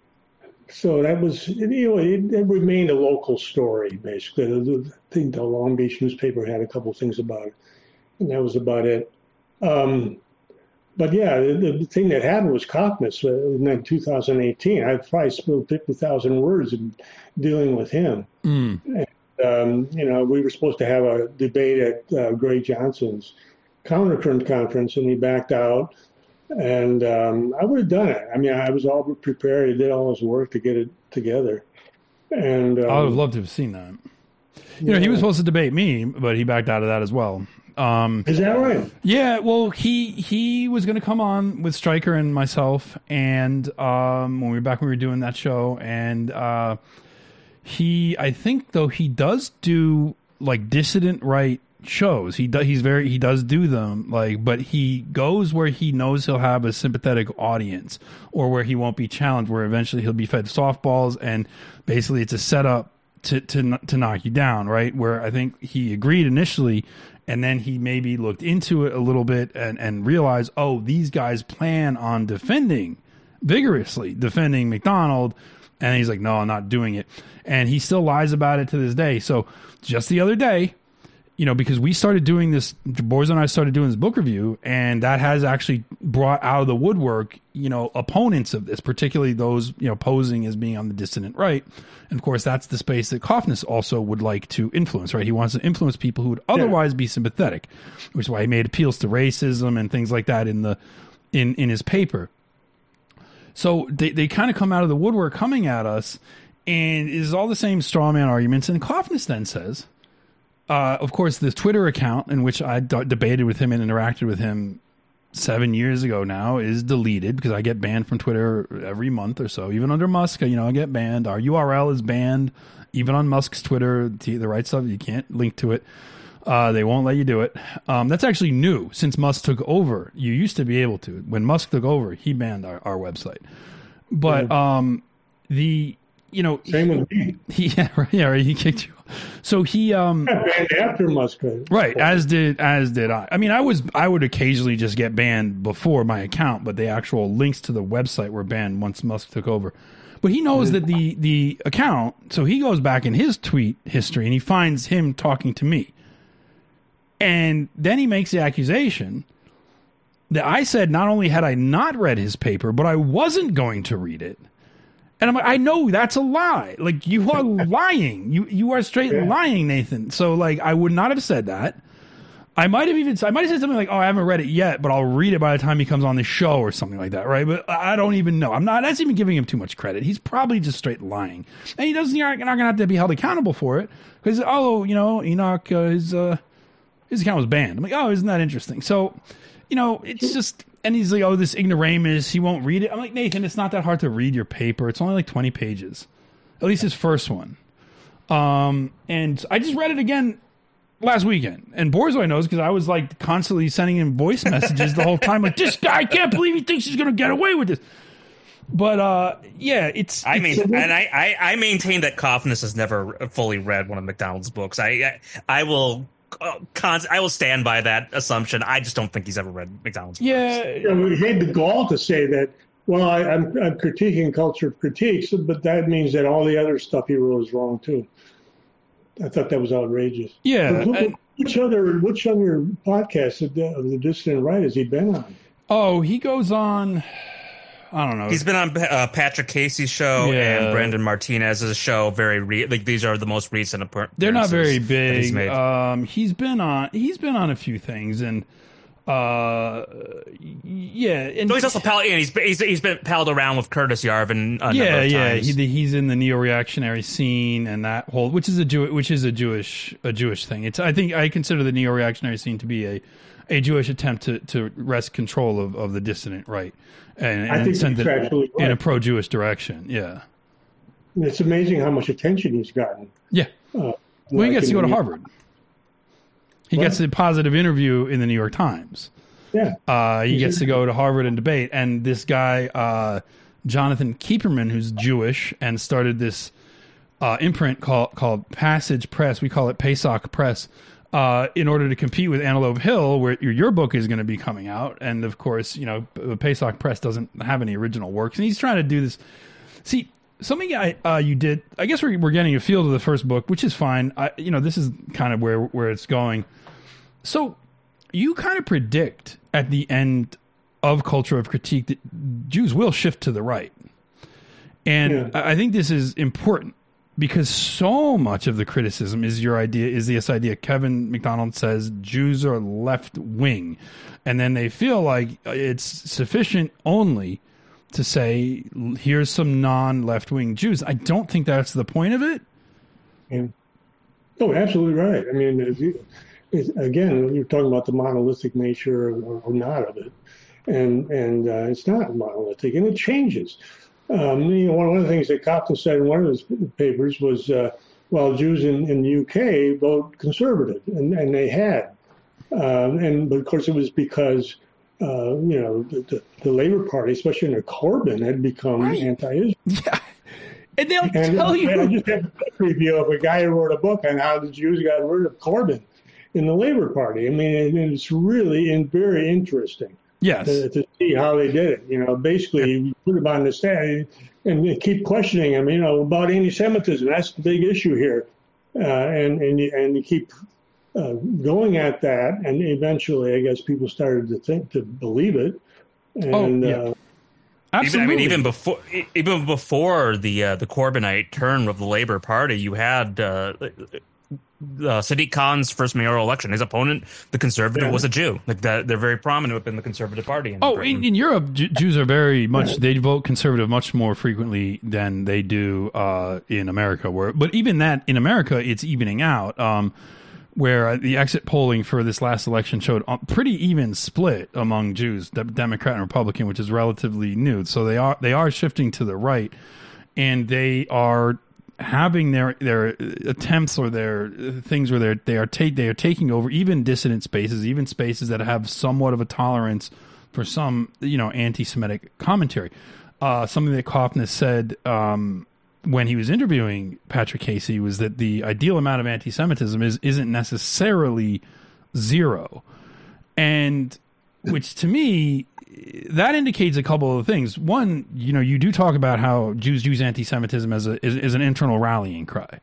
so that was, you know, it, it remained a local story basically. I think the Long Beach newspaper had a couple of things about it, and that was about it. Um, But yeah, the, the thing that happened was Cockness in two thousand eighteen. I probably spilled fifty thousand words in dealing with him. Mm. And, um, you know, we were supposed to have a debate at uh, Gray Johnson's Countercurrent Conference, and he backed out. And um, I would have done it. I mean, I was all prepared. He did all his work to get it together. And um, I would have loved to have seen that. You know, he was supposed to debate me, but he backed out of that as well. Um, Is that right? Yeah, well, he he was going to come on with Stryker and myself, and um, when we were back when we were doing that show, and uh, he, I think though he does do like dissident right shows. He does. He's very. He does do them. Like, but he goes where he knows he'll have a sympathetic audience, or where he won't be challenged. Where eventually he'll be fed softballs, and basically it's a setup to to to knock you down. Right. Where I think he agreed initially, and then he maybe looked into it a little bit and and realized, oh, these guys plan on defending vigorously defending McDonald, and he's like, no, I'm not doing it, and he still lies about it to this day. So just the other day, you know, because we started doing this, Boris and I started doing this book review, and that has actually brought out of the woodwork, you know, opponents of this, particularly those, you know, posing as being on the dissident right. And of course, that's the space that Kaufness also would like to influence, right? He wants to influence people who would otherwise yeah. be sympathetic, which is why he made appeals to racism and things like that in the in, in his paper. So they, they kind of come out of the woodwork coming at us, and it is all the same straw man arguments. And Kaufness then says, Uh, of course, the Twitter account in which I d- debated with him and interacted with him seven years ago now is deleted because I get banned from Twitter every month or so. Even under Musk, you know, I get banned. Our U R L is banned. Even on Musk's Twitter, the right stuff, you can't link to it. Uh, they won't let you do it. Um, that's actually new since Musk took over. You used to be able to. When Musk took over, he banned our, our website. But um, the... You know, same with me. He, yeah, right, yeah, right. He kicked you. So he, um, banned after Musk, right? As did, as did I. I mean, I was, I would occasionally just get banned before my account, but the actual links to the website were banned once Musk took over. But he knows that the the account, so he goes back in his tweet history and he finds him talking to me, and then he makes the accusation that I said not only had I not read his paper, but I wasn't going to read it. And I'm like, I know that's a lie. Like, you are lying. You you are straight yeah. lying, Nathan. So, like, I would not have said that. I might have even I might have said something like, oh, I haven't read it yet, but I'll read it by the time he comes on the show or something like that, right? But I don't even know. I'm not. That's even giving him too much credit. He's probably just straight lying, and he doesn't. You're not going to have to be held accountable for it because, oh, you know, Enoch, uh, his uh, his account was banned. I'm like, oh, isn't that interesting? So, you know, it's just. And he's like, oh, this ignoramus, he won't read it. I'm like, Nathan, it's not that hard to read your paper. It's only like twenty pages. At least his first one. Um, and I just read it again last weekend. And Borzoi knows because I was like constantly sending him voice messages the whole time. Like, this guy, I can't believe he thinks he's going to get away with this. But, uh, yeah, it's... I it's, mean, and I, I, I maintain that Kaufness has never fully read one of McDonald's books. I, I, I will... I will stand by that assumption. I just don't think he's ever read McDonald's books. Yeah, you know, we had the gall to say that. Well, I, I'm, I'm critiquing culture of critiques, but that means that all the other stuff he wrote is wrong too. I thought that was outrageous. Yeah. Who, I, which other which other podcast of the, of the dissident right has he been on? Oh, he goes on. I don't know. He's been on uh, Patrick Casey's show yeah. and Brendan Martinez's show. Very re- like these are the most recent appearances. They're not very big. He's, made. Um, he's been on. He's been on a few things, and uh, yeah. And so he's also pal. And he's he's he's been palled around with Curtis Yarvin. A yeah, number of yeah. times. He, he's in the neo-reactionary scene and that whole, which is a Jew, which is a Jewish a Jewish thing. It's. I think I consider the neo-reactionary scene to be a. a Jewish attempt to, to wrest control of, of the dissident right and, I and think send it right. in a pro-Jewish direction. Yeah. It's amazing how much attention he's gotten. Yeah. Uh, well, like he gets to go to Harvard. He what? gets a positive interview in the New York Times. Yeah. Uh, he he's gets to go to Harvard and debate. And this guy, uh, Jonathan Kieperman, who's Jewish and started this uh, imprint called, called Passage Press. We call it Pesach Press. Uh, in order to compete with Antelope Hill, where your, your book is going to be coming out. And, of course, you know, Pesach Press doesn't have any original works. And he's trying to do this. See, something I, uh, you did, I guess we're, we're getting a feel to the first book, which is fine. I, you know, this is kind of where, where it's going. So you kind of predict at the end of Culture of Critique that Jews will shift to the right. And yeah. I, I think this is important. Because so much of the criticism is your idea, is this idea. Kevin McDonald says Jews are left wing. And then they feel like it's sufficient only to say, here's some non left wing Jews. I don't think that's the point of it. Yeah. Oh, absolutely right. I mean, it, again, you're talking about the monolithic nature or, or not of it, and and uh, it's not monolithic, and it changes. Um, you know, one of the things that Copton said in one of his papers was, uh, well, Jews in, in the U K vote conservative, and, and they had, um, and but of course it was because uh, you know the, the, the Labour Party, especially under Corbyn, had become right. anti-Israel. Yeah. And they'll and, tell you. I just had a book review of a guy who wrote a book on how the Jews got rid of Corbyn in the Labour Party. I mean, and it's really in, very interesting. Yes. To, to see how they did it. You know, basically, you put them on the stand and you keep questioning them, you know, about anti-Semitism. That's the big issue here. Uh, and, and, you, and you keep uh, going at that. And eventually, I guess people started to think, to believe it. And, oh, yeah. Uh, Absolutely. Even, I mean, even before even before the uh, the Corbynite turn of the Labour Party, you had uh, uh, Sadiq Khan's first mayoral election. His opponent, the Conservative, yeah. was a Jew. Like that, they're very prominent within the Conservative Party. In oh, in, in Europe, J- Jews are very much they vote Conservative much more frequently than they do uh, in America. Where, but even that in America, it's evening out. Um, where the exit polling for this last election showed a pretty even split among Jews, Democrat and Republican, which is relatively new. So they are they are shifting to the right, and they are having their their attempts or their things where they're they are ta- they are taking over even dissident spaces, even spaces that have somewhat of a tolerance for some you know anti-Semitic commentary. Uh, something that Kaufman said. Um, when he was interviewing Patrick Casey was that the ideal amount of anti-Semitism is, isn't necessarily zero. And which to me, that indicates a couple of things. One, you know, you do talk about how Jews use anti-Semitism as a, is, is an internal rallying cry.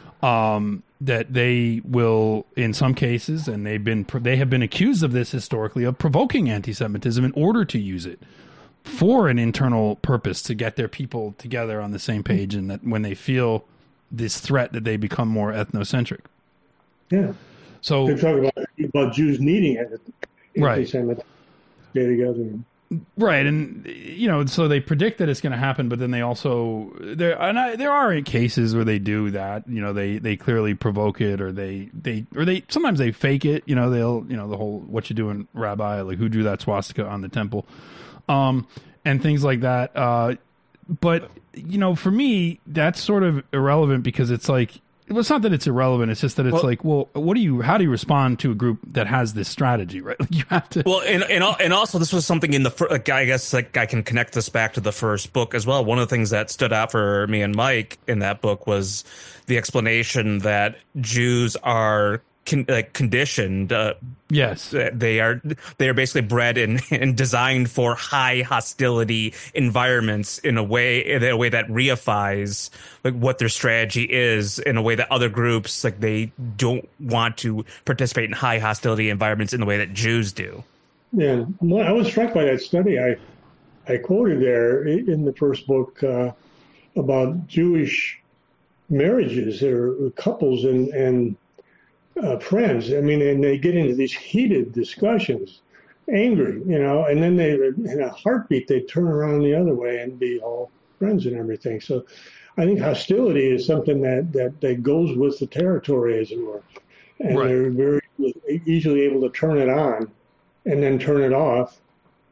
Um, that they will, in some cases, and they've been, they have been accused of this historically, of provoking anti-Semitism in order to use it for an internal purpose to get their people together on the same page, and that when they feel this threat that they become more ethnocentric. Yeah. So they talk about, about Jews needing it. Right. Stay together. Right. And, you know, so they predict that it's going to happen, but then they also, there and I, there are cases where they do that, you know, they, they clearly provoke it, or they, they, or they, sometimes they fake it, you know, they'll, you know, the whole, what you doing, Rabbi, like who drew that swastika on the temple? Um, and things like that. Uh, but, you know, for me, that's sort of irrelevant because it's like, well, it's not that it's irrelevant. It's just that it's well, like, well, what do you, how do you respond to a group that has this strategy, right? Like you have to. Well, and, and, and also this was something in the, fir- like, I guess like I can connect this back to the first book as well. One of the things that stood out for me and Mike in that book was the explanation that Jews are Con, like conditioned, uh, yes, they are. They are basically bred and, and designed for high hostility environments in a way, in a way that reifies like what their strategy is. In a way that other groups like they don't want to participate in high hostility environments in the way that Jews do. Yeah, I was struck by that study. I I quoted there in the first book uh, about Jewish marriages or couples and and. Uh, friends. I mean, and they get into these heated discussions, angry, you know, and then they, in a heartbeat, they turn around the other way and be all friends and everything. So I think hostility is something that, that, that goes with the territory, as it were. And right. They're very easily able to turn it on and then turn it off.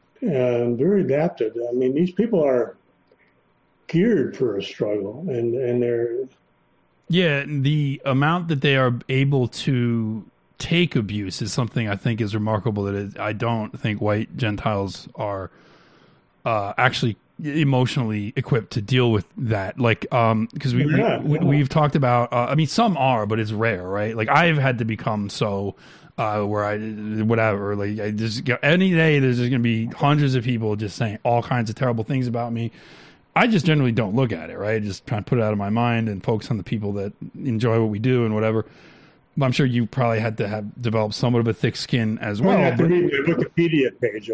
And very adapted. I mean, these people are geared for a struggle, and, and they're, yeah, the amount that they are able to take abuse is something I think is remarkable. That it, I don't think white Gentiles are uh, actually emotionally equipped to deal with that. Like, um, because we, yeah, we, yeah. we've talked about. Uh, I mean, some are, but it's rare, right? Like, I've had to become so uh, where I whatever. Like, I just any day there's just going to be hundreds of people just saying all kinds of terrible things about me. I just generally don't look at it, right? Just try and put it out of my mind and focus on the people that enjoy what we do and whatever. But I'm sure you probably had to have developed somewhat of a thick skin as well. I have to but, read the Wikipedia page, okay?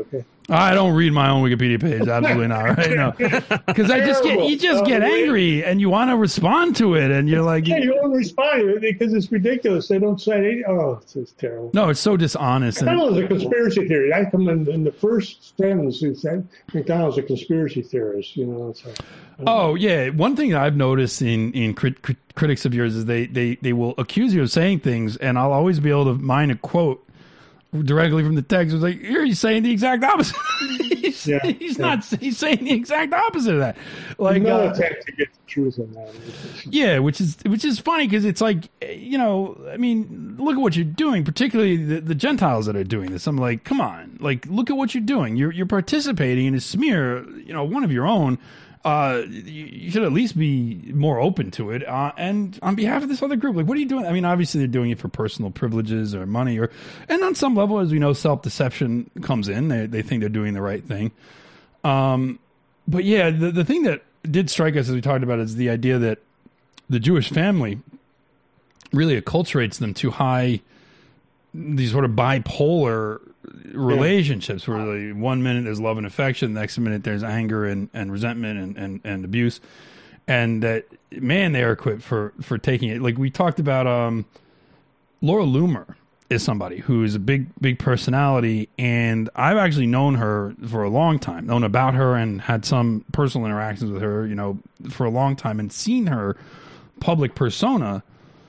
I don't read my own Wikipedia page. Absolutely not. Right? No, because I just get you just get angry and you want to respond to it, and you're like, yeah, you want to respond because it's ridiculous. They don't cite any. Oh, it's just terrible. No, it's so dishonest. McDonald's and, a conspiracy theory. I come in, in the first sentence. Who said McDonald's a conspiracy theorist? You know. So, oh yeah, one thing that I've noticed in in crit, crit, critics of yours is they they they will accuse you of saying things, and I'll always be able to mine a quote directly from the text. It was like, here he's saying the exact opposite. he's yeah, he's yeah. not. He's saying the exact opposite of that. Like no uh, attempt to get the truth on that. Yeah, which is which is funny because it's like, you know, I mean, look at what you're doing. Particularly the, the Gentiles that are doing this. I'm like, come on, like look at what you're doing. You're you're participating in a smear. You know, one of your own. Uh, you, you should at least be more open to it. Uh, and on behalf of this other group, like, what are you doing? I mean, obviously they're doing it for personal privileges or money, or, and on some level, as we know, self-deception comes in. They they think they're doing the right thing. Um, but yeah, the the thing that did strike us as we talked about is the idea that the Jewish family really acculturates them to high, these sort of bipolar relationships where like one minute there's love and affection, the next minute there's anger and, and resentment and, and, and abuse. And that, man, they are equipped for, for taking it. Like we talked about, um, Laura Loomer is somebody who is a big, big personality. And I've actually known her for a long time, known about her and had some personal interactions with her, you know, for a long time and seen her public persona.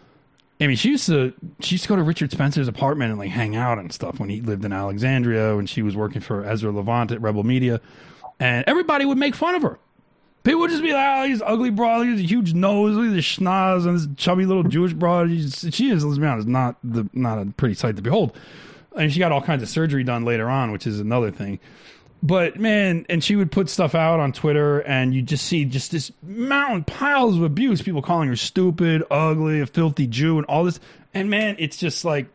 I mean, she used to she used to go to Richard Spencer's apartment and like hang out and stuff when he lived in Alexandria, when she was working for Ezra Levant at Rebel Media, and everybody would make fun of her. People would just be like, "Oh, he's ugly broad, he's a huge nose, look at this schnoz and this chubby little Jewish broad." She's, she is, let's be honest, not the not a pretty sight to behold. And she got all kinds of surgery done later on, which is another thing. But man, and she would put stuff out on Twitter, and you just see just this mountain piles of abuse, people calling her stupid, ugly, a filthy Jew, and all this. And man, it's just like,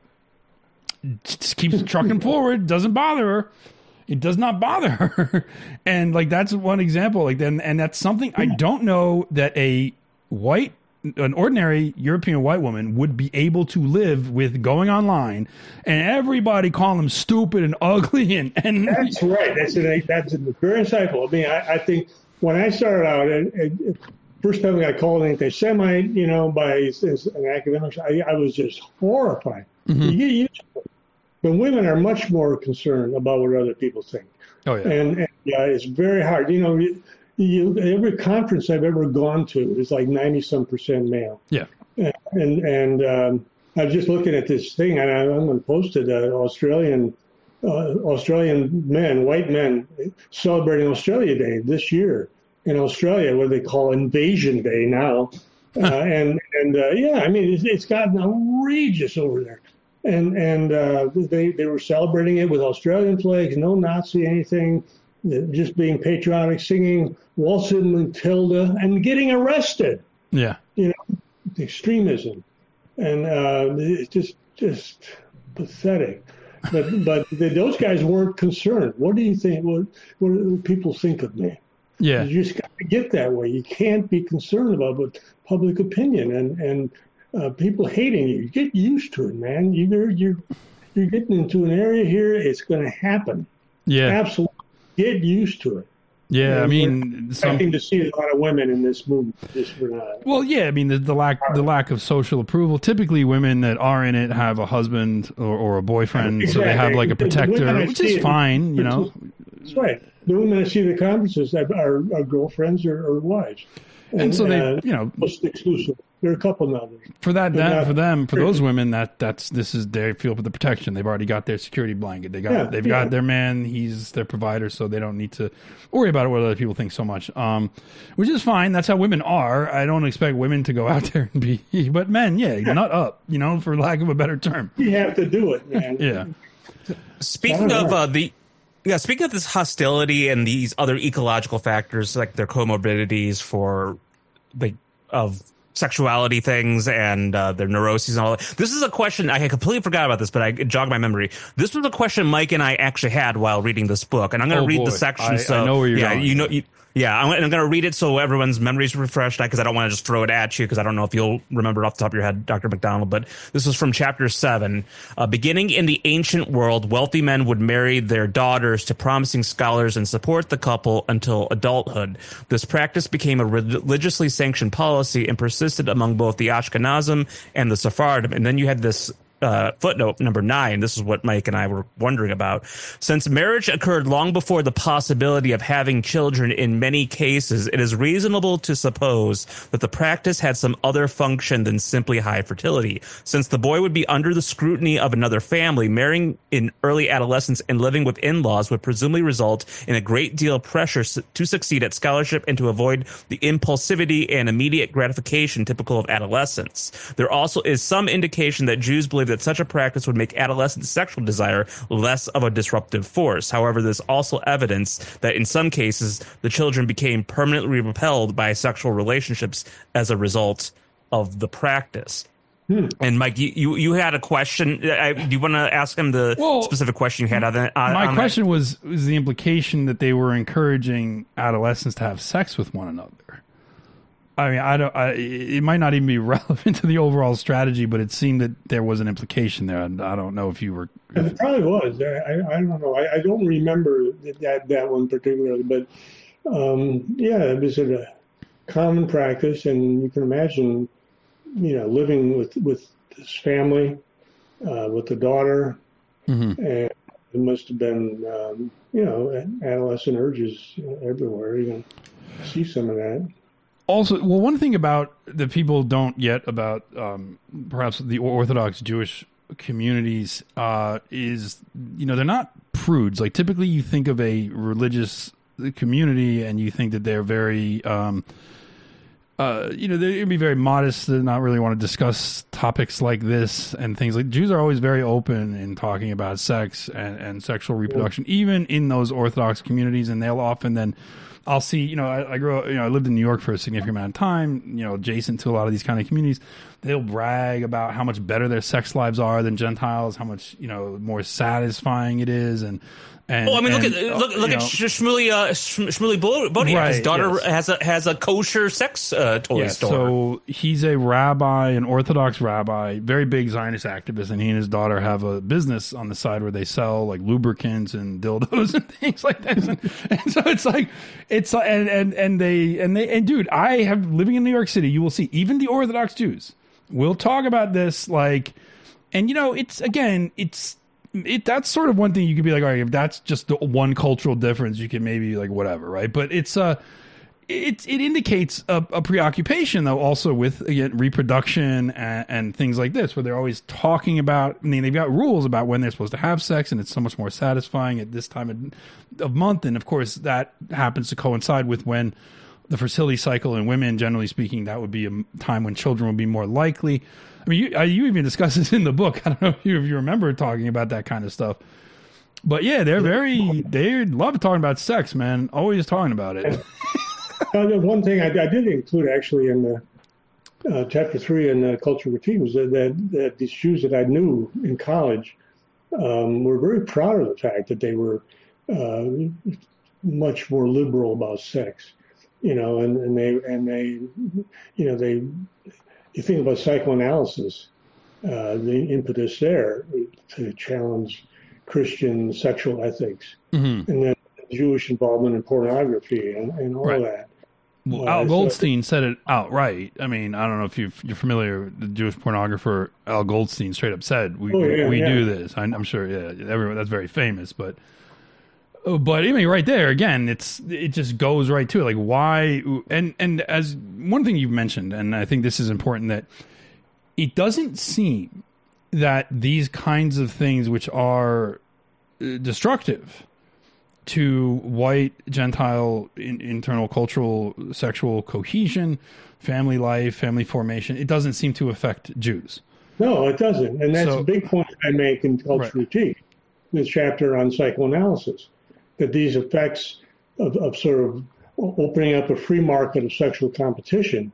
just keeps trucking forward, doesn't bother her. It does not bother her. And like, that's one example. Like then, and that's something I don't know that a white, an ordinary European white woman would be able to live with going online and everybody calling them stupid and ugly. And, and that's right. That's an, that's very insightful. I mean, I, I think when I started out, it, it, first time I got called an anti-Semite, you know, by as an academic, I, I was just horrified. Mm-hmm. You get used to it. But women are much more concerned about what other people think. Oh, yeah. And, and yeah, it's very hard. You know, you, you, every conference I've ever gone to is like ninety some percent male. Yeah. And and um, I was just looking at this thing, and I, I'm going to post it. Uh, Australian uh, Australian men, white men, celebrating Australia Day this year in Australia, what they call Invasion Day now. uh, and and uh, yeah, I mean, it's, it's gotten outrageous over there. And and uh, they they were celebrating it with Australian flags, no Nazi anything, just being patriotic, singing Waltzing Matilda, and getting arrested. Yeah, you know, extremism, and uh, it's just just pathetic. But but the, those guys weren't concerned. What do you think? What what do people think of me? Yeah, you just got to get that way. You can't be concerned about what public opinion and and. Uh, people hating you. Get used to it, man. You're you're you're getting into an area here. It's going to happen. Yeah, absolutely. Get used to it. Yeah, and I mean, expecting some, to see a lot of women in this movement. Just for not. Well, yeah, I mean the, the lack the lack of social approval. Typically, women that are in it have a husband or, or a boyfriend, exactly. So they have like a protector, which is fine, you know. That's right. The women I see at the conferences are, are girlfriends or, or wives, and, and so they, uh, you know, most exclusive. There are a couple now. For that, that for them, for those women, that that's this is they feel for the protection. They've already got their security blanket. They got yeah, they've yeah. got their man. He's their provider, so they don't need to worry about it, what other people think so much. Um, which is fine. That's how women are. I don't expect women to go out there and be, but men, yeah, yeah. nut up. You know, for lack of a better term. You have to do it, man. yeah. Speaking of uh, the. Yeah, speaking of this hostility and these other ecological factors like their comorbidities for the of sexuality things and uh, their neuroses and all that. This is a question I completely forgot about this, but I it jogged my memory. This was a question Mike and I actually had while reading this book, and I'm going to oh, read boy. the section. I, so I know where you're yeah, going. you know. You, Yeah, I'm, I'm going to read it so everyone's memories are refreshed, because I don't want to just throw it at you, because I don't know if you'll remember it off the top of your head, Doctor McDonald. But this is from chapter seven. Uh, beginning in the ancient world, wealthy men would marry their daughters to promising scholars and support the couple until adulthood. This practice became a religiously sanctioned policy and persisted among both the Ashkenazim and the Sephardim. And then you had this Uh, footnote number nine. This is what Mike and I were wondering about. Since marriage occurred long before the possibility of having children in many cases, it is reasonable to suppose that the practice had some other function than simply high fertility. Since the boy would be under the scrutiny of another family, marrying in early adolescence and living with in-laws would presumably result in a great deal of pressure to succeed at scholarship and to avoid the impulsivity and immediate gratification typical of adolescence. There also is some indication that Jews believe that such a practice would make adolescent sexual desire less of a disruptive force. However, there's also evidence that in some cases the children became permanently repelled by sexual relationships as a result of the practice. Hmm. And Mike, you, you, you had a question. I, do you want to ask him the well, specific question you had on that? My on question that? was was the implication that they were encouraging adolescents to have sex with one another. I mean, I don't. I, it might not even be relevant to the overall strategy, but it seemed that there was an implication there. I don't know if you were. If, it probably was. I, I don't know. I, I don't remember that that one particularly, but um, yeah, it was a common practice, and you can imagine, you know, living with with this family, uh, with the daughter, mm-hmm. and it must have been, um, you know, adolescent urges everywhere. You can see some of that. Also, well, one thing about that people don't get about um, perhaps the Orthodox Jewish communities uh, is, you know, they're not prudes. Like typically you think of a religious community and you think that they're very, um, uh, you know, they're be very modest. They not really want to discuss topics like this and things like. Jews are always very open in talking about sex and, and sexual reproduction, yeah. even in those Orthodox communities, and they'll often then. I'll see, you know, I, I grew up, you know, I lived in New York for a significant amount of time, you know, adjacent to a lot of these kind of communities. They'll brag about how much better their sex lives are than Gentiles, how much, you know, more satisfying it is. And, and oh, I mean, and, look at look, look at Shmuley uh, Shmuley Bodiak. Right, His daughter yes. has a has a kosher sex uh, toy yes, store. So he's a rabbi, an Orthodox rabbi, very big Zionist activist, and he and his daughter have a business on the side where they sell like lubricants and dildos and things like that. And, and so it's like it's and and and they and they and dude, I have living in New York City. You will see even the Orthodox Jews will talk about this like, and you know, it's again, it's. It that's sort of one thing you could be like, all right, if that's just the one cultural difference, you can maybe like whatever, right? But it's uh it it indicates a, a preoccupation though also with again reproduction and, and things like this, where they're always talking about. I mean, they've got rules about when they're supposed to have sex, and it's so much more satisfying at this time of, of month, and of course that happens to coincide with when the fertility cycle in women, generally speaking, that would be a time when children would be more likely. I mean, you, you even discuss this in the book. I don't know if you, if you remember talking about that kind of stuff. But yeah, they're very, they love talking about sex, man. Always talking about it. uh, one thing I, I did include actually in the uh, chapter three in the Cultural Critique was that, that, that these Jews that I knew in college um, were very proud of the fact that they were uh, much more liberal about sex. You know, and, and they, and they, you know, they, you think about psychoanalysis, uh, the impetus there to challenge Christian sexual ethics, mm-hmm. and then Jewish involvement in pornography and, and all right. that. Well, uh, Al Goldstein so, said it outright. I mean, I don't know if you're, you're familiar with the Jewish pornographer. Al Goldstein straight up said, we, oh, yeah, we yeah. do this. I, I'm sure, yeah, everyone, that's very famous, but... But I mean, right there again, it's it just goes right to it. Like why? And and as one thing you've mentioned, and I think this is important, that it doesn't seem that these kinds of things, which are destructive to white Gentile in, internal cultural sexual cohesion, family life, family formation, it doesn't seem to affect Jews. No, it doesn't, and that's so, a big point I make in Cultural Critique, right. this chapter on psychoanalysis. That these effects of, of sort of opening up a free market of sexual competition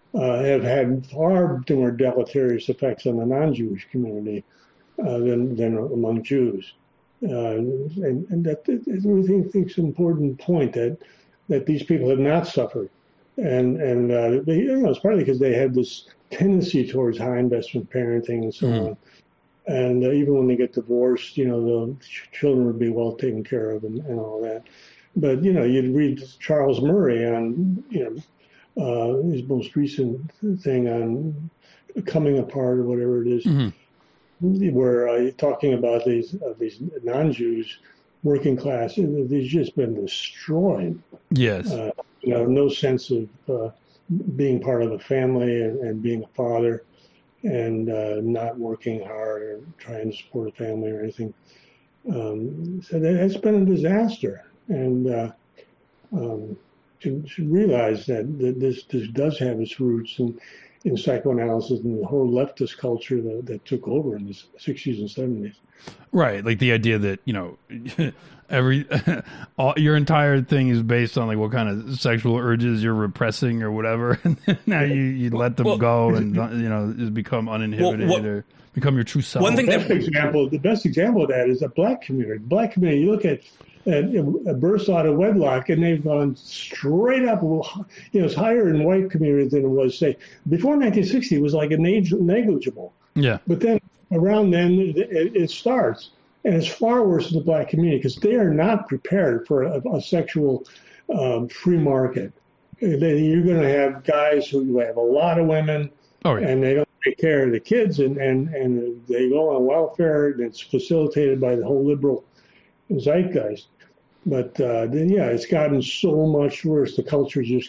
uh, have had far more deleterious effects on the non-Jewish community uh, than than among Jews. Uh, and, and that I really think, think it's an important point that that these people have not suffered, and and uh, they, you know, it's partly because they have this tendency towards high investment parenting and so mm. on. And uh, even when they get divorced, you know, the ch- children would be well taken care of and, and all that. But, you know, you'd read Charles Murray on, you know, uh, his most recent thing on Coming Apart or whatever it is, mm-hmm. where uh, talking about these uh, these non-Jews, working class, they've just been destroyed. Yes. Uh, you know, no sense of uh, being part of a family and, and being a father. And uh, not working hard or trying to support a family or anything. Um, so that, that's been a disaster. And uh, um, should, should realize that, that this this does have its roots in, in psychoanalysis and the whole leftist culture that, that took over in the sixties and seventies. Right, like the idea that, you know, every all, your entire thing is based on like what kind of sexual urges you're repressing or whatever, and now you, you let them well, go and, you know, just become uninhibited well, what, or become your true self. One thing the best that, example, the best example of that is the black community. The black community, you look at uh, births out of wedlock, and they've gone straight up. You know, it's higher in white communities than it was, say, before nineteen sixty. It was like a negligible. Yeah, but then. Around then, it, it starts, and it's far worse in the black community because they are not prepared for a, a sexual um, free market. You're going to have guys who have a lot of women, oh, yeah. and they don't take care of the kids, and, and, and they go on welfare, and it's facilitated by the whole liberal zeitgeist. But uh, then, yeah, it's gotten so much worse. The culture's just...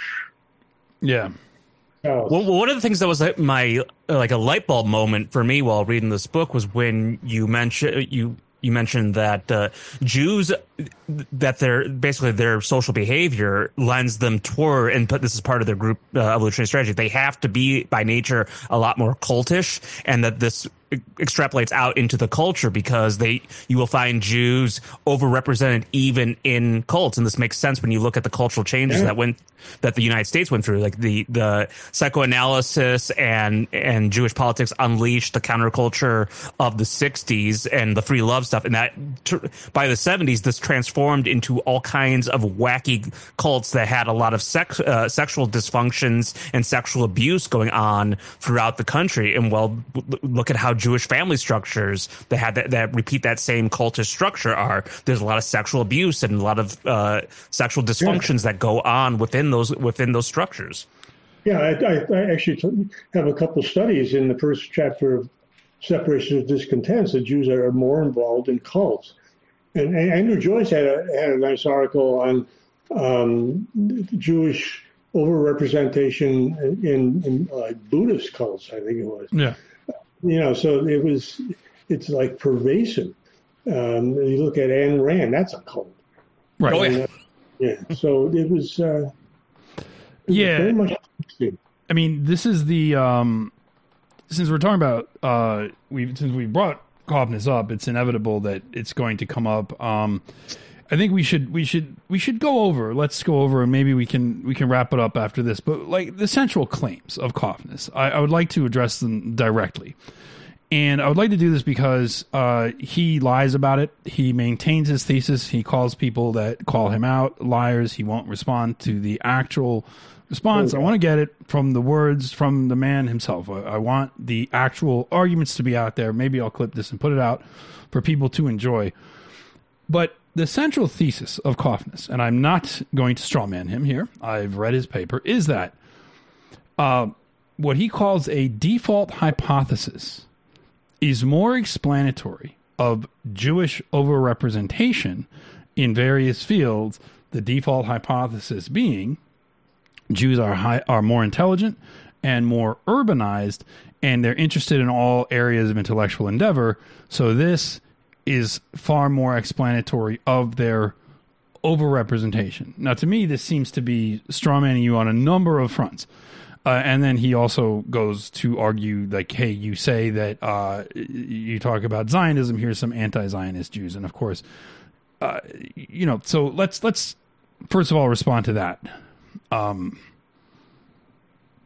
Yeah. Well, one of the things that was my like a light bulb moment for me while reading this book was when you mentioned you you mentioned that uh, Jews that their basically their social behavior lends them toward, and this is part of their group uh, evolutionary strategy. They have to be by nature a lot more cultish, and that this extrapolates out into the culture because they you will find Jews overrepresented even in cults, and this makes sense when you look at the cultural changes yeah. that went that the United States went through, like the the psychoanalysis and and Jewish politics unleashed the counterculture of the sixties and the free love stuff, and that by the seventies this transformed into all kinds of wacky cults that had a lot of sex uh, sexual dysfunctions and sexual abuse going on throughout the country. And well, look at how Jewish family structures that had that, that repeat that same cultish structure are. There's a lot of sexual abuse and a lot of uh, sexual dysfunctions yeah. that go on within those within those structures. Yeah, I, I, I actually have a couple studies in the first chapter of Separation of Discontents that Jews are more involved in cults. And, and Andrew Joyce had a had a nice article on um, Jewish overrepresentation in, in uh, Buddhist cults, I think it was. Yeah. You know, so it was, it's like pervasive. Um, you look at Ayn Rand, that's a cult. Right. Oh, yeah. Uh, yeah. So it was, uh, it yeah. was very much interesting. I mean, this is the, um, since we're talking about, uh, we since we brought Coffness up, it's inevitable that it's going to come up. Um, I think we should we should we should go over. Let's go over, and maybe we can we can wrap it up after this. But like the central claims of Coffness, I, I would like to address them directly, and I would like to do this because uh, he lies about it. He maintains his thesis. He calls people that call him out liars. He won't respond to the actual response. Okay. I want to get it from the words from the man himself. I, I want the actual arguments to be out there. Maybe I'll clip this and put it out for people to enjoy. But the central thesis of Coffness, and I'm not going to strawman him here, I've read his paper, is that uh, what he calls a default hypothesis is more explanatory of Jewish overrepresentation in various fields, the default hypothesis being Jews are high, are more intelligent and more urbanized, and they're interested in all areas of intellectual endeavor, so this is far more explanatory of their overrepresentation. Now, to me, this seems to be strawmanning you on a number of fronts. Uh, and then he also goes to argue, like, hey, you say that uh, you talk about Zionism, here's some anti-Zionist Jews. And, of course, uh, you know, so let's, let's first of all respond to that. Um,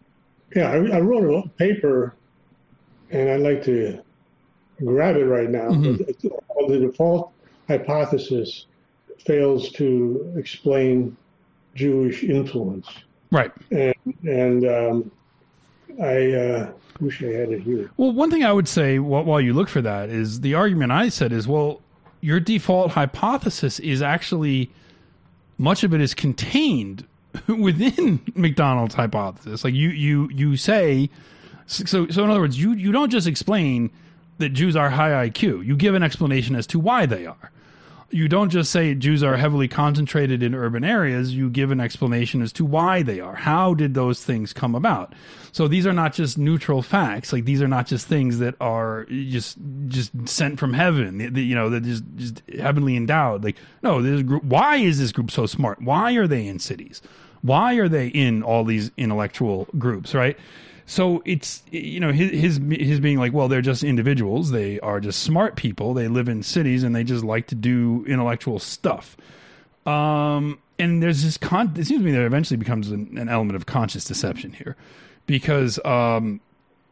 Yeah, I, I wrote a paper, and I'd like to grab it right now. Mm-hmm. The default hypothesis fails to explain Jewish influence. Right. And, and um, I uh, wish I had it here. Well, one thing I would say while, while you look for that is the argument I said is, well, your default hypothesis is actually, much of it is contained within McDonald's hypothesis. Like you, you, you say, so, so in other words, you, you don't just explain that Jews are high I Q. You give an explanation as to why they are. You don't just say Jews are heavily concentrated in urban areas. You give an explanation as to why they are. How did those things come about? So these are not just neutral facts. Like these are not just things that are just just sent from heaven. You know, that just just heavenly endowed. Like no, this group. Why is this group so smart? Why are they in cities? Why are they in all these intellectual groups? Right. So it's, you know, his, his his being like, well, they're just individuals. They are just smart people. They live in cities and they just like to do intellectual stuff. Um, and there's this con. It seems to me there eventually becomes an, an element of conscious deception here, because um,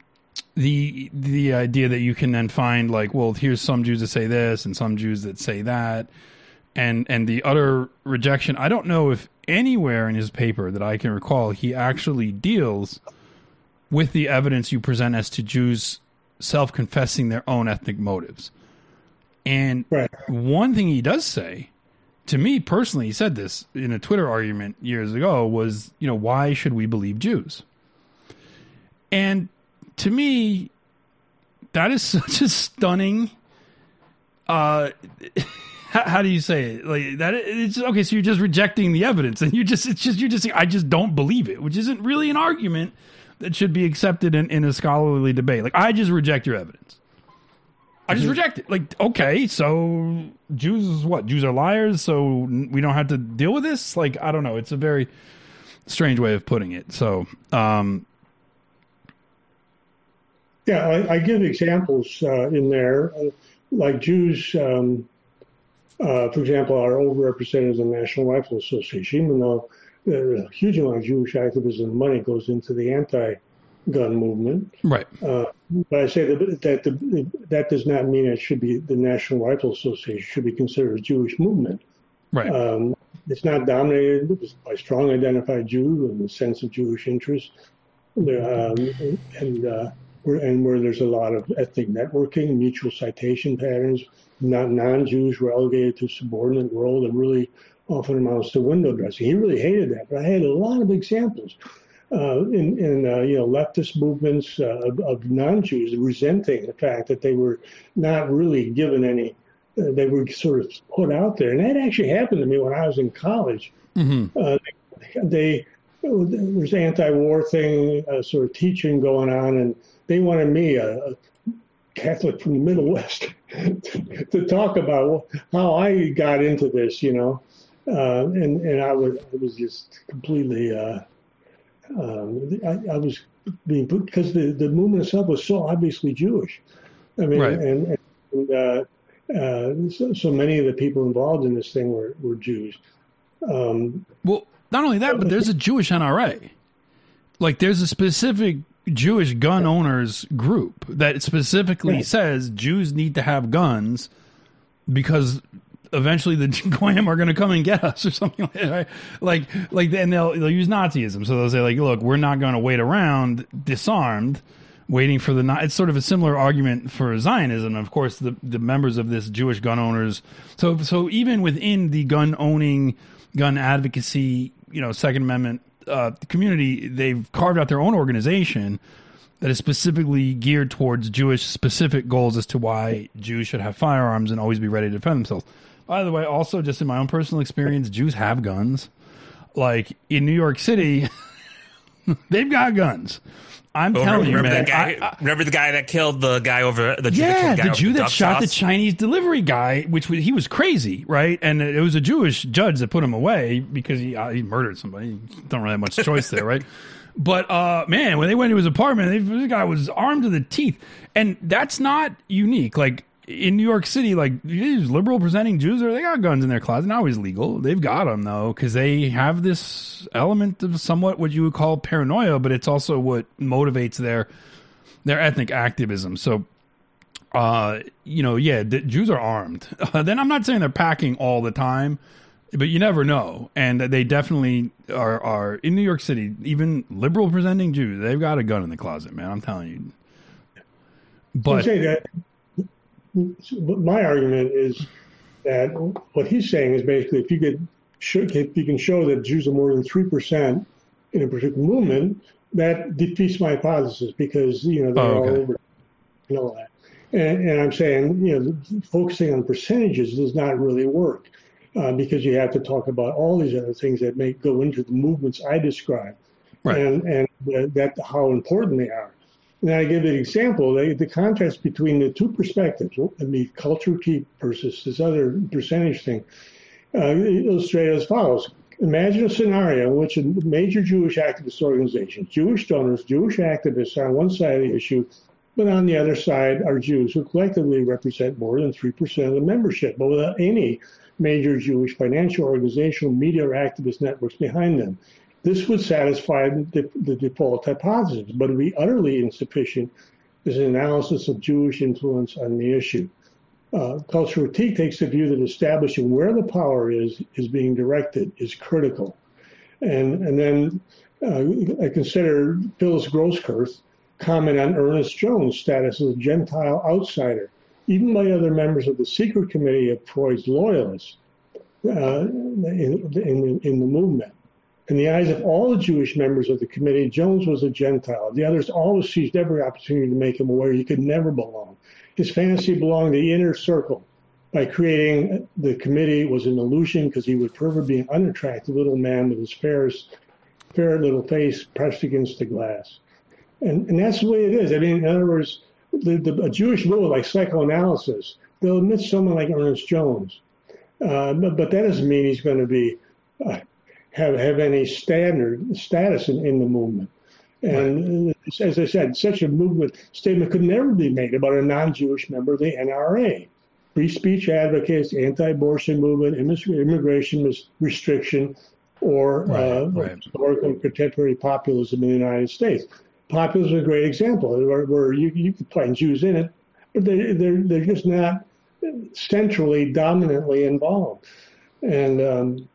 the the idea that you can then find like, well, here's some Jews that say this and some Jews that say that, and and the utter rejection. I don't know if anywhere in his paper that I can recall he actually deals with the evidence you present as to Jews self-confessing their own ethnic motives. And right. One thing he does say, to me personally, he said this in a Twitter argument years ago, was, you know, why should we believe Jews? And to me, that is such a stunning, uh, how, how do you say it? Like that, it's okay. So you're just rejecting the evidence, and you just, it's just, you're just saying, I just don't believe it, which isn't really an argument that should be accepted in, in a scholarly debate. Like, I just reject your evidence. I just reject it. Like, okay, so Jews is what? Jews are liars, so we don't have to deal with this? Like, I don't know. It's a very strange way of putting it. So, um... yeah, I, I give examples uh, in there. Uh, like Jews, um, uh, for example, are overrepresented in the National Rifle Association, even though a huge amount of Jewish activism and money goes into the anti-gun movement. Right. Uh, but I say that that, the, that does not mean it should be the National Rifle Association should be considered a Jewish movement. Right. Um, it's not dominated by strong identified Jews and the sense of Jewish interest, um, and uh, where, and where there's a lot of ethnic networking, mutual citation patterns, not non-Jews relegated to subordinate role, and really often amounts to window dressing. He really hated that, but I had a lot of examples uh, in, in uh, you know, leftist movements uh, of, of non-Jews resenting the fact that they were not really given any, uh, they were sort of put out there. And that actually happened to me when I was in college. Mm-hmm. Uh, they, there was anti-war thing, uh, sort of teaching going on, and they wanted me, a, a Catholic from the Middle West, to, to talk about how I got into this, you know. Uh, and, and I was, I was just completely, uh, um, I, I was being put, because the, the movement itself was so obviously Jewish. I mean, right. and, and uh, uh, so, so many of the people involved in this thing were, were Jews. Um, well, not only that, but there's a Jewish N R A. Like, there's a specific Jewish gun owners group that specifically right. says Jews need to have guns because eventually the Goyim are going to come and get us or something like that. Right? Like, like, and they'll, they'll use Nazism. So they'll say like, look, we're not going to wait around disarmed, waiting for the, it's sort of a similar argument for Zionism. Of course, the, the members of this Jewish gun owners. So, so even within the gun owning, gun advocacy, you know, Second Amendment uh, community, they've carved out their own organization that is specifically geared towards Jewish specific goals as to why Jews should have firearms and always be ready to defend themselves. By the way, also just in my own personal experience, Jews have guns. Like in New York City, they've got guns. I'm oh, telling remember you, man. The guy, I, I, remember the guy that killed the guy over the Jew yeah, that killed the, the Jew the that shot sauce? the Chinese delivery guy, which was, he was crazy, right? And it was a Jewish judge that put him away because he uh, he murdered somebody. You don't really have much choice there, right? But uh, man, when they went to his apartment, they, this guy was armed to the teeth, and that's not unique. Like in New York City, like these liberal presenting Jews, are they got guns in their closet? Not always legal. They've got them though, because they have this element of somewhat what you would call paranoia, but it's also what motivates their their ethnic activism. So, uh, you know, yeah, the Jews are armed. Uh, then I'm not saying they're packing all the time, but you never know. And they definitely are, are in New York City, even liberal presenting Jews, they've got a gun in the closet, man. I'm telling you. But say that my argument is that what he's saying is basically if you could show, if you can show that Jews are more than three percent in a particular movement, that defeats my hypothesis because, you know, they're oh, okay. all over, you know that. And, and I'm saying, you know, focusing on percentages does not really work uh, because you have to talk about all these other things that may go into the movements I described right. and, and uh, that how important they are. And I give an example, the, the contrast between the two perspectives, the culture keep versus this other percentage thing, uh, illustrated as follows. Imagine a scenario in which a major Jewish activist organization, Jewish donors, Jewish activists are on one side of the issue, but on the other side are Jews who collectively represent more than three percent of the membership, but without any major Jewish financial, organizational, media, or activist networks behind them. This would satisfy the, the default hypothesis, but it would be utterly insufficient as an analysis of Jewish influence on the issue. Uh, cultural critique takes the view that establishing where the power is is being directed is critical. And, and then uh, I consider Phyllis Grosskreutz comment on Ernest Jones' status as a Gentile outsider, even by other members of the secret committee of Freud's loyalists uh, in, in, in the movement. In the eyes of all the Jewish members of the committee, Jones was a Gentile. The others always seized every opportunity to make him aware he could never belong. His fantasy belonged to the inner circle. By creating the committee was an illusion because he would forever be an unattractive little man with his fair, fair little face pressed against the glass. And, and that's the way it is. I mean, in other words, the, the, a Jewish movement like psychoanalysis, they'll admit someone like Ernest Jones. Uh, but, but that doesn't mean he's going to be... Uh, have have any standard status in, in the movement. And right. As I said, such a movement statement could never be made about a non-Jewish member of the N R A. Free speech advocates, anti-abortion movement, immigration restriction, or right, uh, right. historical and contemporary populism in the United States. Populism is a great example where, where you, you could find Jews in it, but they, they're, they're just not centrally, dominantly involved. And um,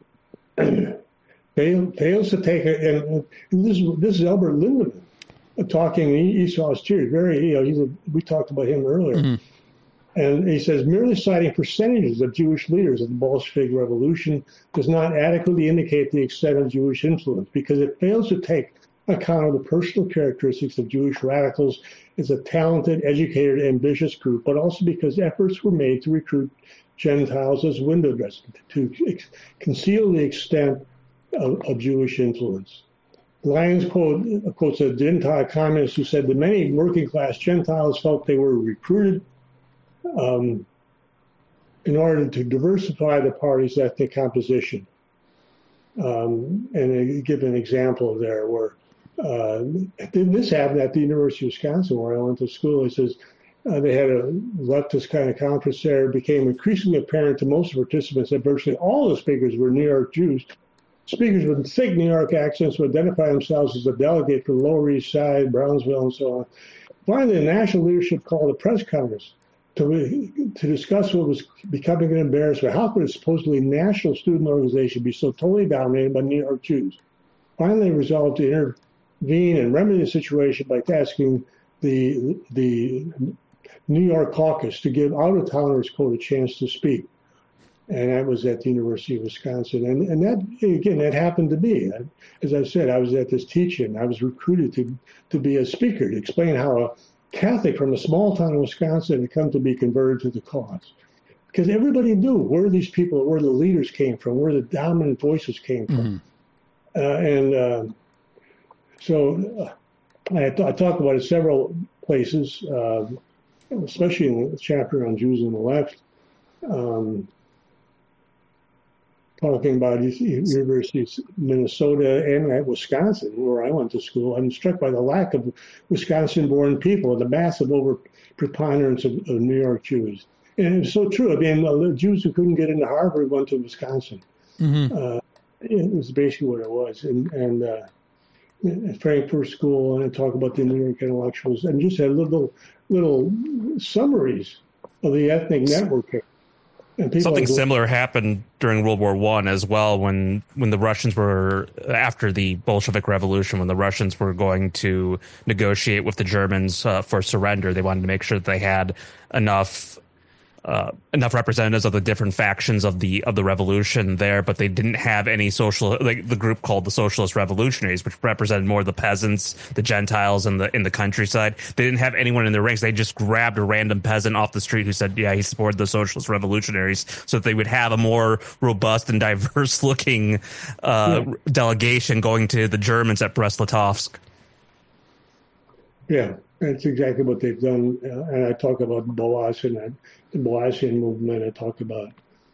Fail, fails to take it, and, and this, this is Albert Lindemann talking. He, he saw his tears. Very, you know, he's a, we talked about him earlier, mm-hmm. and he says merely citing percentages of Jewish leaders of the Bolshevik Revolution does not adequately indicate the extent of Jewish influence because it fails to take account of the personal characteristics of Jewish radicals as a talented, educated, ambitious group, but also because efforts were made to recruit Gentiles as window dressers to ex- conceal the extent of, of Jewish influence. Lyons quote, quotes a Gentile communist who said that many working-class Gentiles felt they were recruited um, in order to diversify the party's ethnic composition. Um, and I give an example there where uh, this happened at the University of Wisconsin, where I went to school. He says, Uh, they had a leftist kind of conference there. It became increasingly apparent to most participants that virtually all the speakers were New York Jews. Speakers with thick New York accents would identify themselves as a delegate from the Lower East Side, Brownsville, and so on. Finally, the national leadership called a press conference to, to discuss what was becoming an embarrassment. How could a supposedly national student organization be so totally dominated by New York Jews? Finally, they resolved to intervene and remedy the situation by asking the the New York caucus to give out-of-towners, quote, a chance to speak. And that was at the University of Wisconsin. And, and that, again, that happened to me. As I said, I was at this teach-in. I was recruited to, to be a speaker, to explain how a Catholic from a small town in Wisconsin had come to be converted to the cause. Because everybody knew where these people, where the leaders came from, where the dominant voices came from. Mm-hmm. Uh, and uh, so uh, I, I talked about it several places, uh, especially in the chapter on Jews on the left. Um, talking about University of Minnesota and at Wisconsin, where I went to school. I'm struck by the lack of Wisconsin-born people, the massive over preponderance of, of New York Jews. And it's so true. I mean, the Jews who couldn't get into Harvard went to Wisconsin. Mm-hmm. Uh, it was basically what it was. And, and uh, Frankfurt School, and I talk about the New York intellectuals, and just had little little summaries of the ethnic network here. Something similar happened during World War One as well, when when the Russians were, after the Bolshevik Revolution, when the Russians were going to negotiate with the Germans uh, for surrender. They wanted to make sure that they had enough uh, enough representatives of the different factions of the of the revolution there, but they didn't have any social, like the group called the Socialist Revolutionaries, which represented more the peasants, the Gentiles in the in the countryside. They didn't have anyone in their ranks. They just grabbed a random peasant off the street who said, yeah, he supported the Socialist Revolutionaries, so that they would have a more robust and diverse looking uh, yeah. delegation going to the Germans at Brest-Litovsk. Yeah, that's exactly what they've done. Uh, and I talk about Boasian, the Boasian movement. I talk about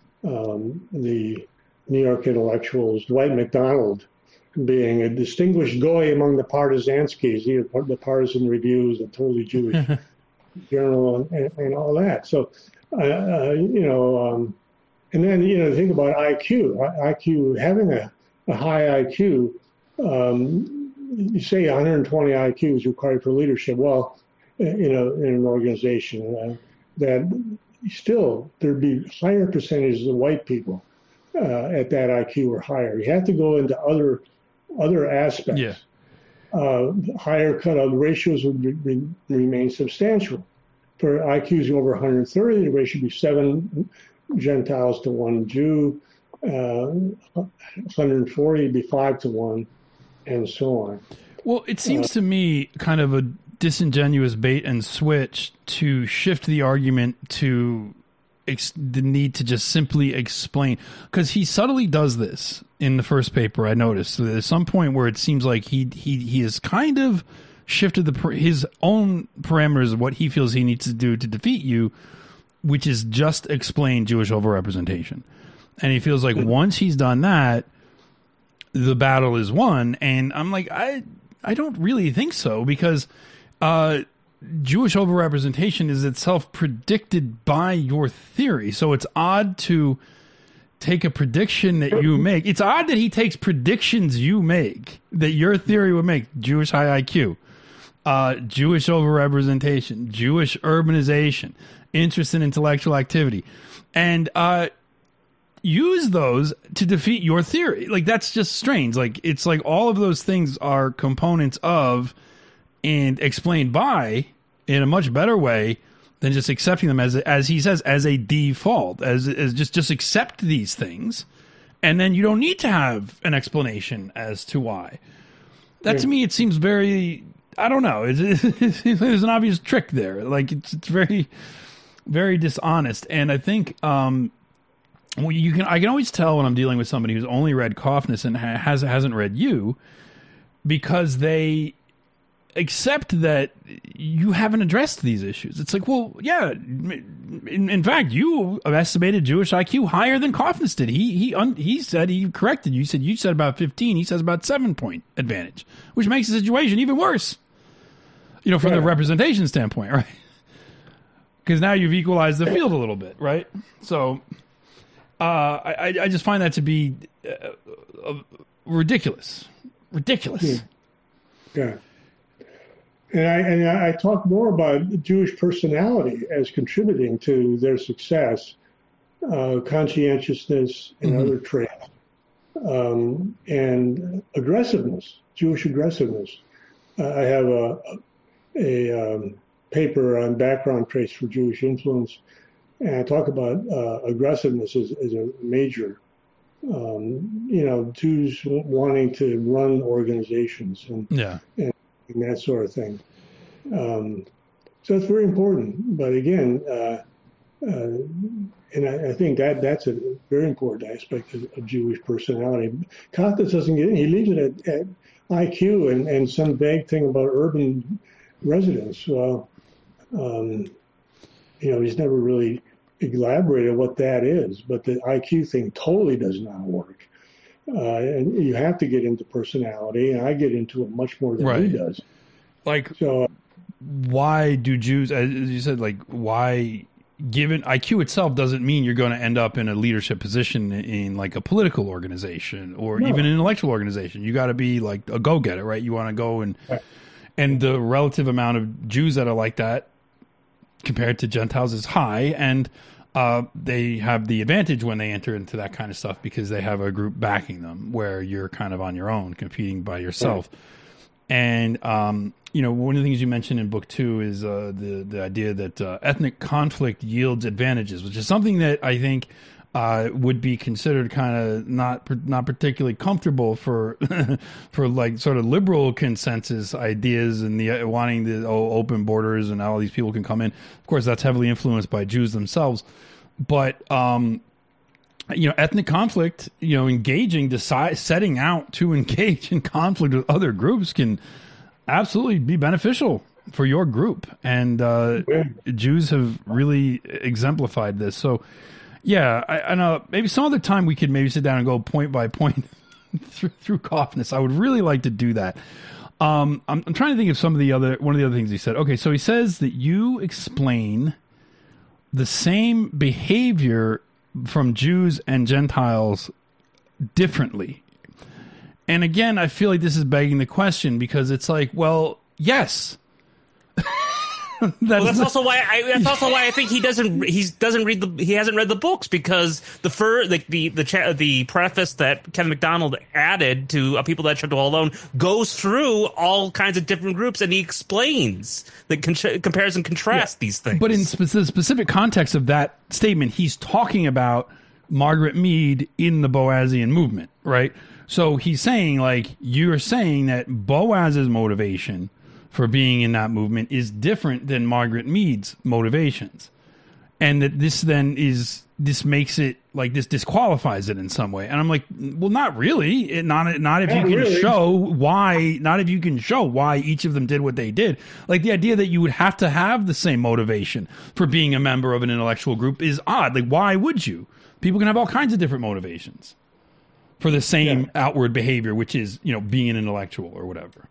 um, the New York intellectuals, Dwight MacDonald being a distinguished goy among the Partizanskis, you know, the Partisan Reviews, the Totally Jewish Journal, and, and all that. So, uh, uh, you know, um, and then, you know, think about I Q. I Q, having a, a high I Q, um, you say one hundred twenty I Q is required for leadership. Well, you know, in an organization, uh, that still there'd be higher percentages of white people uh, at that I Q or higher. You have to go into other other aspects. Yeah. Uh, higher cutoff ratios would re- remain substantial. For I Qs over one hundred thirty, the ratio would be seven Gentiles to one Jew. Uh, one hundred forty would be five to one. And so on. Well, it seems uh, to me kind of a disingenuous bait and switch to shift the argument to ex- the need to just simply explain, because he subtly does this in the first paper. I noticed so there's some point where it seems like he he he has kind of shifted the his own parameters of what he feels he needs to do to defeat you, which is just explain Jewish overrepresentation, and he feels like once he's done that, the battle is won. And I'm like, I I don't really think so, because uh, Jewish overrepresentation is itself predicted by your theory. So it's odd to take a prediction that you make. It's odd that he takes predictions you make that your theory would make. Jewish high I Q, uh, Jewish overrepresentation, Jewish urbanization, interest in intellectual activity, and uh use those to defeat your theory. Like, that's just strange. Like, it's like all of those things are components of and explained by in a much better way than just accepting them as, as he says, as a default, as, as just, just accept these things. And then you don't need to have an explanation as to why. That yeah. to me, it seems very, I don't know. It's, it's, there's an obvious trick there. Like, it's, it's very, very dishonest. And I think, um, well, you can. I can always tell when I'm dealing with somebody who's only read Kaufness and ha- has hasn't read you, because they accept that you haven't addressed these issues. It's like, well, yeah. In, in fact, you estimated Jewish I Q higher than Kaufness did. He he un, he said he corrected you. You said you said about fifteen. He says about seven point advantage, which makes the situation even worse. You know, from yeah. the representation standpoint, right? Because now you've equalized the field a little bit, right? So. Uh, I, I just find that to be uh, uh, ridiculous, ridiculous. Yeah. yeah. And I and I talk more about Jewish personality as contributing to their success, uh, conscientiousness and mm-hmm. other traits, um, and aggressiveness, Jewish aggressiveness. Uh, I have a a um, paper on background traits for Jewish influence. And I talk about uh, aggressiveness as, as a major, um, you know, Jews wanting to run organizations and, yeah. and, and that sort of thing. Um, so it's very important. But again, uh, uh, and I, I think that that's a very important aspect of, of Jewish personality. Kaufness doesn't get in. He leaves it at, at I Q and, and some vague thing about urban residents. Well, um, you know, he's never really elaborated what that is, but the I Q thing totally does not work. Uh, and you have to get into personality, and I get into it much more than right. he does. Like, so, why do Jews, as you said, like, why, given I Q itself doesn't mean you're going to end up in a leadership position in, in like a political organization or no. even an intellectual organization. You got to be like a go-getter, right? You want to go and, right. and the relative amount of Jews that are like that compared to Gentiles is high, and uh, they have the advantage when they enter into that kind of stuff because they have a group backing them, where you're kind of on your own, competing by yourself. Right. And um, you know, one of the things you mentioned in book two is uh, the the idea that uh, ethnic conflict yields advantages, which is something that I think uh, would be considered kind of not not particularly comfortable for for like sort of liberal consensus ideas and the uh, wanting the oh, open borders and all these people can come in. Of course, that's heavily influenced by Jews themselves, but um, you know, ethnic conflict, you know, engaging, decide, setting out to engage in conflict with other groups can absolutely be beneficial for your group, and uh, Jews have really exemplified this. So. Yeah, I, I know. Maybe some other time we could maybe sit down and go point by point through, through Coffness. I would really like to do that. Um, I'm, I'm trying to think of some of the other one of the other things he said. Okay, so he says that you explain the same behavior from Jews and Gentiles differently. And again, I feel like this is begging the question because it's like, well, yes. that's, well, that's also why I. That's also why I think he doesn't. He doesn't read the. He hasn't read the books because the fur, the the the, cha- the preface that Kevin MacDonald added to A People That Shall Dwell Alone goes through all kinds of different groups, and he explains the con- compares and contrasts yeah. these things. But in spe- the specific context of that statement, he's talking about Margaret Mead in the Boasian movement, right? So he's saying, like, you're saying that Boaz's motivation for being in that movement is different than Margaret Mead's motivations. And that this then is, this makes it, like, this disqualifies it in some way. And I'm like, well, not really. It, not not if not you can really. show why, not if you can show why each of them did what they did. Like, the idea that you would have to have the same motivation for being a member of an intellectual group is odd. Like, why would you? People can have all kinds of different motivations for the same yeah. outward behavior, which is, you know, being an intellectual or whatever.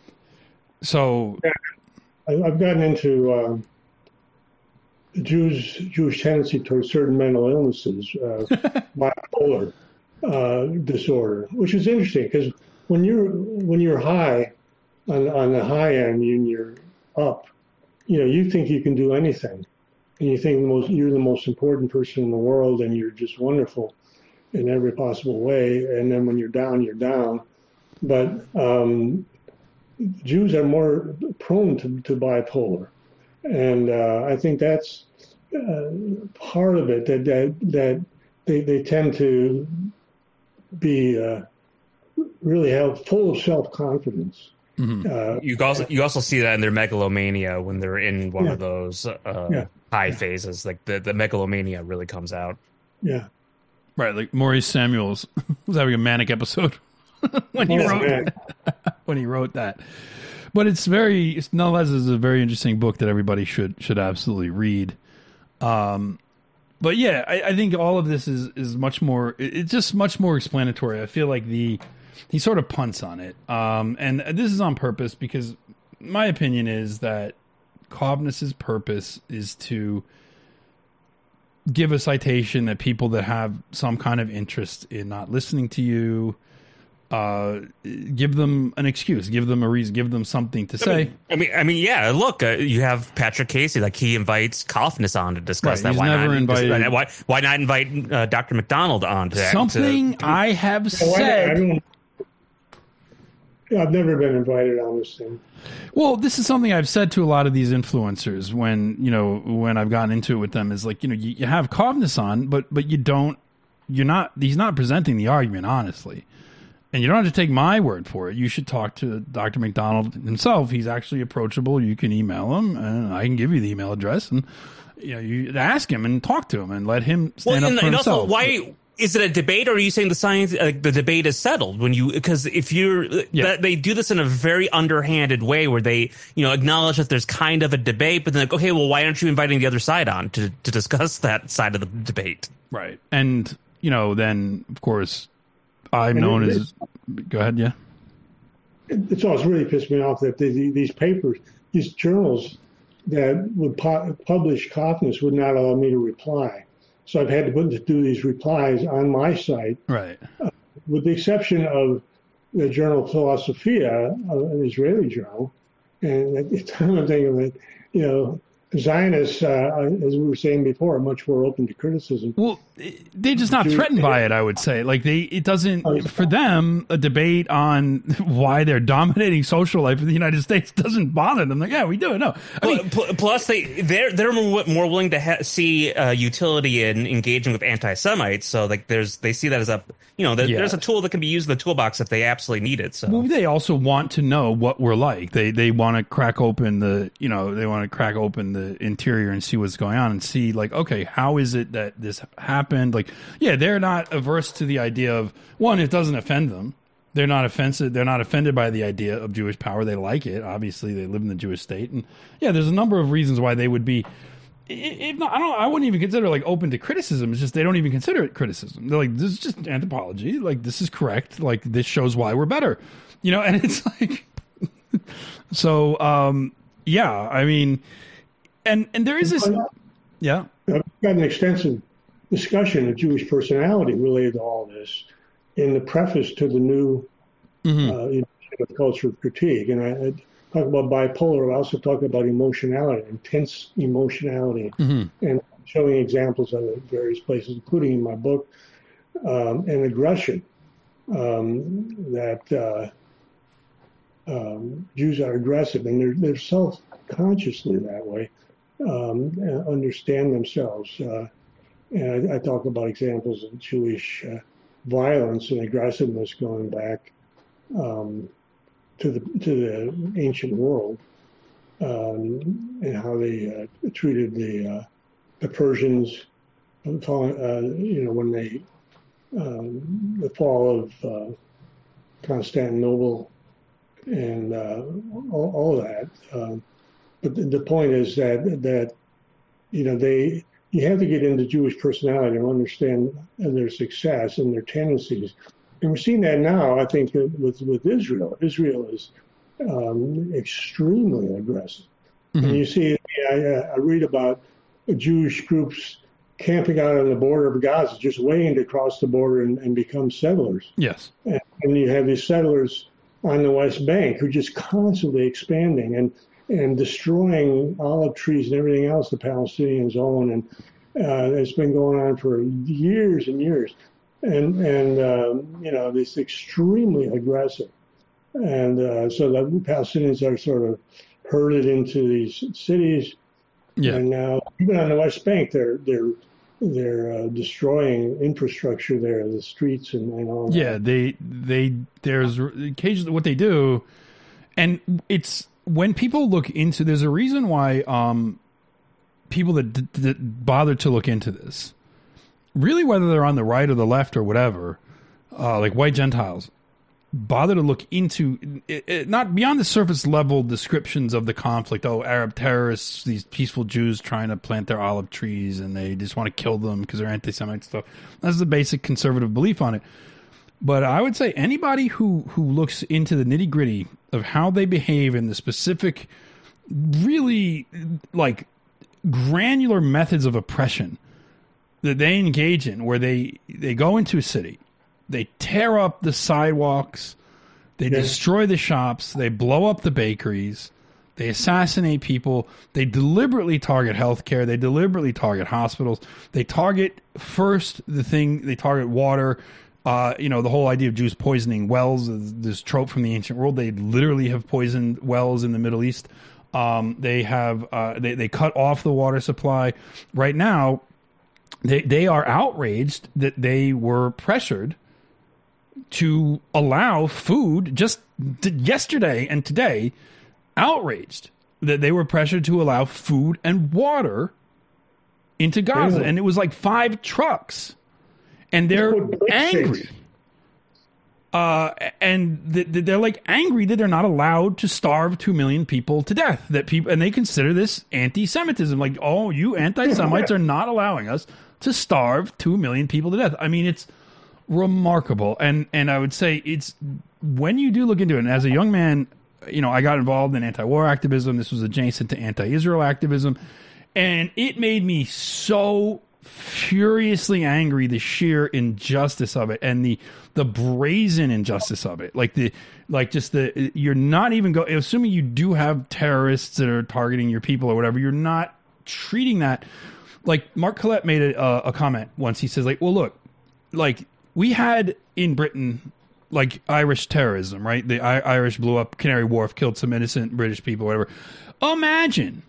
So, yeah. I've gotten into uh, Jews Jewish tendency towards certain mental illnesses, uh, bipolar uh, disorder, which is interesting because when you're when you're high on on the high end and you're up, you know, you think you can do anything, and you think the most you're the most important person in the world, and you're just wonderful in every possible way. And then when you're down, you're down. But um, Jews are more prone to, to bipolar, and uh, I think that's uh, part of it. That that that they, they tend to be uh, really have full of self confidence. Mm-hmm. Uh, you also you also see that in their megalomania when they're in one yeah. of those uh, yeah. high yeah. phases. Like the, the megalomania really comes out. Yeah, right. Like Maurice Samuels was having a manic episode. when he oh, wrote when he wrote that, but it's very it's nonetheless is a very interesting book that everybody should should absolutely read. Um, but yeah, I, I think all of this is is much more. It's just much more explanatory. I feel like the he sort of punts on it, um, and this is on purpose because my opinion is that Coffness's purpose is to give a citation that people that have some kind of interest in not listening to you. Uh, give them an excuse, give them a reason, give them something to say. I mean, I mean, I mean yeah. Look, uh, you have Patrick Casey, like he invites Coffness on to discuss right, that. Why never not, invited. Why, why not invite uh, Doctor MacDonald on to something to, I have well, said. I, I don't, I've never been invited on this thing. Well, this is something I've said to a lot of these influencers when you know when I've gotten into it with them. Is like you know you, you have Coffness on, but but you don't. You're not. He's not presenting the argument honestly. And you don't have to take my word for it. You should talk to Doctor MacDonald himself. He's actually approachable. You can email him, and I can give you the email address. And you know, you ask him and talk to him and let him stand well, up for and himself. Also, why is it a debate, or are you saying the science, uh, the debate is settled when you, because if you're, Yeah. that they do this in a very underhanded way where they, you know, acknowledge that there's kind of a debate, but then like, okay, well, why aren't you inviting the other side on to, to discuss that side of the debate? Right. And, you know, then, of course, I'm And known it- as, go ahead, yeah. It's always really pissed me off that the, these papers, these journals that would pu- publish coughness would not allow me to reply. So I've had to, put, to do these replies on my site, Right. with the exception of the journal Philosophia, uh, an Israeli journal. And at the time I'm thinking that, you know, Zionists, uh, as we were saying before, are much more open to criticism. Well, they're just not threatened by it, I would say. Like, they, it doesn't, for them, a debate on why they're dominating social life in the United States doesn't bother them. Like, yeah, we do it. No. I mean, Pl- Plus, they they're they're more, more willing to ha- see uh, utility in engaging with anti-Semites. So, like, there's they see that as a, you know, there, Yeah. there's a tool that can be used in the toolbox if they absolutely need it. So, well, they also want to know what we're like. They they want to crack open the, you know, they want to crack open the interior and see what's going on and see, like, okay, how is it that this happened? Like, yeah, they're not averse to the idea of, one, it doesn't offend them. They're not offensive. They're not offended by the idea of Jewish power. They like it. Obviously, they live in the Jewish state, and yeah, there's a number of reasons why they would be. If not, I don't. I wouldn't even consider it like open to criticism. It's just they don't even consider it criticism. They're like, this is just anthropology. Like, this is correct. Like, this shows why we're better. You know, and it's like, so um, yeah. I mean, and and there is this. Yeah. I've got an extensive discussion of Jewish personality related to all this in the preface to the new Mm-hmm. uh, you know, culture of critique. And I, I talk about bipolar. I also talk about emotionality, intense emotionality, Mm-hmm. and showing examples of it in various places, including in my book, um, and aggression. Um, that uh, um, Jews are aggressive, and they're, they're self-consciously that way, um, and understand themselves. Uh, and I, I talk about examples of Jewish uh, violence and aggressiveness going back um, to the to the ancient world, um, and how they uh, treated the uh, the Persians, uh, you know, when they um, the fall of uh, Constantinople and uh, all, all of that. Um, but the, the point is that that you know they you have to get into Jewish personality and understand their success and their tendencies. And we're seeing that now, I think, with, with Israel. Israel is um, extremely aggressive. Mm-hmm. And you see, I, I read about Jewish groups camping out on the border of Gaza, just waiting to cross the border and, and become settlers. Yes. And, and you have these settlers on the West Bank who are just constantly expanding and, and destroying olive trees and everything else the Palestinians own. And uh, it's been going on for years and years. And, and um, you know, it's extremely aggressive. And uh, so the Palestinians are sort of herded into these cities. Yeah. And now, even on the West Bank, they're they're they're uh, destroying infrastructure there, the streets and, and all. Yeah, that. they they there's occasionally what they do, and it's when people look into. There's a reason why um, people that, d- that bother to look into this, really, whether they're on the right or the left or whatever, uh, like white Gentiles, bother to look into it, it, not beyond the surface level descriptions of the conflict. Oh, Arab terrorists, these peaceful Jews trying to plant their olive trees and they just want to kill them because they're anti-Semite stuff. That's the basic conservative belief on it. But I would say anybody who, who looks into the nitty gritty of how they behave in the specific, really like granular methods of oppression that they engage in, where they, they go into a city, they tear up the sidewalks, they Yes. destroy the shops, they blow up the bakeries, they assassinate people, they deliberately target healthcare, they deliberately target hospitals, they target first the thing, they target water. Uh, you know, the whole idea of Jews poisoning wells, this trope from the ancient world. They literally have poisoned wells in the Middle East. Um, they have uh, they they cut off the water supply. Right now, they they are outraged that they were pressured to allow food just t- yesterday and today, outraged that they were pressured to allow food and water into Gaza. Really? And it was like five trucks. and they're angry. Uh, and th- th- they're like angry that they're not allowed to starve two million people to death. That people, and they consider this anti-Semitism. Like, oh, you anti-Semites are not allowing us to starve two million people to death. I mean, it's remarkable. And and I would say it's when you do look into it. And as a young man, you know, I got involved in anti-war activism. This was adjacent to anti-Israel activism, and it made me so furiously angry, the sheer injustice of it and the the brazen injustice of it. Like the like just the you're not even go assuming you do have terrorists that are targeting your people or whatever, you're not treating that like Mark Collette made a, a comment once. He says like, well, look, like we had in Britain like Irish terrorism, right? The I- Irish blew up Canary Wharf, killed some innocent British people, whatever. Imagine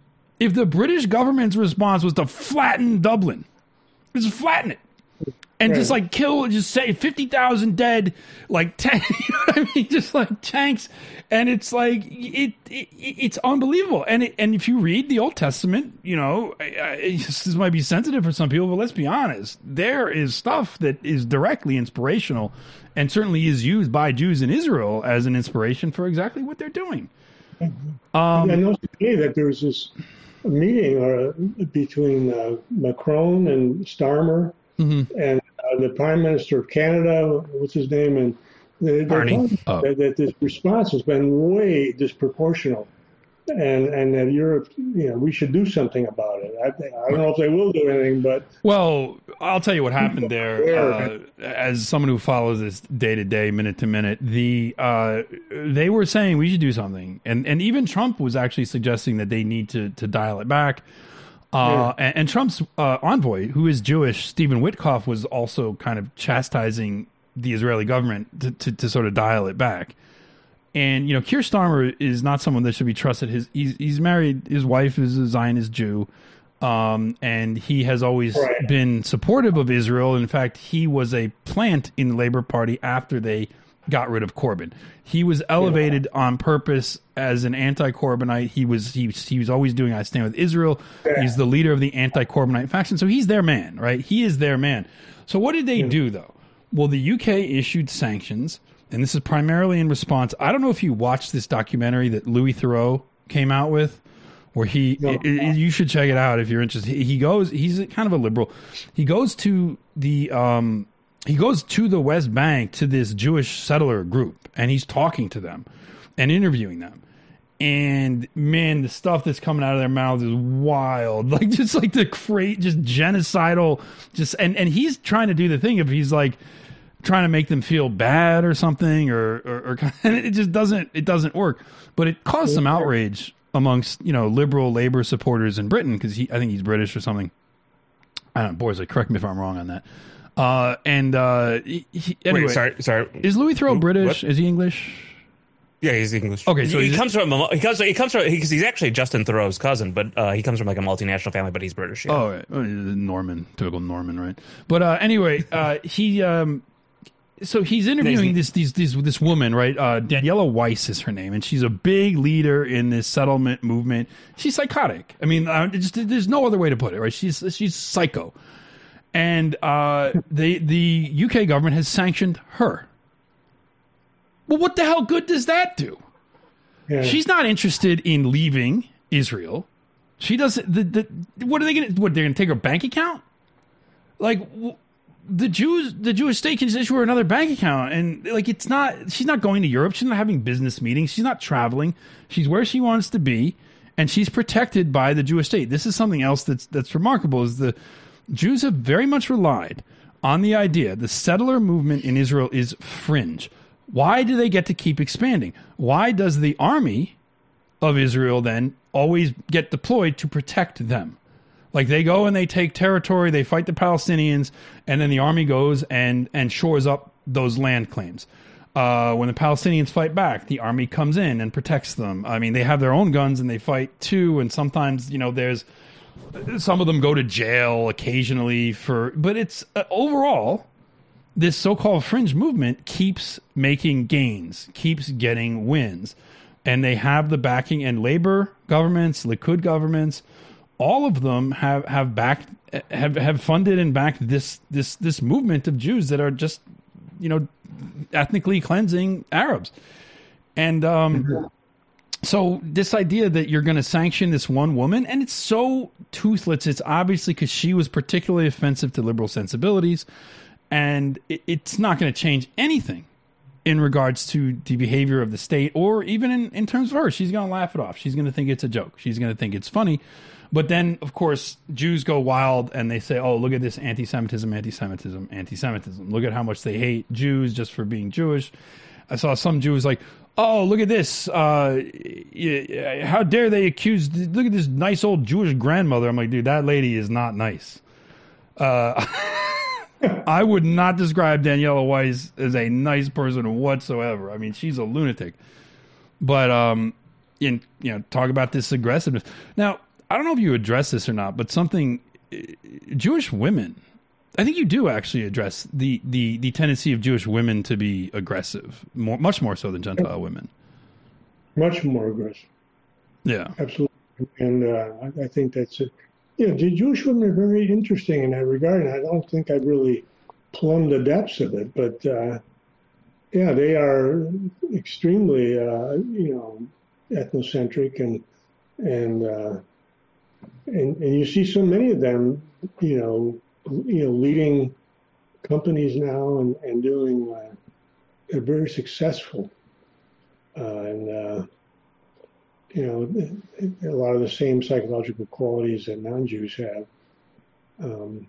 if the British government's response was to flatten Dublin, just flatten it, and right. just like kill, just say fifty thousand dead, like tank, you know what I mean, just like tanks, and it's like it, it it's unbelievable. And it, and if you read the Old Testament, you know, I, I, this might be sensitive for some people, but let's be honest, there is stuff that is directly inspirational, and certainly is used by Jews in Israel as an inspiration for exactly what they're doing. Mm-hmm. Um, I know today that there was this a meeting uh, between uh, Macron and Starmer mm-hmm. and uh, the Prime Minister of Canada, what's his name, and they, they're talking oh. that, that this response has been way disproportional, and and that Europe, you know, we should do something about it. I, I don't know if they will do anything, but well, I'll tell you what happened there. Uh, as someone who follows this day to day, minute to minute, the uh, they were saying we should do something, and and even Trump was actually suggesting that they need to to dial it back. Uh, yeah. and, and Trump's uh, envoy, who is Jewish, Stephen Witkoff, was also kind of chastising the Israeli government to, to, to sort of dial it back. And, you know, Keir Starmer is not someone that should be trusted. His he's, he's married. His wife is a Zionist Jew. Um, and he has always right. been supportive of Israel. In fact, he was a plant in the Labour Party after they got rid of Corbyn. He was elevated yeah. on purpose as an anti-Corbynite. He was he, he was always doing I stand with Israel. Yeah. He's the leader of the anti-Corbynite faction. So he's their man, right? He is their man. So what did they yeah. do, though? Well, the U K issued sanctions. And this is primarily in response. I don't know if you watched this documentary that Louis Theroux came out with, where he, no. it, it, you should check it out if you're interested. He, he goes, he's kind of a liberal. He goes to the, um, he goes to the West Bank to this Jewish settler group, and he's talking to them and interviewing them. And man, the stuff that's coming out of their mouths is wild. Like just like the crate, just genocidal, just, and, and he's trying to do the thing if he's like, trying to make them feel bad or something, or, or, or and it just doesn't, it doesn't work. But it caused some outrage amongst, you know, liberal Labour supporters in Britain, because he, I think he's British or something. I don't know, Borzoi, correct me if I'm wrong on that. Uh, and uh, he, he, anyway, Wait, sorry, sorry. Is Louis Theroux British? What? Is he English? Yeah, he's English. Okay, so he, he comes from he comes he comes from because he's actually Justin Theroux's cousin, but uh, he comes from like a multinational family, but he's British. Yeah. Oh, right. Norman, typical Norman, right? But uh, anyway, uh, he. Um, So he's interviewing this these, these this woman, right? Uh, Daniela Weiss is her name, and she's a big leader in this settlement movement. She's psychotic. I mean, uh, just, there's no other way to put it, right? She's she's psycho, and uh, the the U K government has sanctioned her. Well, what the hell good does that do? Yeah. She's not interested in leaving Israel. She doesn't. The, the what are they going to? What they're going to take her bank account? Like. W- The Jews, the Jewish state can just issue her another bank account, and like it's not. She's not going to Europe. She's not having business meetings. She's not traveling. She's where she wants to be, and she's protected by the Jewish state. This is something else that's that's remarkable. Is the Jews have very much relied on the idea the settler movement in Israel is fringe. Why do they get to keep expanding? Why does the army of Israel then always get deployed to protect them? Like they go and they take territory, they fight the Palestinians, and then the army goes and, and shores up those land claims. Uh, when the Palestinians fight back, the army comes in and protects them. I mean, they have their own guns and they fight too. And sometimes, you know, there's some of them go to jail occasionally for, but it's uh, overall, this so-called fringe movement keeps making gains, keeps getting wins. And they have the backing and Labour governments, Likud governments, all of them have have backed have have funded and backed this this this movement of Jews that are just, you know, ethnically cleansing Arabs. And um, mm-hmm. so this idea that you're going to sanction this one woman, and it's so toothless, it's obviously because she was particularly offensive to liberal sensibilities, and it, it's not going to change anything in regards to the behavior of the state, or even in, in terms of her. She's going to laugh it off. She's going to think it's a joke. She's going to think it's funny. But then, of course, Jews go wild and they say, oh, look at this anti-Semitism, anti-Semitism, anti-Semitism. Look at how much they hate Jews just for being Jewish. I saw some Jews like, oh, look at this. Uh, how dare they accuse, look at this nice old Jewish grandmother. I'm like, dude, that lady is not nice. Uh, I would not describe Daniela Weiss as a nice person whatsoever. I mean, she's a lunatic. But, um, in, you know, talk about this aggressiveness. Now, I don't know if you address this or not, but something, Jewish women, I think you do actually address the, the, the tendency of Jewish women to be aggressive, more, much more so than Gentile women. Much more aggressive. Yeah. Absolutely. And uh, I, I think that's it. You know, the Jewish women are very interesting in that regard, and I don't think I've really plumbed the depths of it. But, uh, yeah, they are extremely, uh, you know, ethnocentric, and and, uh, and and you see so many of them, you know, you know, leading companies now and, and doing, uh, they're very successful. Uh, and, uh, you know, a lot of the same psychological qualities that non-Jews have. Um,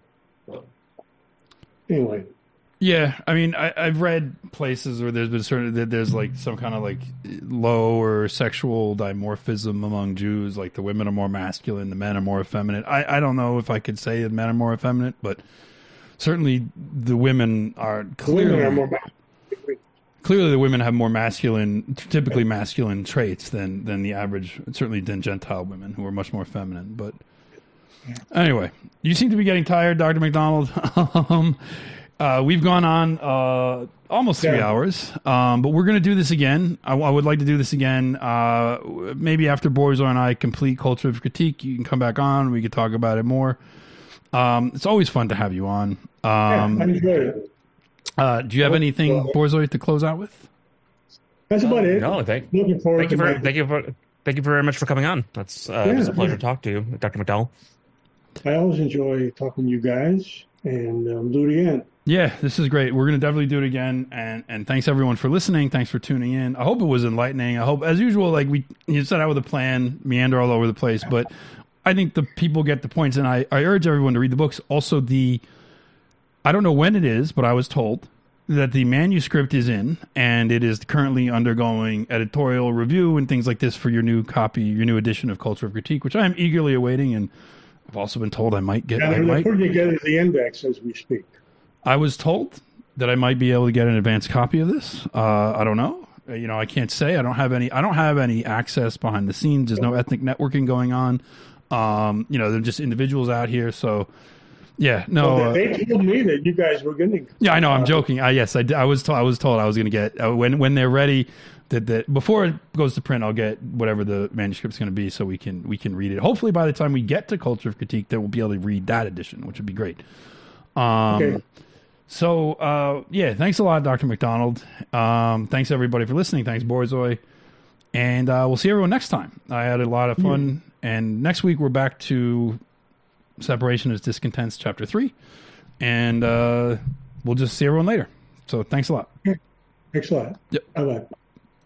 anyway. Yeah, I mean, I, I've read places where there's been certain that there's like some kind of like low or sexual dimorphism among Jews. Like the women are more masculine, the men are more effeminate. I, I don't know if I could say the men are more effeminate, but certainly the women are clearly. The women are more masculine. Clearly, the women have more masculine, typically masculine traits than, than the average, certainly than Gentile women, who are much more feminine. But anyway, you seem to be getting tired, Doctor McDonald. um, uh, we've gone on uh, almost three yeah. hours, um, but we're going to do this again. I, I would like to do this again. Uh, maybe after Borzoi and I complete Culture of Critique, you can come back on. We could talk about it more. Um, it's always fun to have you on. Um, yeah, I enjoyed it. Uh, do you have anything, Borzoi, to close out with? That's about it. No, thank, Looking forward thank you to for my... thank you for thank you very much for coming on. That's uh, yeah, it was a pleasure yeah. to talk to you, Doctor McDowell. I always enjoy talking to you guys, and um, do it again. Yeah, this is great. We're going to definitely do it again, and and thanks everyone for listening. Thanks for tuning in. I hope it was enlightening. I hope, as usual, like we you set out with a plan, meander all over the place, but I think the people get the points, and I, I urge everyone to read the books. Also, the I don't know when it is, but I was told that the manuscript is in, and it is currently undergoing editorial review and things like this for your new copy, your new edition of Culture of Critique, which I am eagerly awaiting, and I've also been told I might get. Yeah, I they're might, putting together the index as we speak. I was told that I might be able to get an advanced copy of this. Uh, I don't know. You know, I can't say. I don't have any. I don't have any access behind the scenes. There's no ethnic networking going on. Um, you know, they're just individuals out here, so. Yeah, no. Well, they, they told me that you guys were going to. Yeah, I know. I'm joking. I, yes, I, I was. Told, I was told I was going to get uh, when when they're ready. That that before it goes to print, I'll get whatever the manuscript's going to be, so we can we can read it. Hopefully, by the time we get to Culture of Critique, that we'll be able to read that edition, which would be great. Um, okay. So uh, yeah, thanks a lot, Doctor McDonald. Um, thanks everybody for listening. Thanks, Borzoi, and uh, we'll see everyone next time. I had a lot of fun, yeah. and next week we're back to Separation is Discontents, Chapter three, and uh, we'll just see everyone later. So thanks a lot. Thanks a lot. Yep. Bye-bye.